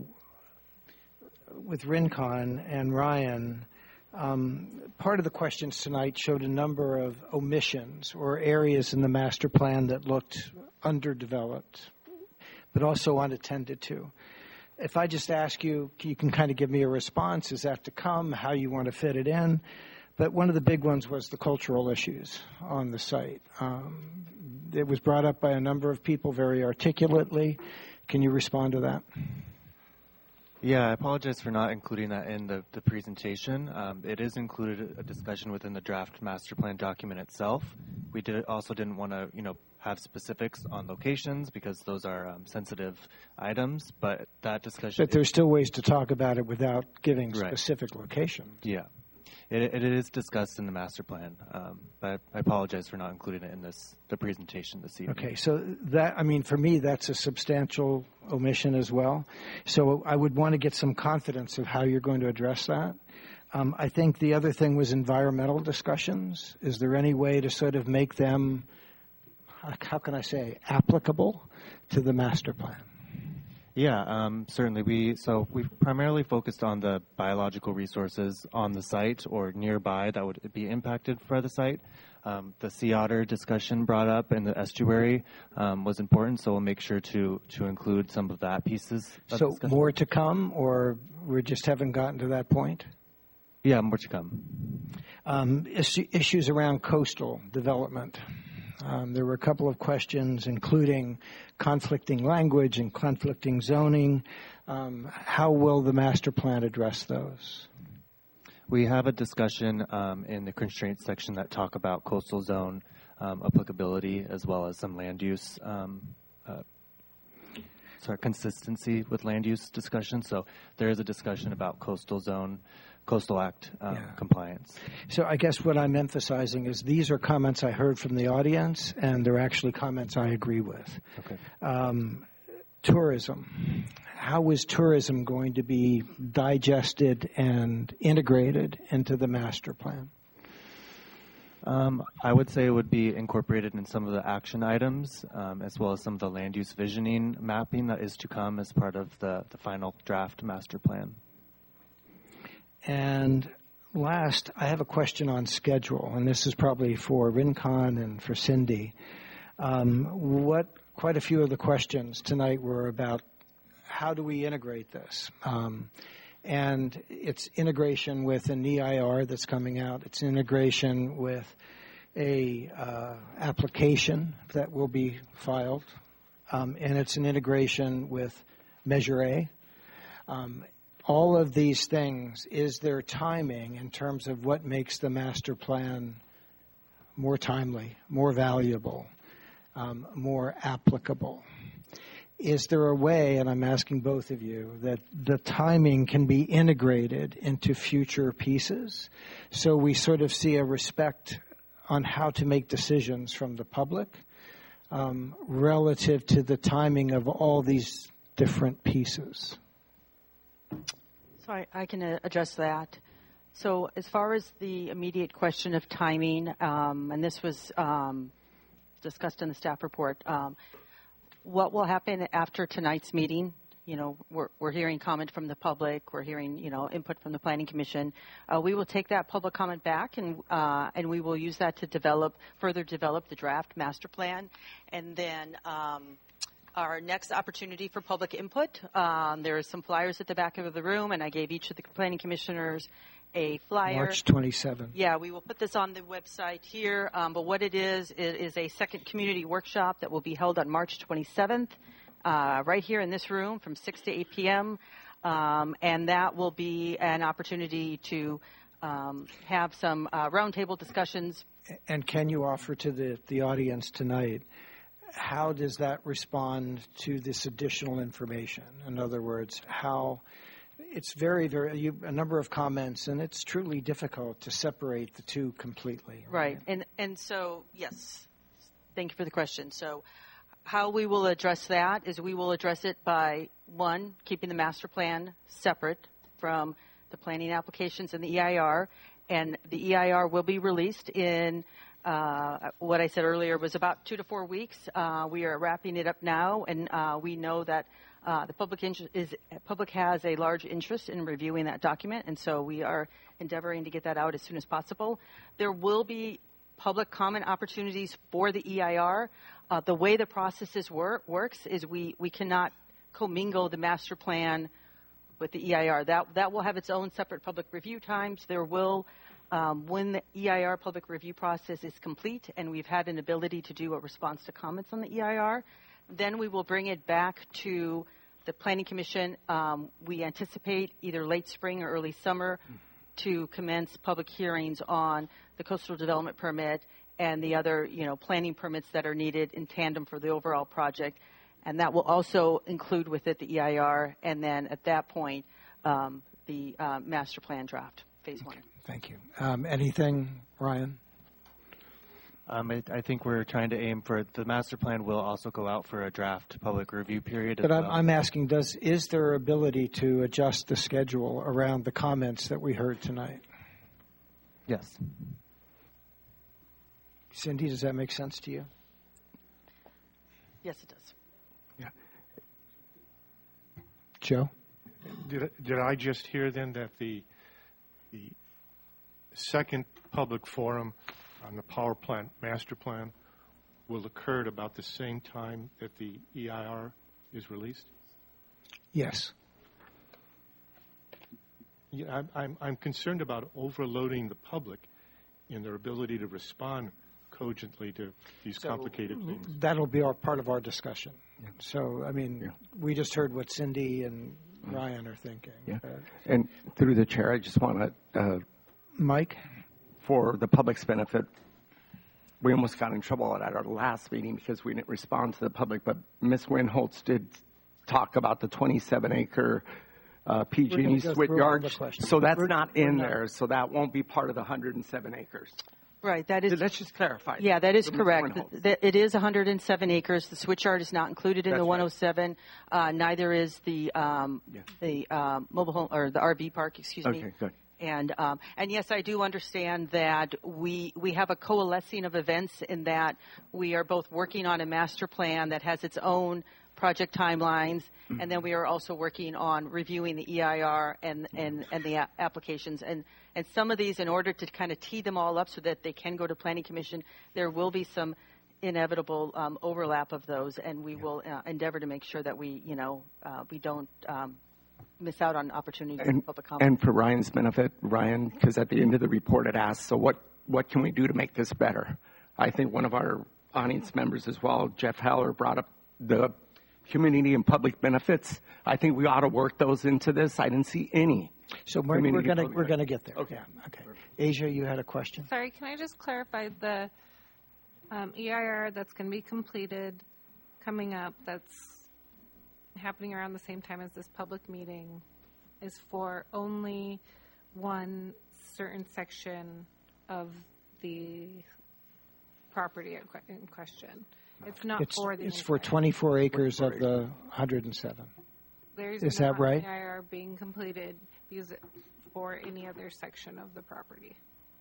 with Rincon and Ryan. Part of the questions tonight showed a number of omissions or areas in the master plan that looked underdeveloped, but also unattended to. If I just ask you, you can kind of give me a response. Is that to come? How you want to fit it in? But one of the big ones was the cultural issues on the site. It was brought up by a number of people very articulately. Can you respond to that? Yeah, I apologize for not including that in the presentation. It is included a discussion within the draft master plan document itself. We also didn't want to, have specifics on locations because those are sensitive items, but that discussion... But there's still ways to talk about it without giving specific locations. Yeah. It is discussed in the master plan, but I apologize for not including it in the presentation this evening. Okay, so that, for me, that's a substantial omission as well. So I would want to get some confidence of how you're going to address that. I think the other thing was environmental discussions. Is there any way to sort of make them, how can I say, applicable to the master plan? Yeah, certainly. We've primarily focused on the biological resources on the site or nearby that would be impacted by the site. The sea otter discussion brought up in the estuary was important, so we'll make sure to include some of that pieces. So discussion. More to come, or we just haven't gotten to that point? Yeah, more to come. Issues around coastal development. There were a couple of questions, including conflicting language and conflicting zoning. How will the master plan address those? We have a discussion in the constraints section that talk about coastal zone applicability as well as some land use, consistency with land use discussion. So there is a discussion about Coastal Act compliance. So I guess what I'm emphasizing is these are comments I heard from the audience, and they're actually comments I agree with. Okay. Tourism. How is tourism going to be digested and integrated into the master plan? I would say it would be incorporated in some of the action items, as well as some of the land use visioning mapping that is to come as part of the final draft master plan. And last, I have a question on schedule, and this is probably for Rincon and for Cindy. Quite a few of the questions tonight were about how do we integrate this? And it's integration with an EIR that's coming out. It's integration with a application that will be filed, and it's an integration with Measure A. All of these things, is there timing in terms of what makes the master plan more timely, more valuable, more applicable? Is there a way, and I'm asking both of you, that the timing can be integrated into future pieces so we sort of see a respect on how to make decisions from the public relative to the timing of all these different pieces? So I can address that. So as far as the immediate question of timing, and this was discussed in the staff report, what will happen after tonight's meeting we're hearing comment from the public, we're hearing, input from the Planning Commission. We will take that public comment back and we will use that to further develop the draft master plan. And then our next opportunity for public input, there are some flyers at the back of the room, and I gave each of the Planning Commissioners a flyer. March 27. Yeah, we will put this on the website here. But what it is a second community workshop that will be held on March 27th, right here in this room from 6 to 8 p.m. And that will be an opportunity to have some roundtable discussions. And can you offer to the audience tonight, how does that respond to this additional information? In other words, how it's very, a number of comments, and it's truly difficult to separate the two completely. Right. And so, yes, thank you for the question. So how we will address that is we will address it by, one, keeping the master plan separate from the planning applications and the EIR. And the EIR will be released in what I said earlier was about 2 to 4 weeks. We are wrapping it up now, and we know that the public has a large interest in reviewing that document, and so we are endeavoring to get that out as soon as possible. There will be public comment opportunities for the EIR. The way the process works is we cannot commingle the master plan with the EIR. That will have its own separate public review times. There will, when the EIR public review process is complete and we've had an ability to do a response to comments on the EIR, then we will bring it back to the Planning Commission. We anticipate either late spring or early summer to commence public hearings on the coastal development permit and the other, planning permits that are needed in tandem for the overall project. And that will also include with it the EIR, and then at that point, the master plan draft, phase one. Thank you. Anything, Ryan? I think we're trying to aim for the master plan will also go out for a draft public review period. But I'm asking, is there ability to adjust the schedule around the comments that we heard tonight? Yes. Cindy, does that make sense to you? Yes, it does. Yeah. Joe? Did I just hear then that the second public forum on the power plant master plan will occur at about the same time that the EIR is released? Yes. Yeah, I'm concerned about overloading the public in their ability to respond cogently to these complicated things. That'll be part of our discussion. Yeah. So, we just heard what Cindy and Ryan are thinking. Yeah. And through the chair, I just want to... Mike? For the public's benefit, we almost got in trouble at our last meeting because we didn't respond to the public, but Ms. Winholtz did talk about the 27-acre PG&E Swit Yard. So that's not in there, so that won't be part of the 107 acres. Right, that is. So let's just clarify. Yeah, that is correct. It is 107 acres. The switch yard is not included in the 107. Right. Neither is the mobile home or the RV park. Excuse me. Okay, good. And yes, I do understand that we have a coalescing of events in that we are both working on a master plan that has its own project timelines, and then we are also working on reviewing the EIR and the applications. And some of these, in order to kind of tee them all up so that they can go to Planning Commission, there will be some inevitable overlap of those, and we will endeavor to make sure that we don't miss out on opportunities for public comment. And for Ryan's benefit, because at the end of the report it asks, so what can we do to make this better? I think one of our audience members as well, Jeff Heller, brought up the community and public benefits. I think we ought to work those into this. I didn't see any. So we're going to get there. Okay. Okay. Asia, you had a question. Sorry, can I just clarify the EIR that's going to be completed coming up? That's happening around the same time as this public meeting is for only one certain section of the property in question. It's not for the. It's for 24 acres of the 107. Is that right? EIR being completed because it for any other section of the property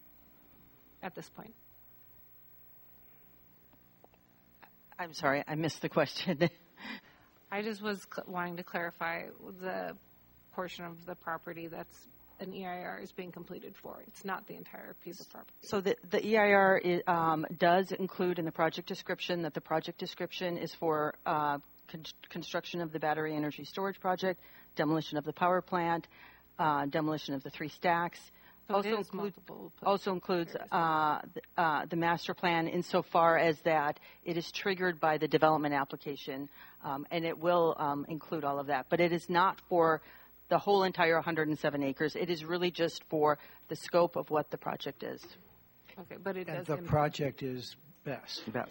at this point. I'm sorry, I missed the question. I just was wanting to clarify the portion of the property that's an EIR is being completed for. It's not the entire piece of property. So the EIR does include in the project description that the project description is for construction of the battery energy storage project, demolition of the power plant, demolition of the 3 stacks. So Also includes the master plan insofar as that it is triggered by the development application, and it will include all of that. But it is not for the whole entire 107 acres. It is really just for the scope of what the project is. Okay, but it does. The project is BESS. BESS.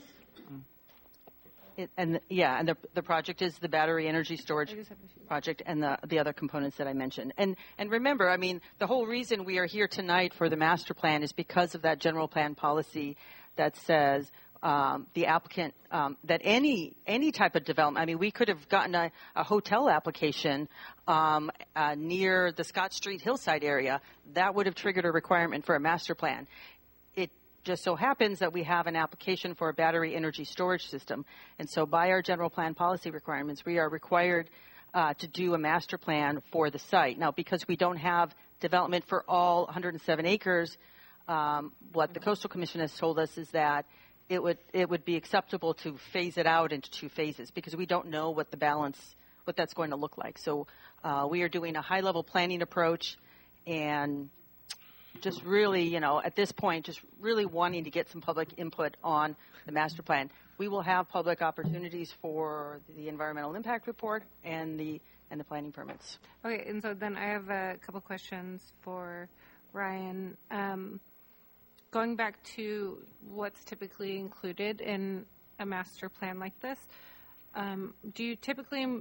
The project is the battery energy storage project and the other components that I mentioned. And remember, I mean, the whole reason we are here tonight for the master plan is because of that general plan policy that says the applicant that any type of development. I mean, we could have gotten a hotel application near the Scott Street Hillside area. That would have triggered a requirement for a master plan. Just so happens that we have an application for a battery energy storage system. And so by our general plan policy requirements, we are required to do a master plan for the site. Now, because we don't have development for all 107 acres, what the Coastal Commission has told us is that it would be acceptable to phase it out into 2 phases because we don't know what the balance, what that's going to look like. So we are doing a high-level planning approach and just really, at this point, just really wanting to get some public input on the master plan. We will have public opportunities for the environmental impact report and the planning permits. Okay, and so then I have a couple questions for Ryan. Going back to what's typically included in a master plan like this, do you typically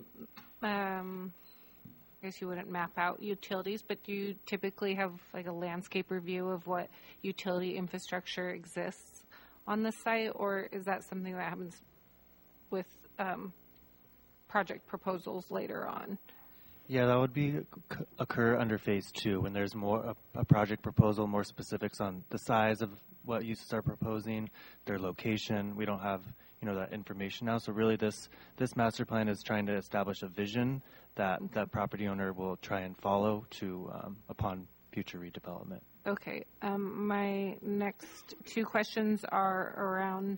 I guess you wouldn't map out utilities, but do you typically have like a landscape review of what utility infrastructure exists on the site, or is that something that happens with project proposals later on? Yeah, that would occur under phase 2 when there's more a project proposal, more specifics on the size of what uses are proposing, their location. We don't have that information now. So really, this master plan is trying to establish a vision that that property owner will try and follow to upon future redevelopment. Okay. My next 2 questions are around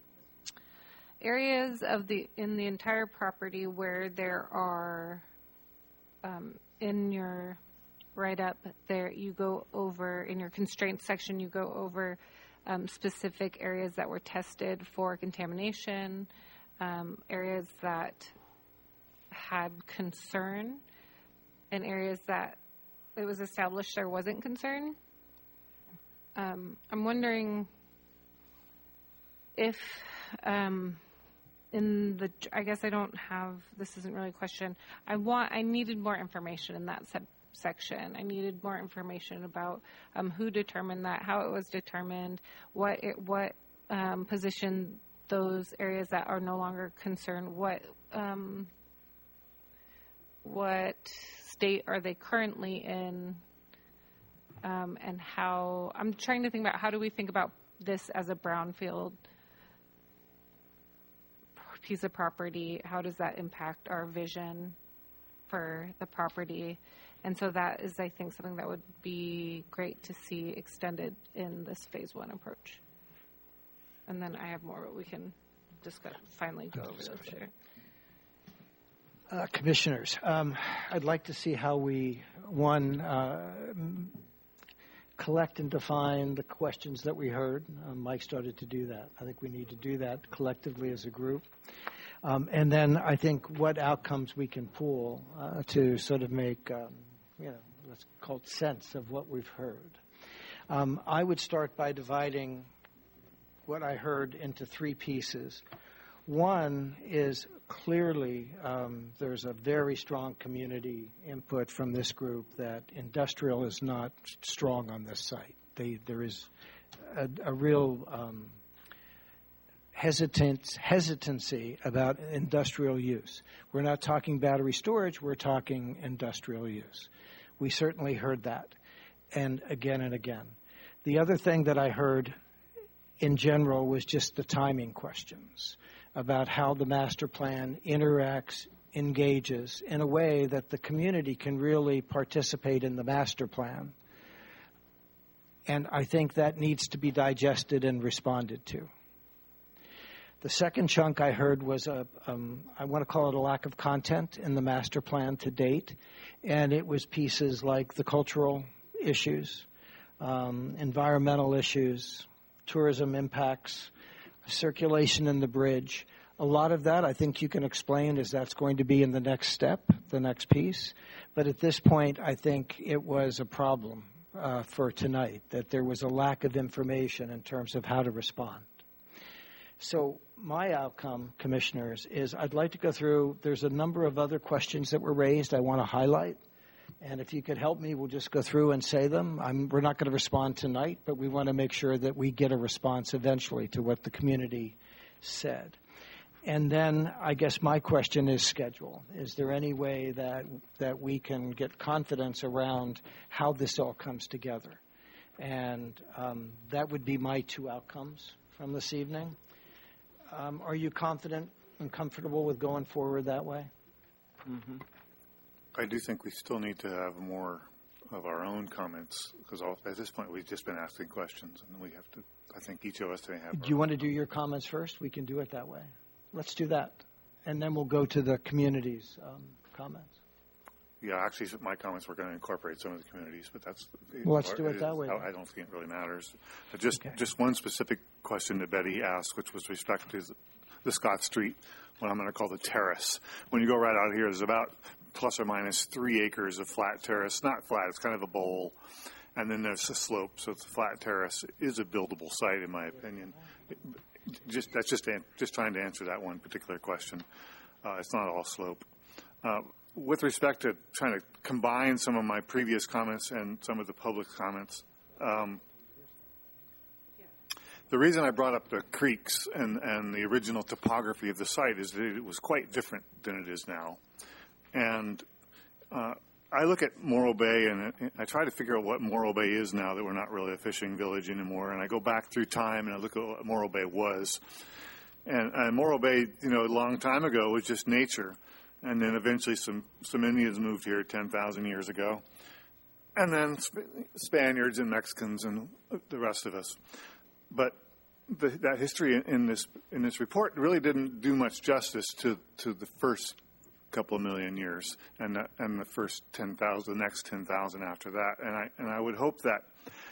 areas in the entire property where there are in your write-up there you go over in your constraints section you go over specific areas that were tested for contamination, areas that had concern, and areas that it was established there wasn't concern. I'm wondering if I guess I don't have, this isn't really a question. I needed more information in that section. I needed more information about who determined that, how it was determined, what position those areas that are no longer concerned, what state are they currently in, and how, I'm trying to think about how do we think about this as a brownfield piece of property, how does that impact our vision for the property? And so that is, I think, something that would be great to see extended in this phase 1 approach. And then I have more, but we can discuss, finally go over those later. Commissioners, I'd like to see how we, collect and define the questions that we heard. Mike started to do that. I think we need to do that collectively as a group. And then I think what outcomes we can pull to sort of make, let's call it sense of what we've heard. I would start by dividing what I heard into 3 pieces. One is clearly there's a very strong community input from this group that industrial is not strong on this site. There is a real hesitancy about industrial use. We're not talking battery storage, we're talking industrial use. We certainly heard that, and again. The other thing that I heard in general was just the timing questions about how the master plan interacts engages in a way that the community can really participate in the master plan. And I think that needs to be digested and responded to. The second chunk I heard was I want to call it a lack of content in the master plan to date. And it was pieces like the cultural issues, environmental issues, tourism impacts, circulation in the bridge. A lot of that I think you can explain as that's going to be in the next step, the next piece. But at this point, I think it was a problem for tonight, that there was a lack of information in terms of how to respond. So my outcome, commissioners, is I'd like to go through, there's a number of other questions that were raised I want to highlight. And if you could help me, we'll just go through and say them. We're not going to respond tonight, but we want to make sure that we get a response eventually to what the community said. And then I guess my question is schedule. Is there any way that we can get confidence around how this all comes together? And that would be my two outcomes from this evening. Are you confident and comfortable with going forward that way? Mm-hmm. I do think we still need to have more of our own comments, because at this point we've just been asking questions, and we have to, I think each of us may have. Do you want to do your comments first? We can do it that way. Let's do that. And then we'll go to the community's comments. Yeah, actually, my comments were going to incorporate some of the communities, but that's... Well, let's do it that way. I don't think it really matters. But just one specific question that Betty asked, which was respect to the Scott Street, what I'm going to call the terrace. When you go right out here, there's about plus or minus 3 acres of flat terrace. Not flat, it's kind of a bowl. And then there's a slope, so it's a flat terrace. It is a buildable site, in my opinion. Just trying to answer that one particular question. It's not all slope. With respect to trying to combine some of my previous comments and some of the public comments, the reason I brought up the creeks and the original topography of the site is that it was quite different than it is now. And I look at Morro Bay and I try to figure out what Morro Bay is now that we're not really a fishing village anymore. And I go back through time and I look at what Morro Bay was. And Morro Bay, a long time ago was just nature. And then eventually some Indians moved here 10,000 years ago. And then Spaniards and Mexicans and the rest of us. But that history in this report really didn't do much justice to the first couple of million years and the first 10,000, the next 10,000 after that. And I would hope that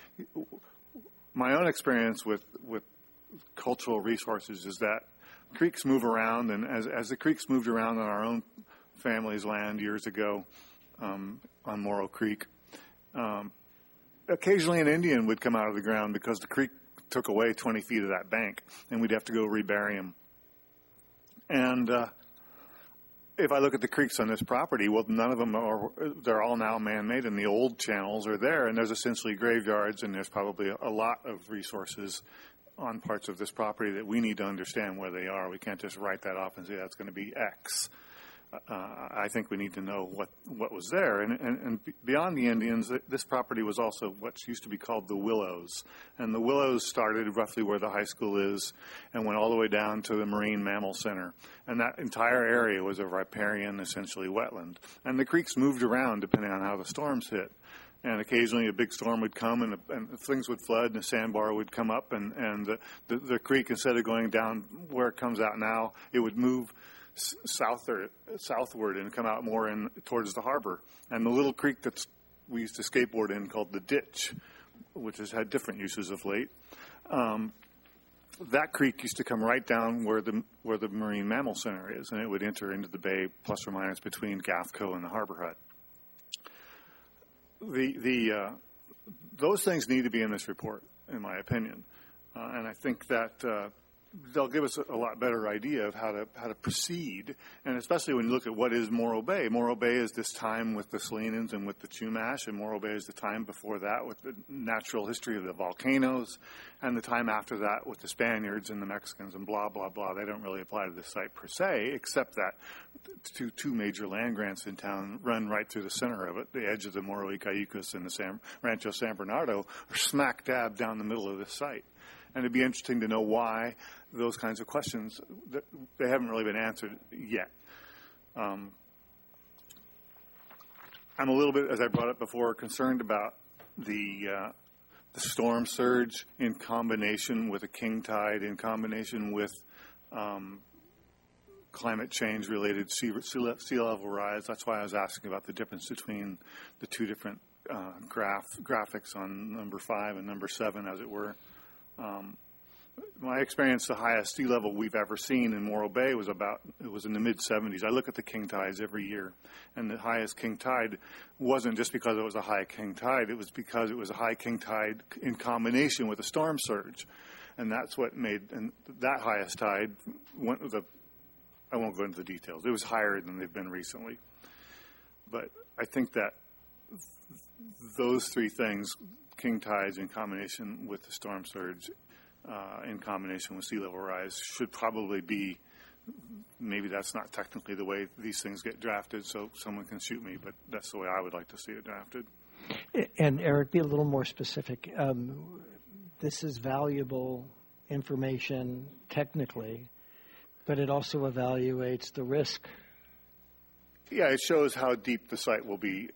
my own experience with cultural resources is that creeks move around, and as the creeks moved around on our own family's land years ago on Morro Creek, occasionally an Indian would come out of the ground because the creek took away 20 feet of that bank, and we'd have to go rebury him. And if I look at the creeks on this property, well, none of them they're all now man-made, and the old channels are there, and there's essentially graveyards, and there's probably a lot of resources on parts of this property that we need to understand where they are. We can't just write that off and say that's going to be X. I think we need to know what was there. And beyond the Indians, this property was also what used to be called the Willows. And the Willows started roughly where the high school is and went all the way down to the Marine Mammal Center. And that entire area was a riparian, essentially wetland. And the creeks moved around depending on how the storms hit. And occasionally a big storm would come and things would flood and a sandbar would come up and the creek, instead of going down where it comes out now, it would move southward and come out more in towards the harbor. And the little creek that we used to skateboard in called the Ditch, which has had different uses of late, that creek used to come right down where the Marine Mammal Center is, and it would enter into the bay plus or minus between Gathco and the Harbor Hut. Those things need to be in this report, in my opinion, and I think that they'll give us a lot better idea of how to proceed, and especially when you look at what is Morro Bay. Morro Bay is this time with the Salinas and with the Chumash, and Morro Bay is the time before that with the natural history of the volcanoes, and the time after that with the Spaniards and the Mexicans and blah, blah, blah. They don't really apply to this site per se, except that two major land grants in town run right through the center of it. The edge of the Morro y Cayucos and the Rancho San Bernardo are smack dab down the middle of this site. And it'd be interesting to know why those kinds of questions, they haven't really been answered yet. I'm a little bit, as I brought up before, concerned about the storm surge in combination with a king tide, in combination with climate change related sea level rise. That's why I was asking about the difference between the two different graphics on number 5 and number 7, as it were. My experience, the highest sea level we've ever seen in Morro Bay was in the mid-70s. I look at the king tides every year, and the highest king tide wasn't just because it was a high king tide. It was because it was a high king tide in combination with a storm surge, and that's what made that highest tide went with I won't go into the details. It was higher than they've been recently, but I think that those three things, king tides in combination with the storm surge, in combination with sea level rise, should probably be, maybe that's not technically the way these things get drafted, so someone can shoot me, but that's the way I would like to see it drafted. And Eric, be a little more specific. This is valuable information technically, but it also evaluates the risk. Yeah, it shows how deep the site will be,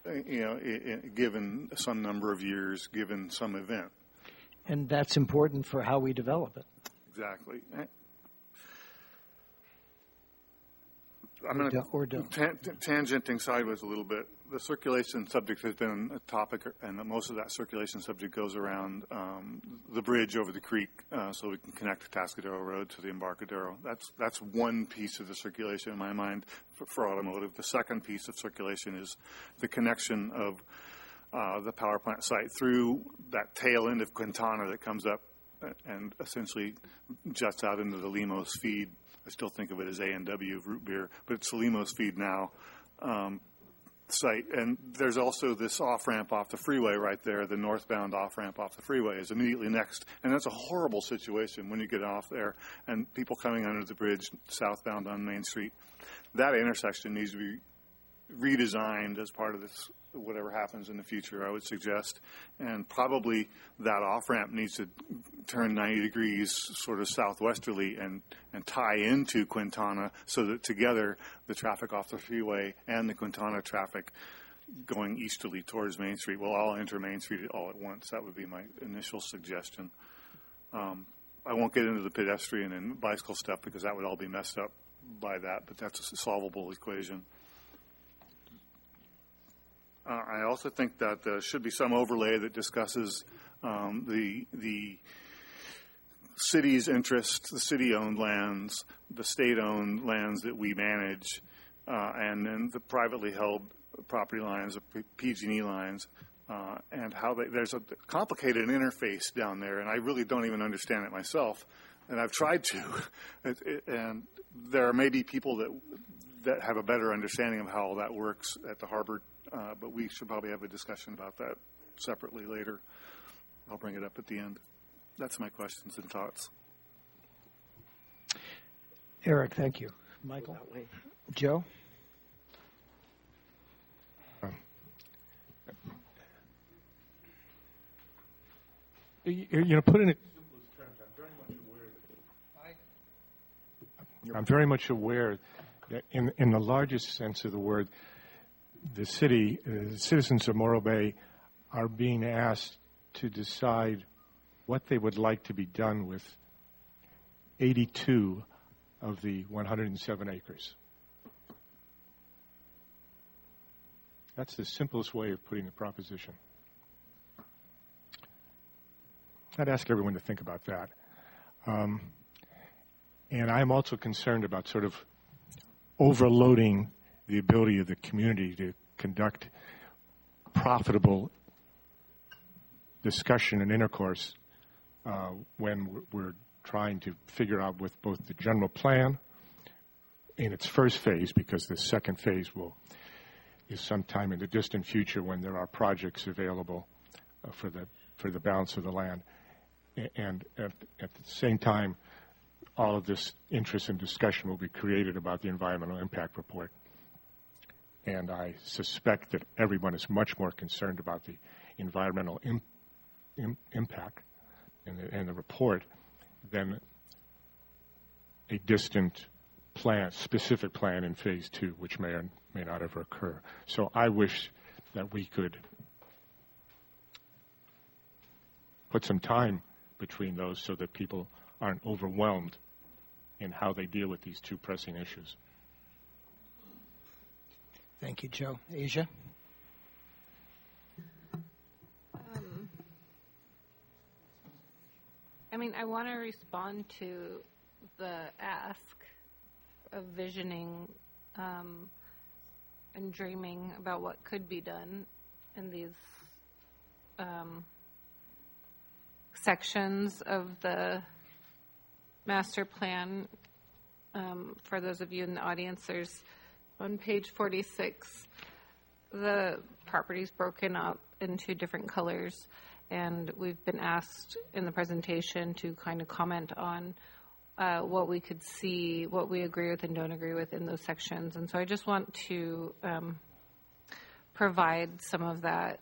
given some number of years, given some event. And that's important for how we develop it. Exactly. I'm going to tangenting sideways a little bit. The circulation subject has been a topic, and most of that circulation subject goes around the bridge over the creek, so we can connect Tascadero Road to the Embarcadero. That's one piece of the circulation in my mind for automotive. The second piece of circulation is the connection of the power plant site through that tail end of Quintana that comes up and essentially juts out into the Limos feed. I still think of it as A&W root beer, but it's the Limos feed now site. And there's also this off-ramp off the freeway right there. The northbound off-ramp off the freeway is immediately next. And that's a horrible situation when you get off there and people coming under the bridge southbound on Main Street. That intersection needs to be redesigned as part of this, whatever happens in the future, I would suggest. And probably that off-ramp needs to turn 90 degrees sort of southwesterly and tie into Quintana so that together the traffic off the freeway and the Quintana traffic going easterly towards Main Street will all enter Main Street all at once. That would be my initial suggestion. I won't get into the pedestrian and bicycle stuff because that would all be messed up by that, but that's a solvable equation. I also think that there should be some overlay that discusses the city's interest, the city-owned lands, the state-owned lands that we manage, and then the privately held property lines, the PG&E lines, and how there's a complicated interface down there, and I really don't even understand it myself, and I've tried to. And there may be people that have a better understanding of how all that works at the harbor. But we should probably have a discussion about that separately later. I'll bring it up at the end. That's my questions and thoughts. Eric, thank you. Michael? Joe? Put in simplest terms, I'm very much aware that in the largest sense of the word, the citizens of Morro Bay are being asked to decide what they would like to be done with 82 of the 107 acres. That's the simplest way of putting the proposition. I'd ask everyone to think about that. And I'm also concerned about sort of overloading the ability of the community to conduct profitable discussion and intercourse when we're trying to figure out with both the general plan in its first phase, because the second phase is sometime in the distant future when there are projects available for the balance of the land, and at the same time, all of this interest and discussion will be created about the environmental impact report. And I suspect that everyone is much more concerned about the environmental impact in the report than a distant specific plan in phase 2, which may or may not ever occur. So I wish that we could put some time between those so that people aren't overwhelmed in how they deal with these two pressing issues. Thank you, Joe. Asia? I want to respond to the ask of visioning and dreaming about what could be done in these sections of the master plan. For those of you in the audience, there's on page 46, the property's broken up into different colors, and we've been asked in the presentation to kind of comment on what we could see, what we agree with and don't agree with in those sections. And so I just want to provide some of that.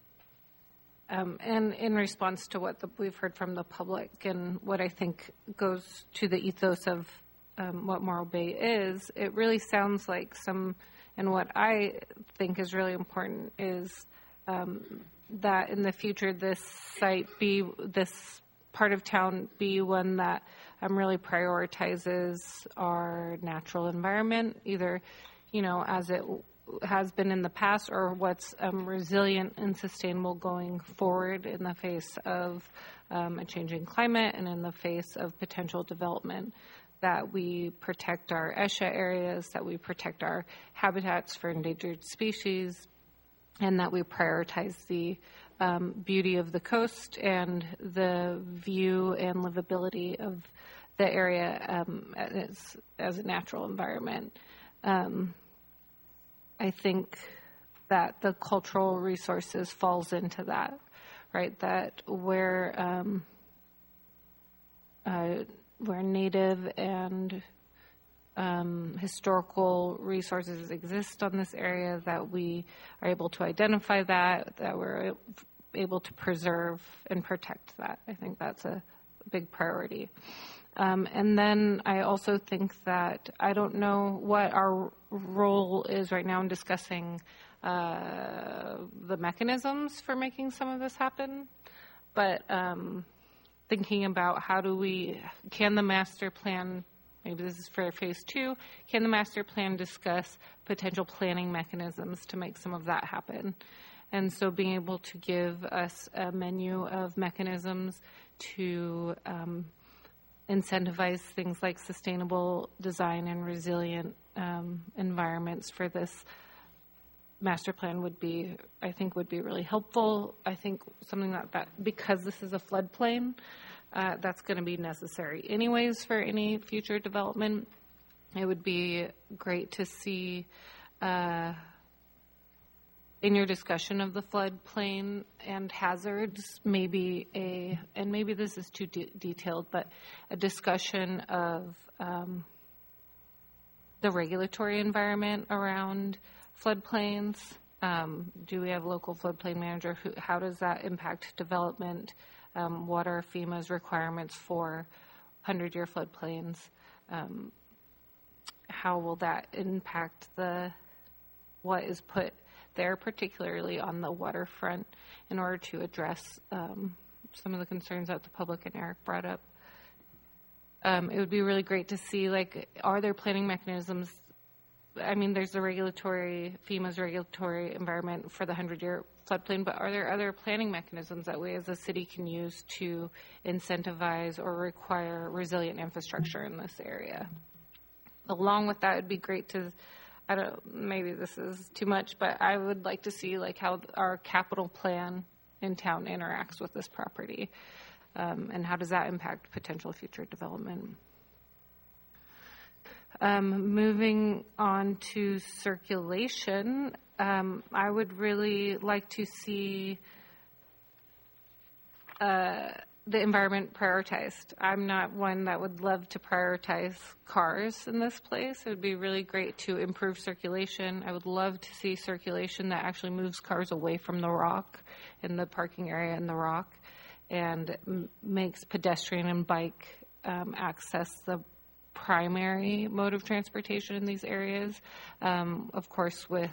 And in response to what we've heard from the public and what I think goes to the ethos of what Morro Bay is, it really sounds like and what I think is really important is that in the future this part of town be one that really prioritizes our natural environment, either, as it has been in the past, or what's resilient and sustainable going forward in the face of a changing climate and in the face of potential development, that we protect our ESHA areas, that we protect our habitats for endangered species, and that we prioritize the beauty of the coast and the view and livability of the area as a natural environment. I think that the cultural resources falls into that, right? That where native and historical resources exist on this area, that we are able to identify that we're able to preserve and protect that. I think that's a big priority. And then I also think that I don't know what our role is right now in discussing the mechanisms for making some of this happen, but thinking about can the master plan, maybe this is for phase 2, can the master plan discuss potential planning mechanisms to make some of that happen? And so being able to give us a menu of mechanisms to incentivize things like sustainable design and resilient environments for this master plan would be really helpful. I think something that because this is a floodplain, that's going to be necessary anyways for any future development. It would be great to see in your discussion of the floodplain and hazards, maybe this is too detailed, but a discussion of the regulatory environment around floodplains. Do we have a local floodplain manager? How does that impact development? What are FEMA's requirements for 100-year floodplains? How will that impact what is put there, particularly on the waterfront, in order to address some of the concerns that the public and Eric brought up? It would be really great to see, are there planning mechanisms? There's FEMA's regulatory environment for the 100-year floodplain, but are there other planning mechanisms that we as a city can use to incentivize or require resilient infrastructure in this area? Along with that, it'd be great to, maybe this is too much, but I would like to see how our capital plan in town interacts with this property, and how does that impact potential future development. Moving on to circulation, I would really like to see the environment prioritized. I'm not one that would love to prioritize cars in this place. It would be really great to improve circulation. I would love to see circulation that actually moves cars away from the rock in the parking area in the rock and makes pedestrian and bike access the primary mode of transportation in these areas, of course with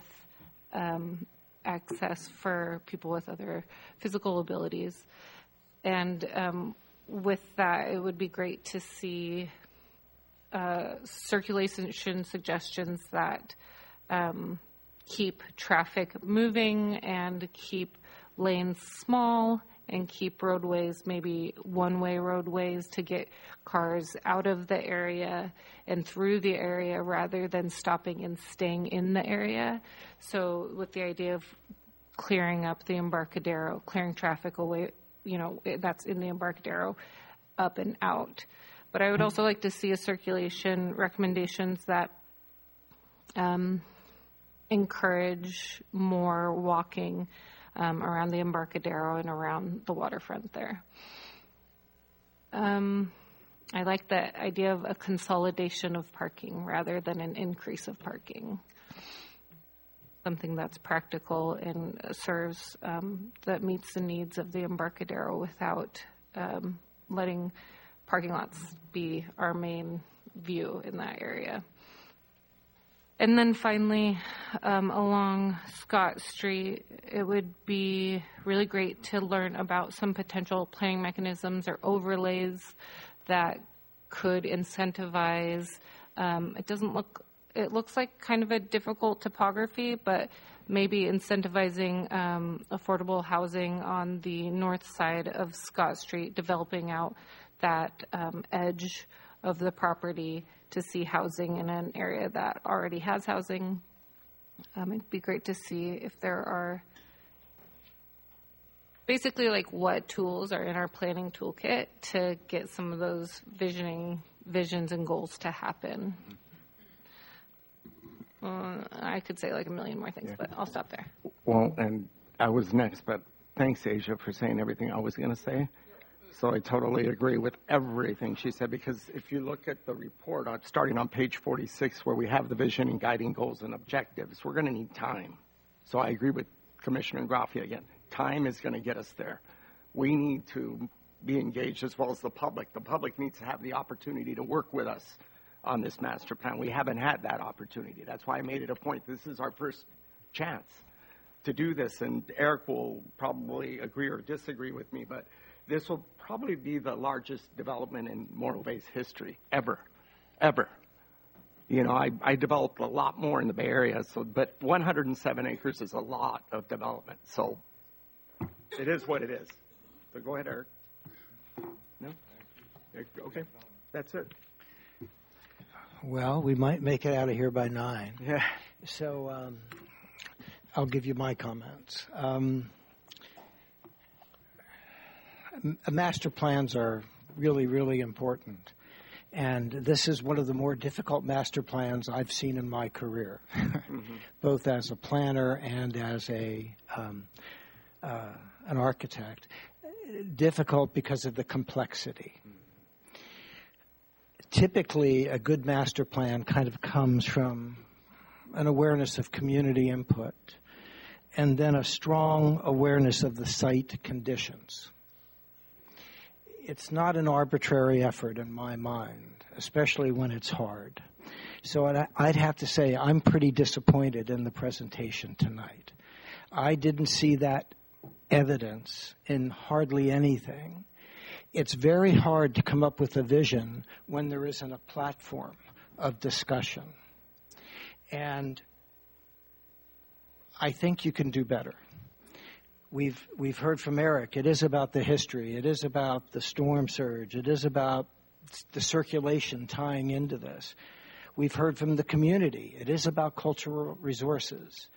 access for people with other physical abilities. And with that, it would be great to see circulation suggestions that keep traffic moving and keep lanes small and keep roadways, maybe one-way roadways, to get cars out of the area and through the area rather than stopping and staying in the area. So with the idea of clearing up the Embarcadero, clearing traffic away, that's in the Embarcadero, up and out. But I would also like to see a circulation recommendations that encourage more walking around the Embarcadero and around the waterfront there. I like the idea of a consolidation of parking rather than an increase of parking. Something that's practical and serves, that meets the needs of the Embarcadero without letting parking lots be our main view in that area. And then finally, along Scott Street, it would be really great to learn about some potential planning mechanisms or overlays that could incentivize. It looks like kind of a difficult topography, but maybe incentivizing affordable housing on the north side of Scott Street, developing out that edge of the property to see housing in an area that already has housing. It'd be great to see if there are basically like what tools are in our planning toolkit to get some of those visions and goals to happen. I could say like a million more things, but I'll stop there. Well, and I was next, but thanks, Asia, for saying everything I was going to say. So I totally agree with everything she said, because if you look at the report, starting on page 46, where we have the vision and guiding goals and objectives, we're going to need time. So I agree with Commissioner Graffia again. Time is going to get us there. We need to be engaged as well as the public. The public needs to have the opportunity to work with us on this master plan. We haven't had that opportunity. That's why I made it a point. This is our first chance to do this, and Eric will probably agree or disagree with me, but this will probably be the largest development in Morro Bay's history, ever. I developed a lot more in the Bay Area, but 107 acres is a lot of development. So it is what it is. So go ahead, Eric. No? Okay, that's it. Well, we might make it out of here by 9. Yeah. So I'll give you my comments. Master plans are really, really important. And this is one of the more difficult master plans I've seen in my career, both as a planner and as an architect. Difficult because of the complexity. Typically, a good master plan kind of comes from an awareness of community input and then a strong awareness of the site conditions. It's not an arbitrary effort in my mind, especially when it's hard. So I'd have to say I'm pretty disappointed in the presentation tonight. I didn't see that evidence in hardly anything. It's very hard to come up with a vision when there isn't a platform of discussion. And I think you can do better. We've heard from Eric. It is about the history. It is about the storm surge. It is about the circulation tying into this. We've heard from the community. It is about cultural resources.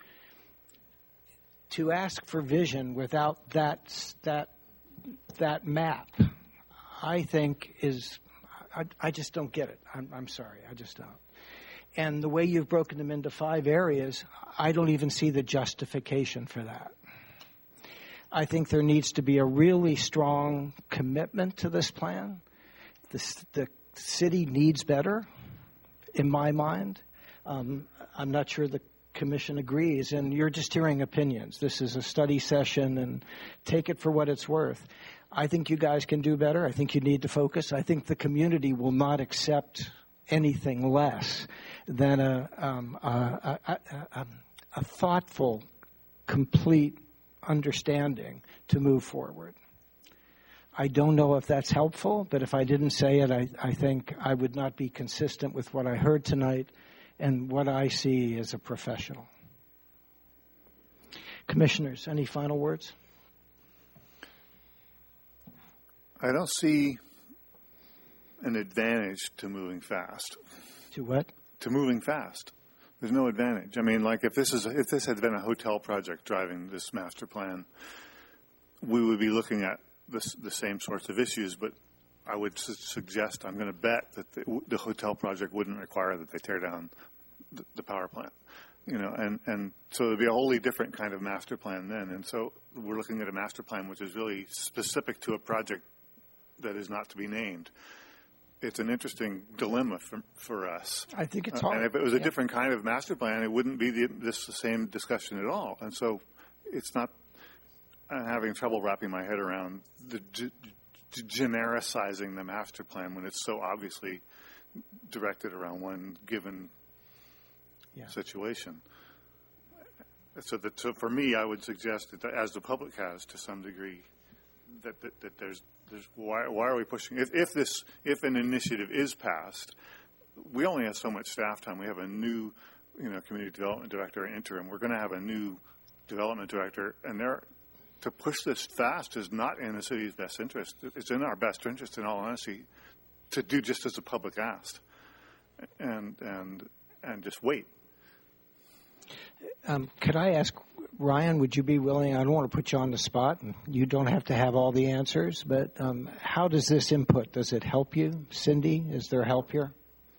To ask for vision without that map, I think I just don't get it. I'm sorry, I just don't. And the way you've broken them into 5 areas, I don't even see the justification for that. I think there needs to be a really strong commitment to this plan. The city needs better, in my mind. I'm not sure the commission agrees, and you're just hearing opinions. This is a study session, and take it for what it's worth. I think you guys can do better. I think you need to focus. I think the community will not accept anything less than a thoughtful, complete understanding to move forward. I don't know if that's helpful, but if I didn't say it, I think I would not be consistent with what I heard tonight and what I see as a professional. Commissioners, any final words? I don't see an advantage to moving fast. To what? To moving fast. There's no advantage. I mean, like if this had been a hotel project driving this master plan, we would be looking at the same sorts of issues. But I would suggest, I'm going to bet that the hotel project wouldn't require that they tear down the power plant. You know, and so it'd be a wholly different kind of master plan then. And so we're looking at a master plan which is really specific to a project that is not to be named. It's an interesting dilemma for us. I think it's hard. And if it was a different kind of master plan, it wouldn't be the same discussion at all. And so it's not, I'm having trouble wrapping my head around the genericizing the master plan when it's so obviously directed around one given situation. So for me, I would suggest that, as the public has to some degree, that there's why are we pushing? If an initiative is passed, we only have so much staff time. We have a new, community development director interim. We're going to have a new development director, and to push this fast is not in the city's best interest. It's in our best interest, in all honesty, to do just as the public asked, and just wait. Could I ask, Ryan, would you be willing, I don't want to put you on the spot, and you don't have to have all the answers, but how does this input, does it help you? Cindy, is there help here?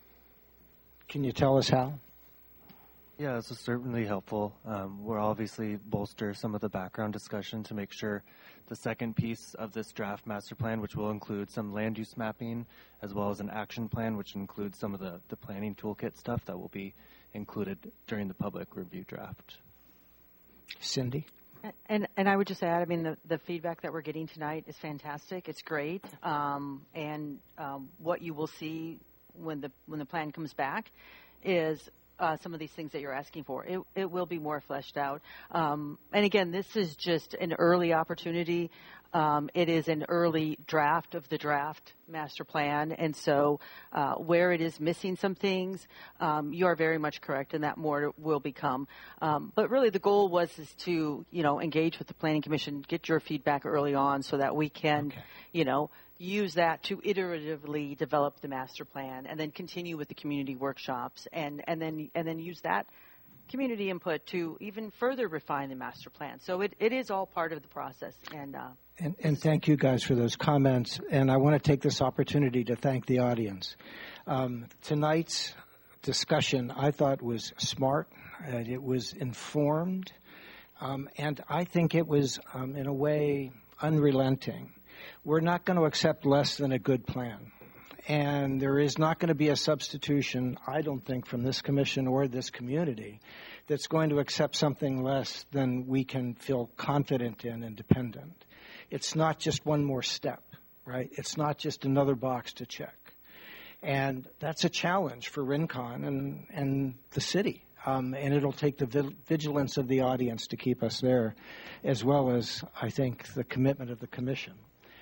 Can you tell us how? Yeah, this is certainly helpful. We'll obviously bolster some of the background discussion to make sure the second piece of this draft master plan, which will include some land use mapping, as well as an action plan, which includes some of the planning toolkit stuff that will be included during the public review draft. Cindy? And I would just add, I mean, the feedback that we're getting tonight is fantastic. It's great. And what you will see when the plan comes back is some of these things that you're asking for. It will be more fleshed out. And again, this is just an early opportunity. It is an early draft of the draft master plan. And so where it is missing some things, you are very much correct, and that more will become. But really the goal was to, engage with the Planning Commission, get your feedback early on so that we can, use that to iteratively develop the master plan and then continue with the community workshops and then use that community input to even further refine the master plan. So it is all part of the process. And thank you guys for those comments. And I want to take this opportunity to thank the audience. Tonight's discussion, I thought, was smart. It was informed. And I think it was, in a way, unrelenting. We're not going to accept less than a good plan. And there is not going to be a substitution, I don't think, from this commission or this community that's going to accept something less than we can feel confident in and dependent. It's not just one more step, right? It's not just another box to check. And that's a challenge for Rincon and the city. And it'll take the vigilance of the audience to keep us there, as well as, I think, the commitment of the commission.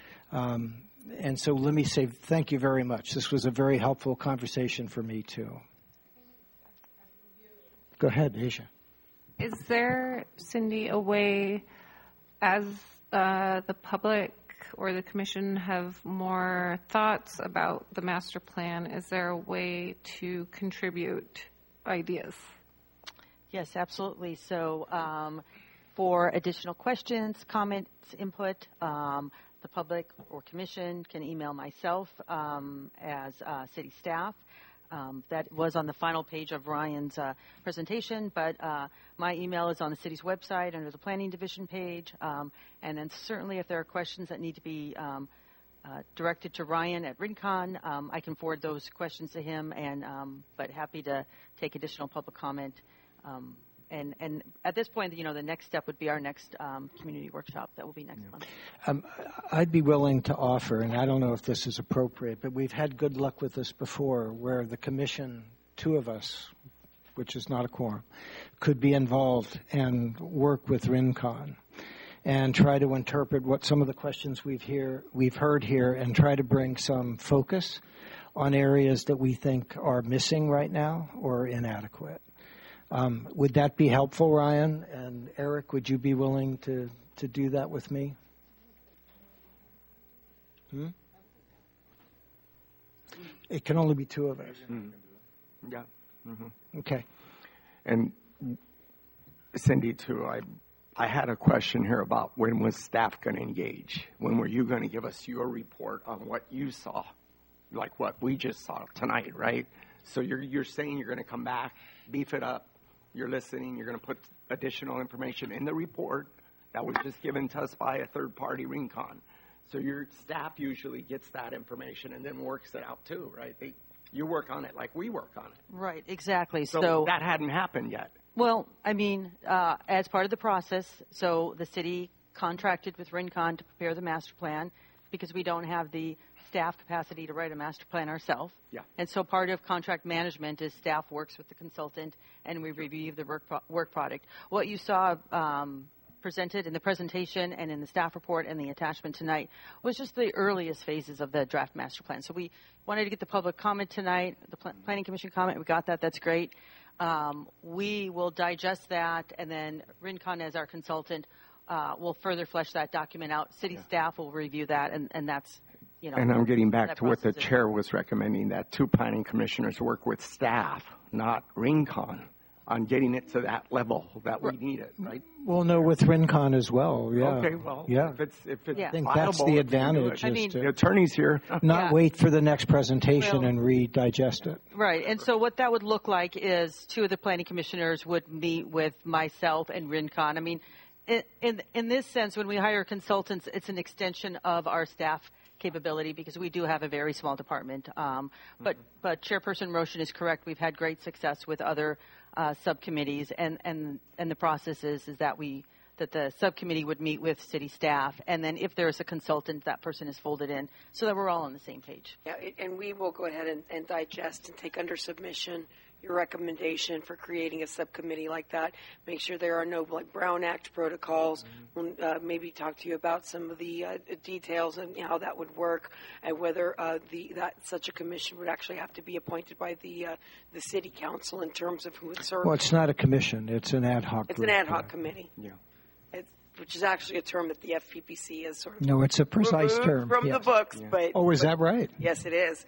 And so let me say thank you very much. This was a very helpful conversation for me, too. Go ahead, Asia. Is there, Cindy, a way, as the public or the commission have more thoughts about the master plan, is there a way to contribute ideas? Yes, absolutely. So for additional questions, comments, input, the public or commission can email myself as city staff. That was on the final page of Ryan's presentation, but my email is on the city's website under the Planning Division page. And then certainly if there are questions that need to be directed to Ryan at Rincon, I can forward those questions to him, but happy to take additional public comment And at this point, the next step would be our next community workshop that will be next month. I'd be willing to offer, and I don't know if this is appropriate, but we've had good luck with this before, where the commission, two of us, which is not a quorum, could be involved and work with Rincon and try to interpret what some of the questions we've heard here and try to bring some focus on areas that we think are missing right now or inadequate. Would that be helpful, Ryan? And Eric, would you be willing to do that with me? It can only be two of us. Yeah. Mm-hmm. Okay. And Cindy, too, I had a question here about when was staff going to engage? When were you going to give us your report on what you saw, like what we just saw tonight, right? So you're saying you're going to come back, beef it up, you're listening, you're going to put additional information in the report that was just given to us by a third-party Rincon. So your staff usually gets that information and then works it out too, right? You work on it like we work on it. Right, exactly. So that hadn't happened yet. Well, I mean, as part of the process, so the city contracted with Rincon to prepare the master plan because we don't have the staff capacity to write a master plan ourselves. Yeah. And so part of contract management is staff works with the consultant and we review the work product. What you saw presented in the presentation and in the staff report and the attachment tonight was just the earliest phases of the draft master plan. So we wanted to get the public comment tonight, the Planning Commission comment. We got that. That's great. We will digest that, and then Rincon, as our consultant, will further flesh that document out. City staff will review that, and that's, And I'm getting back to what the chair was recommending, that two planning commissioners work with staff, not Rincon, on getting it to that level that we need it, right? Well, no, with Rincon as well. Yeah. Okay, well, yeah. if it's I think viable, that's the advantage. the attorney's here. Not wait for the next presentation and digest it. Right, and so what that would look like is two of the planning commissioners would meet with myself and Rincon. I mean, in this sense, when we hire consultants, it's an extension of our staff capability because we do have a very small department. But Chairperson Roshan is correct. We've had great success with other subcommittees, and the process is that the subcommittee would meet with city staff, and then if there's a consultant, that person is folded in so that we're all on the same page. Yeah, and we will go ahead and digest and take under submission your recommendation for creating a subcommittee like that. Make sure there are no Brown Act protocols. We'll maybe talk to you about some of the details and how that would work, and whether that such a commission would actually have to be appointed by the city council in terms of who would serve. Well, it's not a commission; it's an ad hoc. It's group. an ad hoc committee. Yeah. Which is actually a term that the FPPC is sort of no, it's a precise term from the books. Yeah. But is that right? Yes, it is.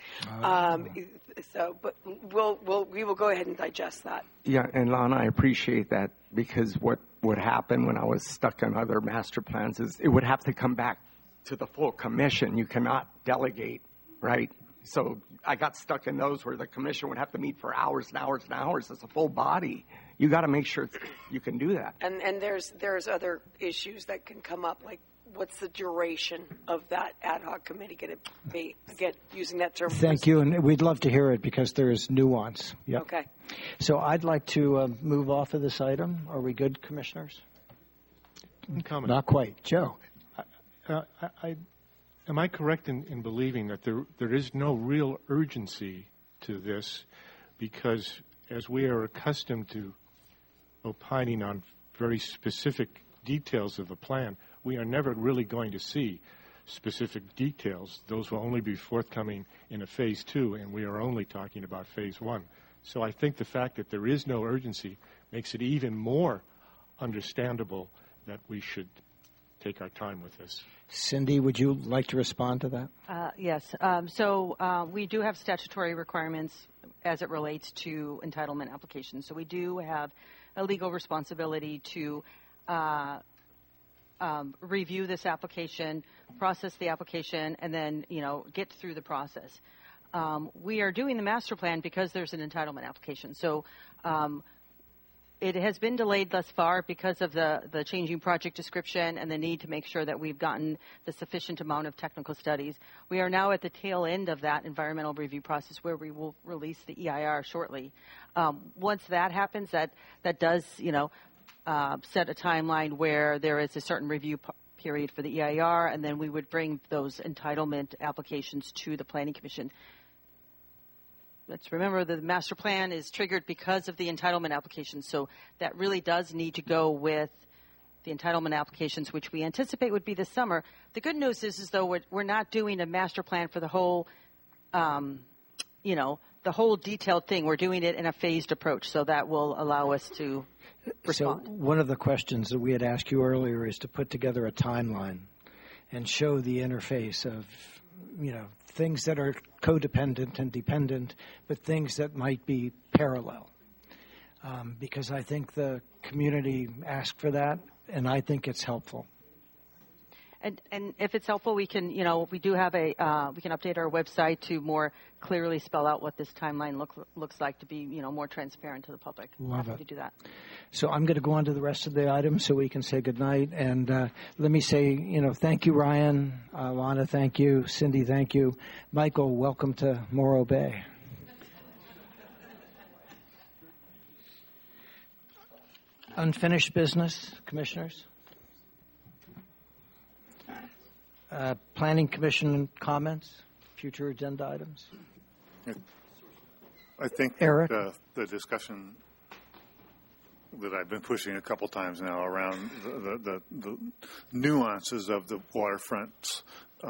But we will go ahead and digest that. Yeah, and Lana, I appreciate that, because what would happen when I was stuck on other master plans is it would have to come back to the full commission. You cannot delegate, right? So I got stuck in those where the commission would have to meet for hours and hours and hours as a full body. You got to make sure you can do that. And there's other issues that can come up, like what's the duration of that ad hoc committee going to be? Again, using that term. Thank you, and we'd love to hear it because there is nuance. Yep. Okay. So I'd like to move off of this item. Are we good, commissioners? Comment. Not quite. Joe. Am I correct in believing that there is no real urgency to this, because as we are accustomed to opining on very specific details of a plan, we are never really going to see specific details. Those will only be forthcoming in a phase 2, and we are only talking about phase 1. So I think the fact that there is no urgency makes it even more understandable that we should take our time with this. Cindy, would you like to respond to that? Yes. So we do have statutory requirements as it relates to entitlement applications. So we do have a legal responsibility to review this application, process the application, and then, get through the process. We are doing the master plan because there's an entitlement application. So it has been delayed thus far because of the changing project description and the need to make sure that we've gotten the sufficient amount of technical studies. We are now at the tail end of that environmental review process where we will release the EIR shortly. Once that happens, that does, set a timeline where there is a certain review period for the EIR, and then we would bring those entitlement applications to the Planning Commission. Let's remember the master plan is triggered because of the entitlement applications, so that really does need to go with the entitlement applications, which we anticipate would be this summer. The good news is though we're not doing a master plan for the whole, the whole detailed thing. We're doing it in a phased approach, so that will allow us to respond. So one of the questions that we had asked you earlier is to put together a timeline and show the interface of, things that are codependent and dependent, but things that might be parallel. Because I think the community asked for that, and I think it's helpful. And if it's helpful, we can, we do have we can update our website to more clearly spell out what this timeline looks like to be, more transparent to the public. Love Happy it. to do that. So I'm going to go on to the rest of the items so we can say goodnight. And let me say, thank you, Ryan. Lana, thank you. Cindy, thank you. Michael, welcome to Morro Bay. Unfinished business, commissioners? Planning Commission comments, future agenda items? I think Eric? The discussion that I've been pushing a couple times now around the nuances of the waterfront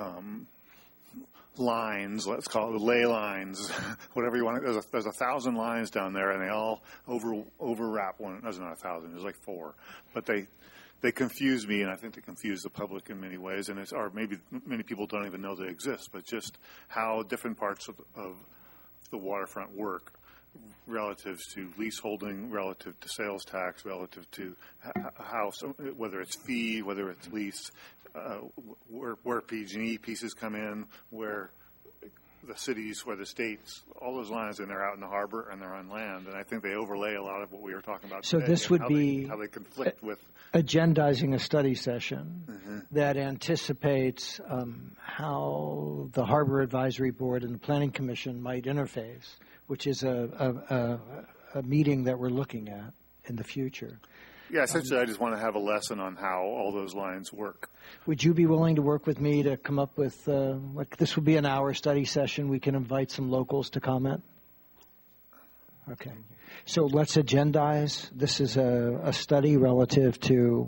lines, let's call it the ley lines, whatever you want. There's 1,000 lines down there, and they all overwrap one. There's not 1,000. There's like 4, but they confuse me, and I think they confuse the public in many ways, or maybe many people don't even know they exist, but just how different parts of the waterfront work relative to leaseholding, relative to sales tax, relative to whether it's fee, whether it's lease, where PG&E pieces come in, where the cities, where the states, all those lines, and they're out in the harbor and they're on land, and I think they overlay a lot of what we were talking about So today. this would be how they conflict with agendizing a study session that anticipates how the Harbor Advisory Board and the Planning Commission might interface, which is a meeting that we're looking at in the future. Yeah, essentially I just want to have a lesson on how all those lines work. Would you be willing to work with me to come up with, this would be an hour study session. We can invite some locals to comment. Okay. So let's agendize. This is a study relative to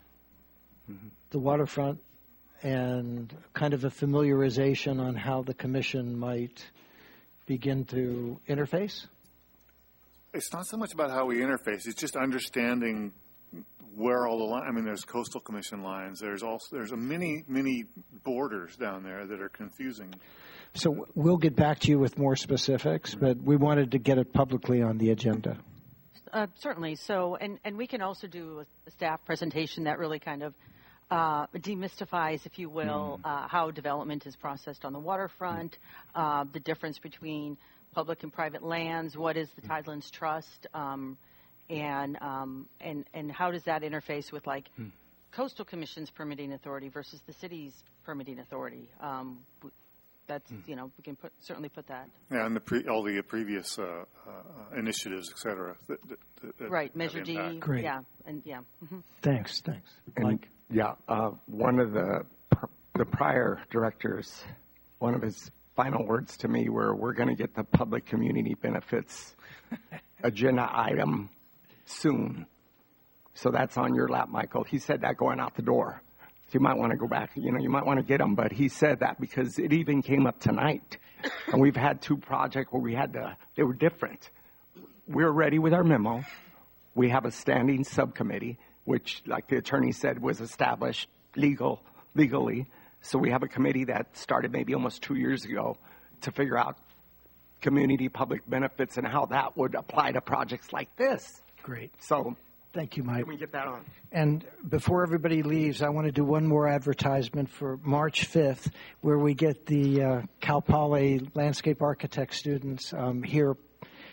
the waterfront and kind of a familiarization on how the commission might begin to interface. It's not so much about how we interface. It's just understanding where all the lines. I mean, there's coastal commission lines. There's a many borders down there that are confusing. So we'll get back to you with more specifics, but we wanted to get it publicly on the agenda. Certainly. So, and we can also do a staff presentation that really kind of demystifies, if you will, how development is processed on the waterfront, the difference between public and private lands, what is the Tidelands Trust, and how does that interface with coastal commission's permitting authority versus the city's permitting authority. That's we can certainly put that. Yeah, and all the previous initiatives, et cetera. That right, Measure D. Great. Yeah, and yeah. Mm-hmm. Thanks. Mike. Yeah, one of the prior directors, one of his final words to me were, "We're going to get the public community benefits agenda item soon." So that's on your lap, Michael. He said that going out the door. So you might want to go back. You might want to get them. But he said that because it even came up tonight. And we've had 2 projects where they were different. We're ready with our memo. We have a standing subcommittee, which, like the attorney said, was established legally. So we have a committee that started maybe almost 2 years ago to figure out community public benefits and how that would apply to projects like this. Great. So thank you, Mike. Can we get that on? And before everybody leaves, I want to do one more advertisement for March 5th, where we get the Cal Poly landscape architect students here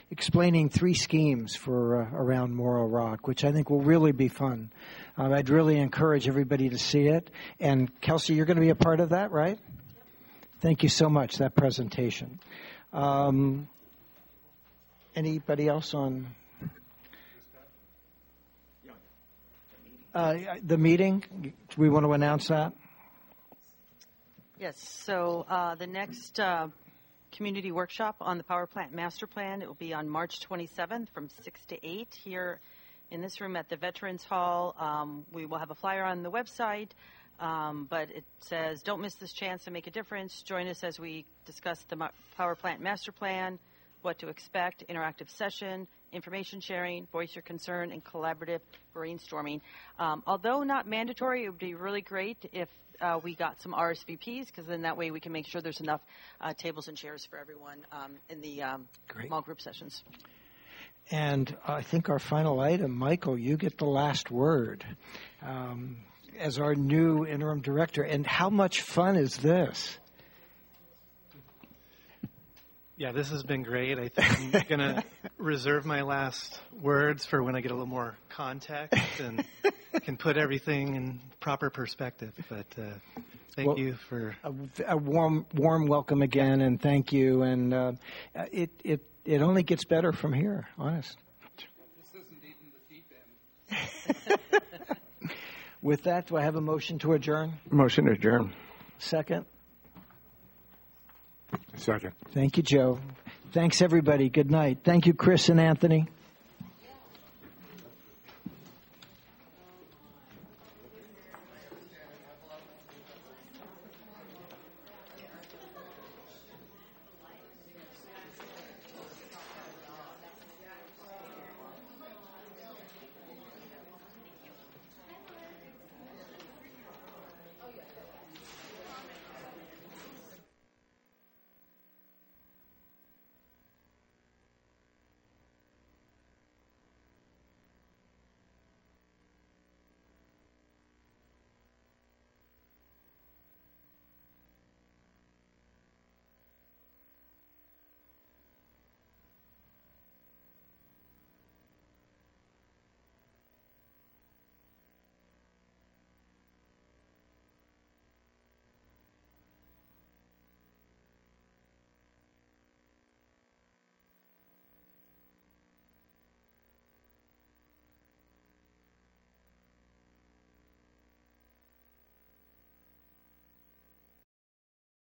explaining 3 schemes for around Morro Rock, which I think will really be fun. I'd really encourage everybody to see it. And Kelsey, you're going to be a part of that, right? Thank you so much, that presentation. Anybody else on the meeting? Do we want to announce that? Yes. So the next community workshop on the power plant master plan, it will be on March 27th from 6 to 8 here in this room at the Veterans Hall. We will have a flyer on the website, but it says, "Don't miss this chance to make a difference. Join us as we discuss the power plant master plan, what to expect, interactive session, information sharing, voice your concern, and collaborative brainstorming." Although not mandatory, it would be really great if we got some RSVPs, because then that way we can make sure there's enough tables and chairs for everyone in the small group sessions. And I think our final item, Michael, you get the last word as our new interim director. And how much fun is this? Yeah, this has been great. I think I'm going to reserve my last words for when I get a little more context and can put everything in proper perspective. But thank you for a warm welcome again, and thank you. And it only gets better from here, honest. This isn't even the feedback. With that, do I have a motion to adjourn? Motion to adjourn. Second. Second. Thank you, Joe. Thanks, everybody. Good night. Thank you, Chris and Anthony.